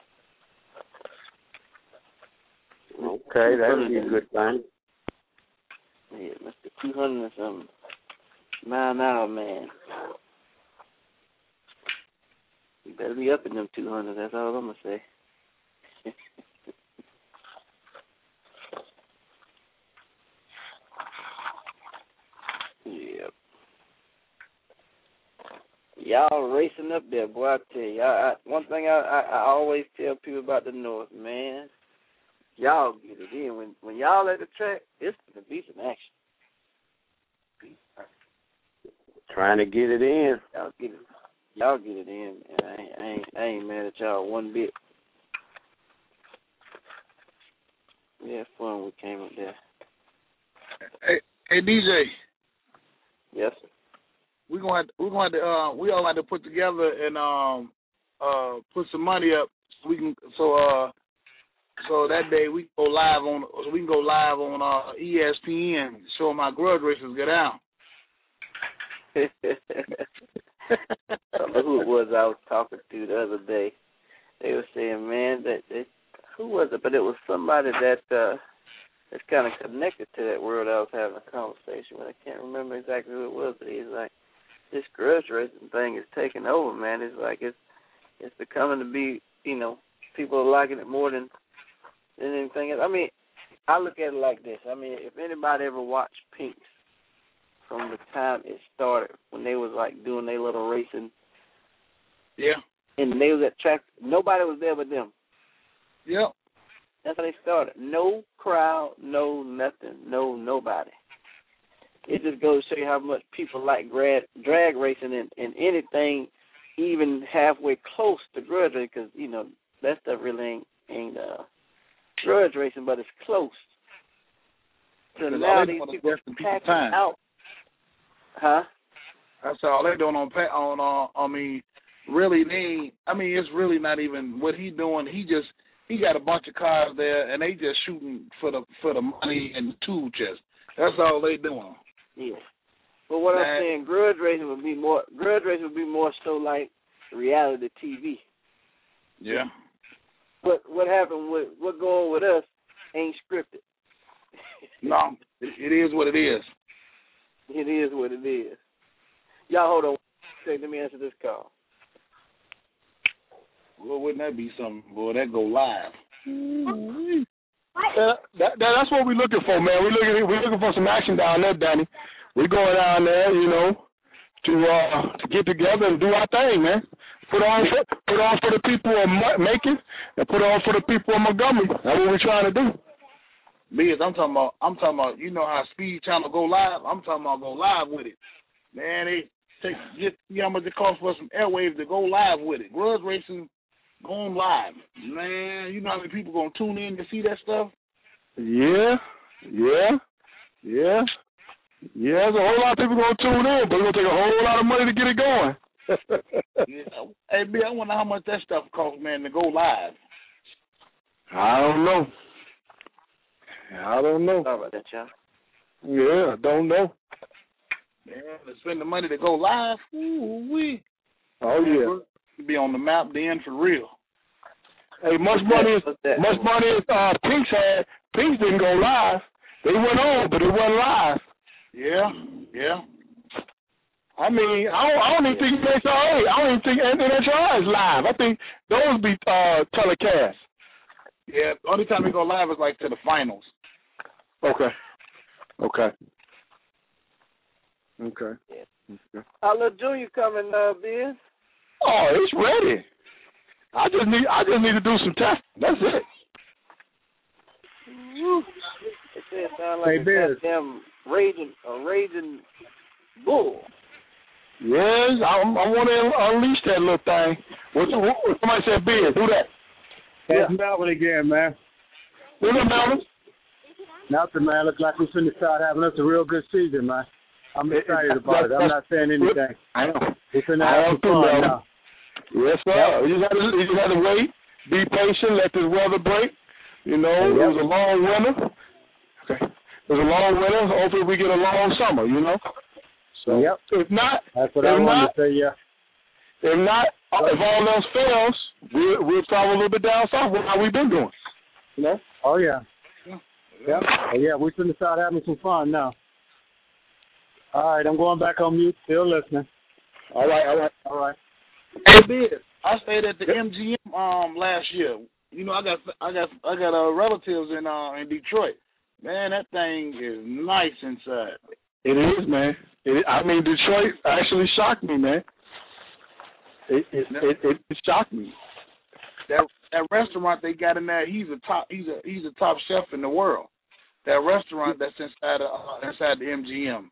Okay, that would be a good thing. Yeah, Mister two hundred and something mile an hour, man. You better be up in them two hundred. That's all I'm gonna say. Yep. Y'all racing up there, boy. I tell you, I, I, one thing I, I, I always tell people about the North, man. Y'all get it in. When when y'all at the track, it's going to be some action. Trying to get it in. Y'all get it. Y'all get it in, man. I ain't, I ain't, I ain't mad at y'all one bit. We had fun when we came up there. Hey, hey D J. Yes, sir. We're gonna have to, we're gonna have to, uh, we all have to put together and um uh put some money up so we can so uh so that day we go live on so we can go live on uh E S P N show my grudge races go down. I don't know who it was I was talking to the other day. They were saying, man, that they, who was it? But it was somebody that uh, that's kind of connected to that world I was having a conversation with. I can't remember exactly who it was, but he's like, this grudge racing thing is taking over, man. It's like it's it's becoming to be, you know, people are liking it more than than anything else. I mean, I look at it like this. I mean, if anybody ever watched Pinks from the time it started, when they was like doing their little racing, yeah, and they was at track, nobody was there but them. Yep. That's how they started. No crowd, no nothing, no nobody. It just goes to show you how much people like drag, drag racing and, and anything even halfway close to grudge racing, because, you know, that stuff really ain't, ain't uh, grudge racing, but it's close. So now these people packing time. out. Huh? That's all they doing on on. Uh, I mean, really, they. Ain't, I mean, it's really not even what he doing. He just he got a bunch of cars there, and they just shooting for the for the money and the tool chest. That's all they doing. Yeah. But what Man. I'm saying, grudge racing would be more. Grudge racing would be more so like reality T V. Yeah. But what happened with what going with us ain't scripted. No, it, it is what it is. It is what it is. Y'all hold on. Let me answer this call. Well, wouldn't that be something, boy? That go live. Uh, that, that, that's what we're looking for, man. We're looking we're looking for some action down there, Danny. We're going down there, you know, to uh, to get together and do our thing, man. Put on for put on for the people of Macon and put on for the people of Montgomery. That's what we're trying to do. Me is I'm talking about I'm talking about you know how Speed Channel go live. I'm talking about go live with it, man. They take just see how much it costs for some airwaves to go live with it. Grudge racing going live, man. You know how many people gonna tune in to see that stuff? Yeah, yeah, yeah, yeah. There's a whole lot of people gonna tune in, but it's gonna take a whole lot of money to get it going. Yeah. Hey, B, I wonder how much that stuff costs, man, to go live. I don't know. I don't know. Sorry about that, y'all. Yeah, I don't know. Man, to spend the money to go live, ooh wee. Oh yeah. Be on the map then for real. Hey, much money is much money is uh Pinks had. Pinks didn't go live. They went on, but it wasn't live. Yeah, yeah. I mean, I don't, I don't even think N H R A. I don't even think N H R A is live. I think those be uh telecast. Yeah, the only time we go live is like to the finals. Okay. Okay. Okay. okay. How little Junior coming, uh, Biz? Oh, it's ready. I just need I just need to do some testing. That's it. Woo. It said sound like Hey, a goddamn raging a raging bull. Yes, I, I want to unleash that little thing. What, what, somebody said, Biz, who that? That's yeah. Melvin again, man. Who's that, Melvin? Nothing, man. Looks like we're finna start having us a real good season, man. I'm excited it, about it. I'm not saying anything. I know. We're finna I have am some too, fun Melvin. now. Yes, sir. Yep. You just have to, you just have to wait, be patient, let this weather break. You know, yep. it was a long winter. Okay. It was a long winter. Hopefully we get a long summer, you know. So yep. if not, that's what if I wanted not, to say, yeah. If not, if all else fails, we'll, we'll travel a little bit down south with how we've been doing. You know? Oh, yeah. Yep. Oh, yeah, we're going to start having some fun now. All right, I'm going back on mute. Still listening. All right, all right. All right. Hey, Biz, I stayed at the yep. M G M um last year. You know, I got I got I got uh, relatives in uh in Detroit. Man, that thing is nice inside. It is, man. It, I mean, Detroit actually shocked me, man. It it, it it it shocked me. That that restaurant they got in there, he's a top he's a he's a top chef in the world. That restaurant that's inside of, uh, inside the M G M.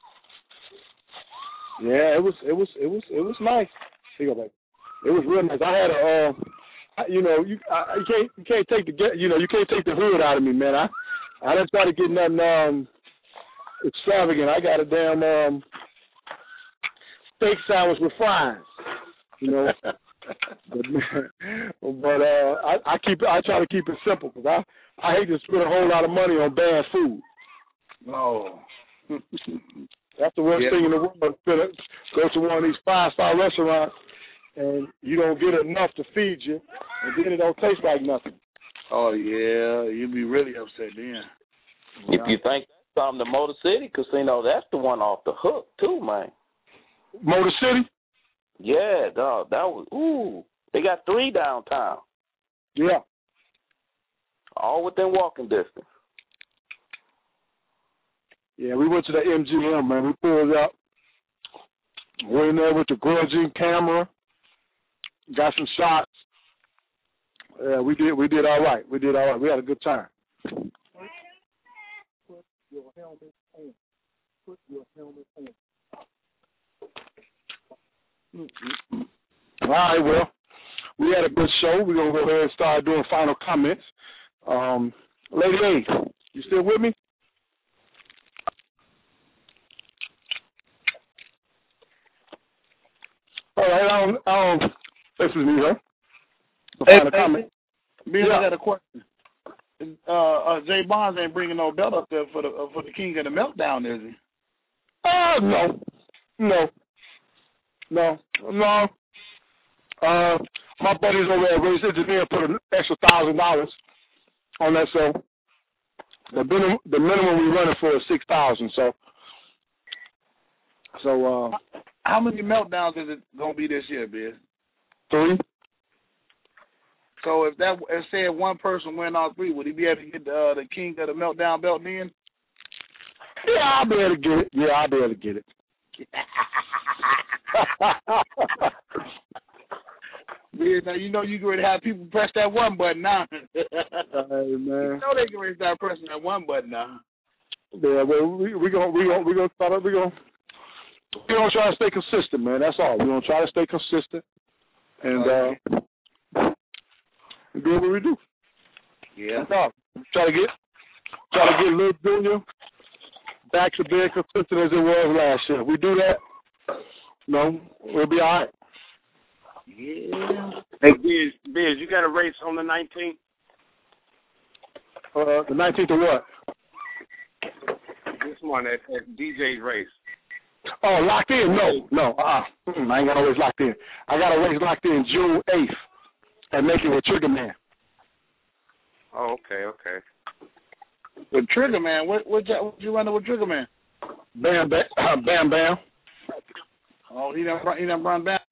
Yeah, it was it was it was it was nice. Here you go, baby. It was real nice. I had a, uh, you know, you I, you can't you can't take the you know you can't take the hood out of me, man. I I didn't try to get nothing um extravagant. I got a damn um steak sandwich with fries, you know. but but uh, I, I keep I try to keep it simple because I I hate to spend a whole lot of money on bad food. Oh. That's the worst yeah. thing in the world. Go to one of these five-star restaurants and you don't get enough to feed you, and then it don't taste like nothing. Oh, yeah. You'd be really upset then. If you think that's something, the Motor City Casino, that's the one off the hook, too, man. Motor City? Yeah, dog. That was, ooh. They got three downtown. Yeah. All within walking distance. Yeah, we went to the M G M, man. We pulled up. Went in there with the grudging camera. Got some shots. Yeah, we did. We did all right. We did all right. We had a good time. Put your helmet on. Put your helmet on. Mm-hmm. All right. Well, we had a good show. We're gonna go ahead and start doing final comments. Um, Lady A, you still with me? All right, I don't, I don't, this is me, huh? The hey, final hey, comment. Ben, yeah. I got a question. Uh, uh, Jay Bonds ain't bringing no belt up there for the uh, for the King of the Meltdown, is he? Uh, no. No. No. No. Uh, my buddies over at Race Engineer put an extra thousand dollars on that, so the minimum, the minimum we running for is six thousand. So, so uh, how many meltdowns is it gonna be this year, Biz? Three. So if that, if say one person win all three, would he be able to get the, uh, the King of the Meltdown belt then? Yeah, I'll be able to get it. Yeah, I'll be able to get it. Yeah, now you know you can already have people press that one button now. Hey, man. You know they can already start pressing that one button now. Yeah, well, we we gonna we gonna we gonna start we gonna we gonna try to stay consistent, man. That's all. We gonna try to stay consistent and okay. uh, do what we do. Yeah. No, try to get try to get Lil Junior back to being consistent as it was last year. If we do that, no, we'll be all right. Yeah. Hey, Biz, Biz, you got a race on the nineteenth? Uh, the nineteenth of what? This one at, at D J's race. Oh, locked in? No, no. Uh, I ain't got a race locked in. I got a race locked in June eighth at Making with Trigger Man. Oh, okay, okay. With Trigger Man, what what, what you running with Trigger Man? Bam, bam, uh, bam, bam. Oh, he done he done run back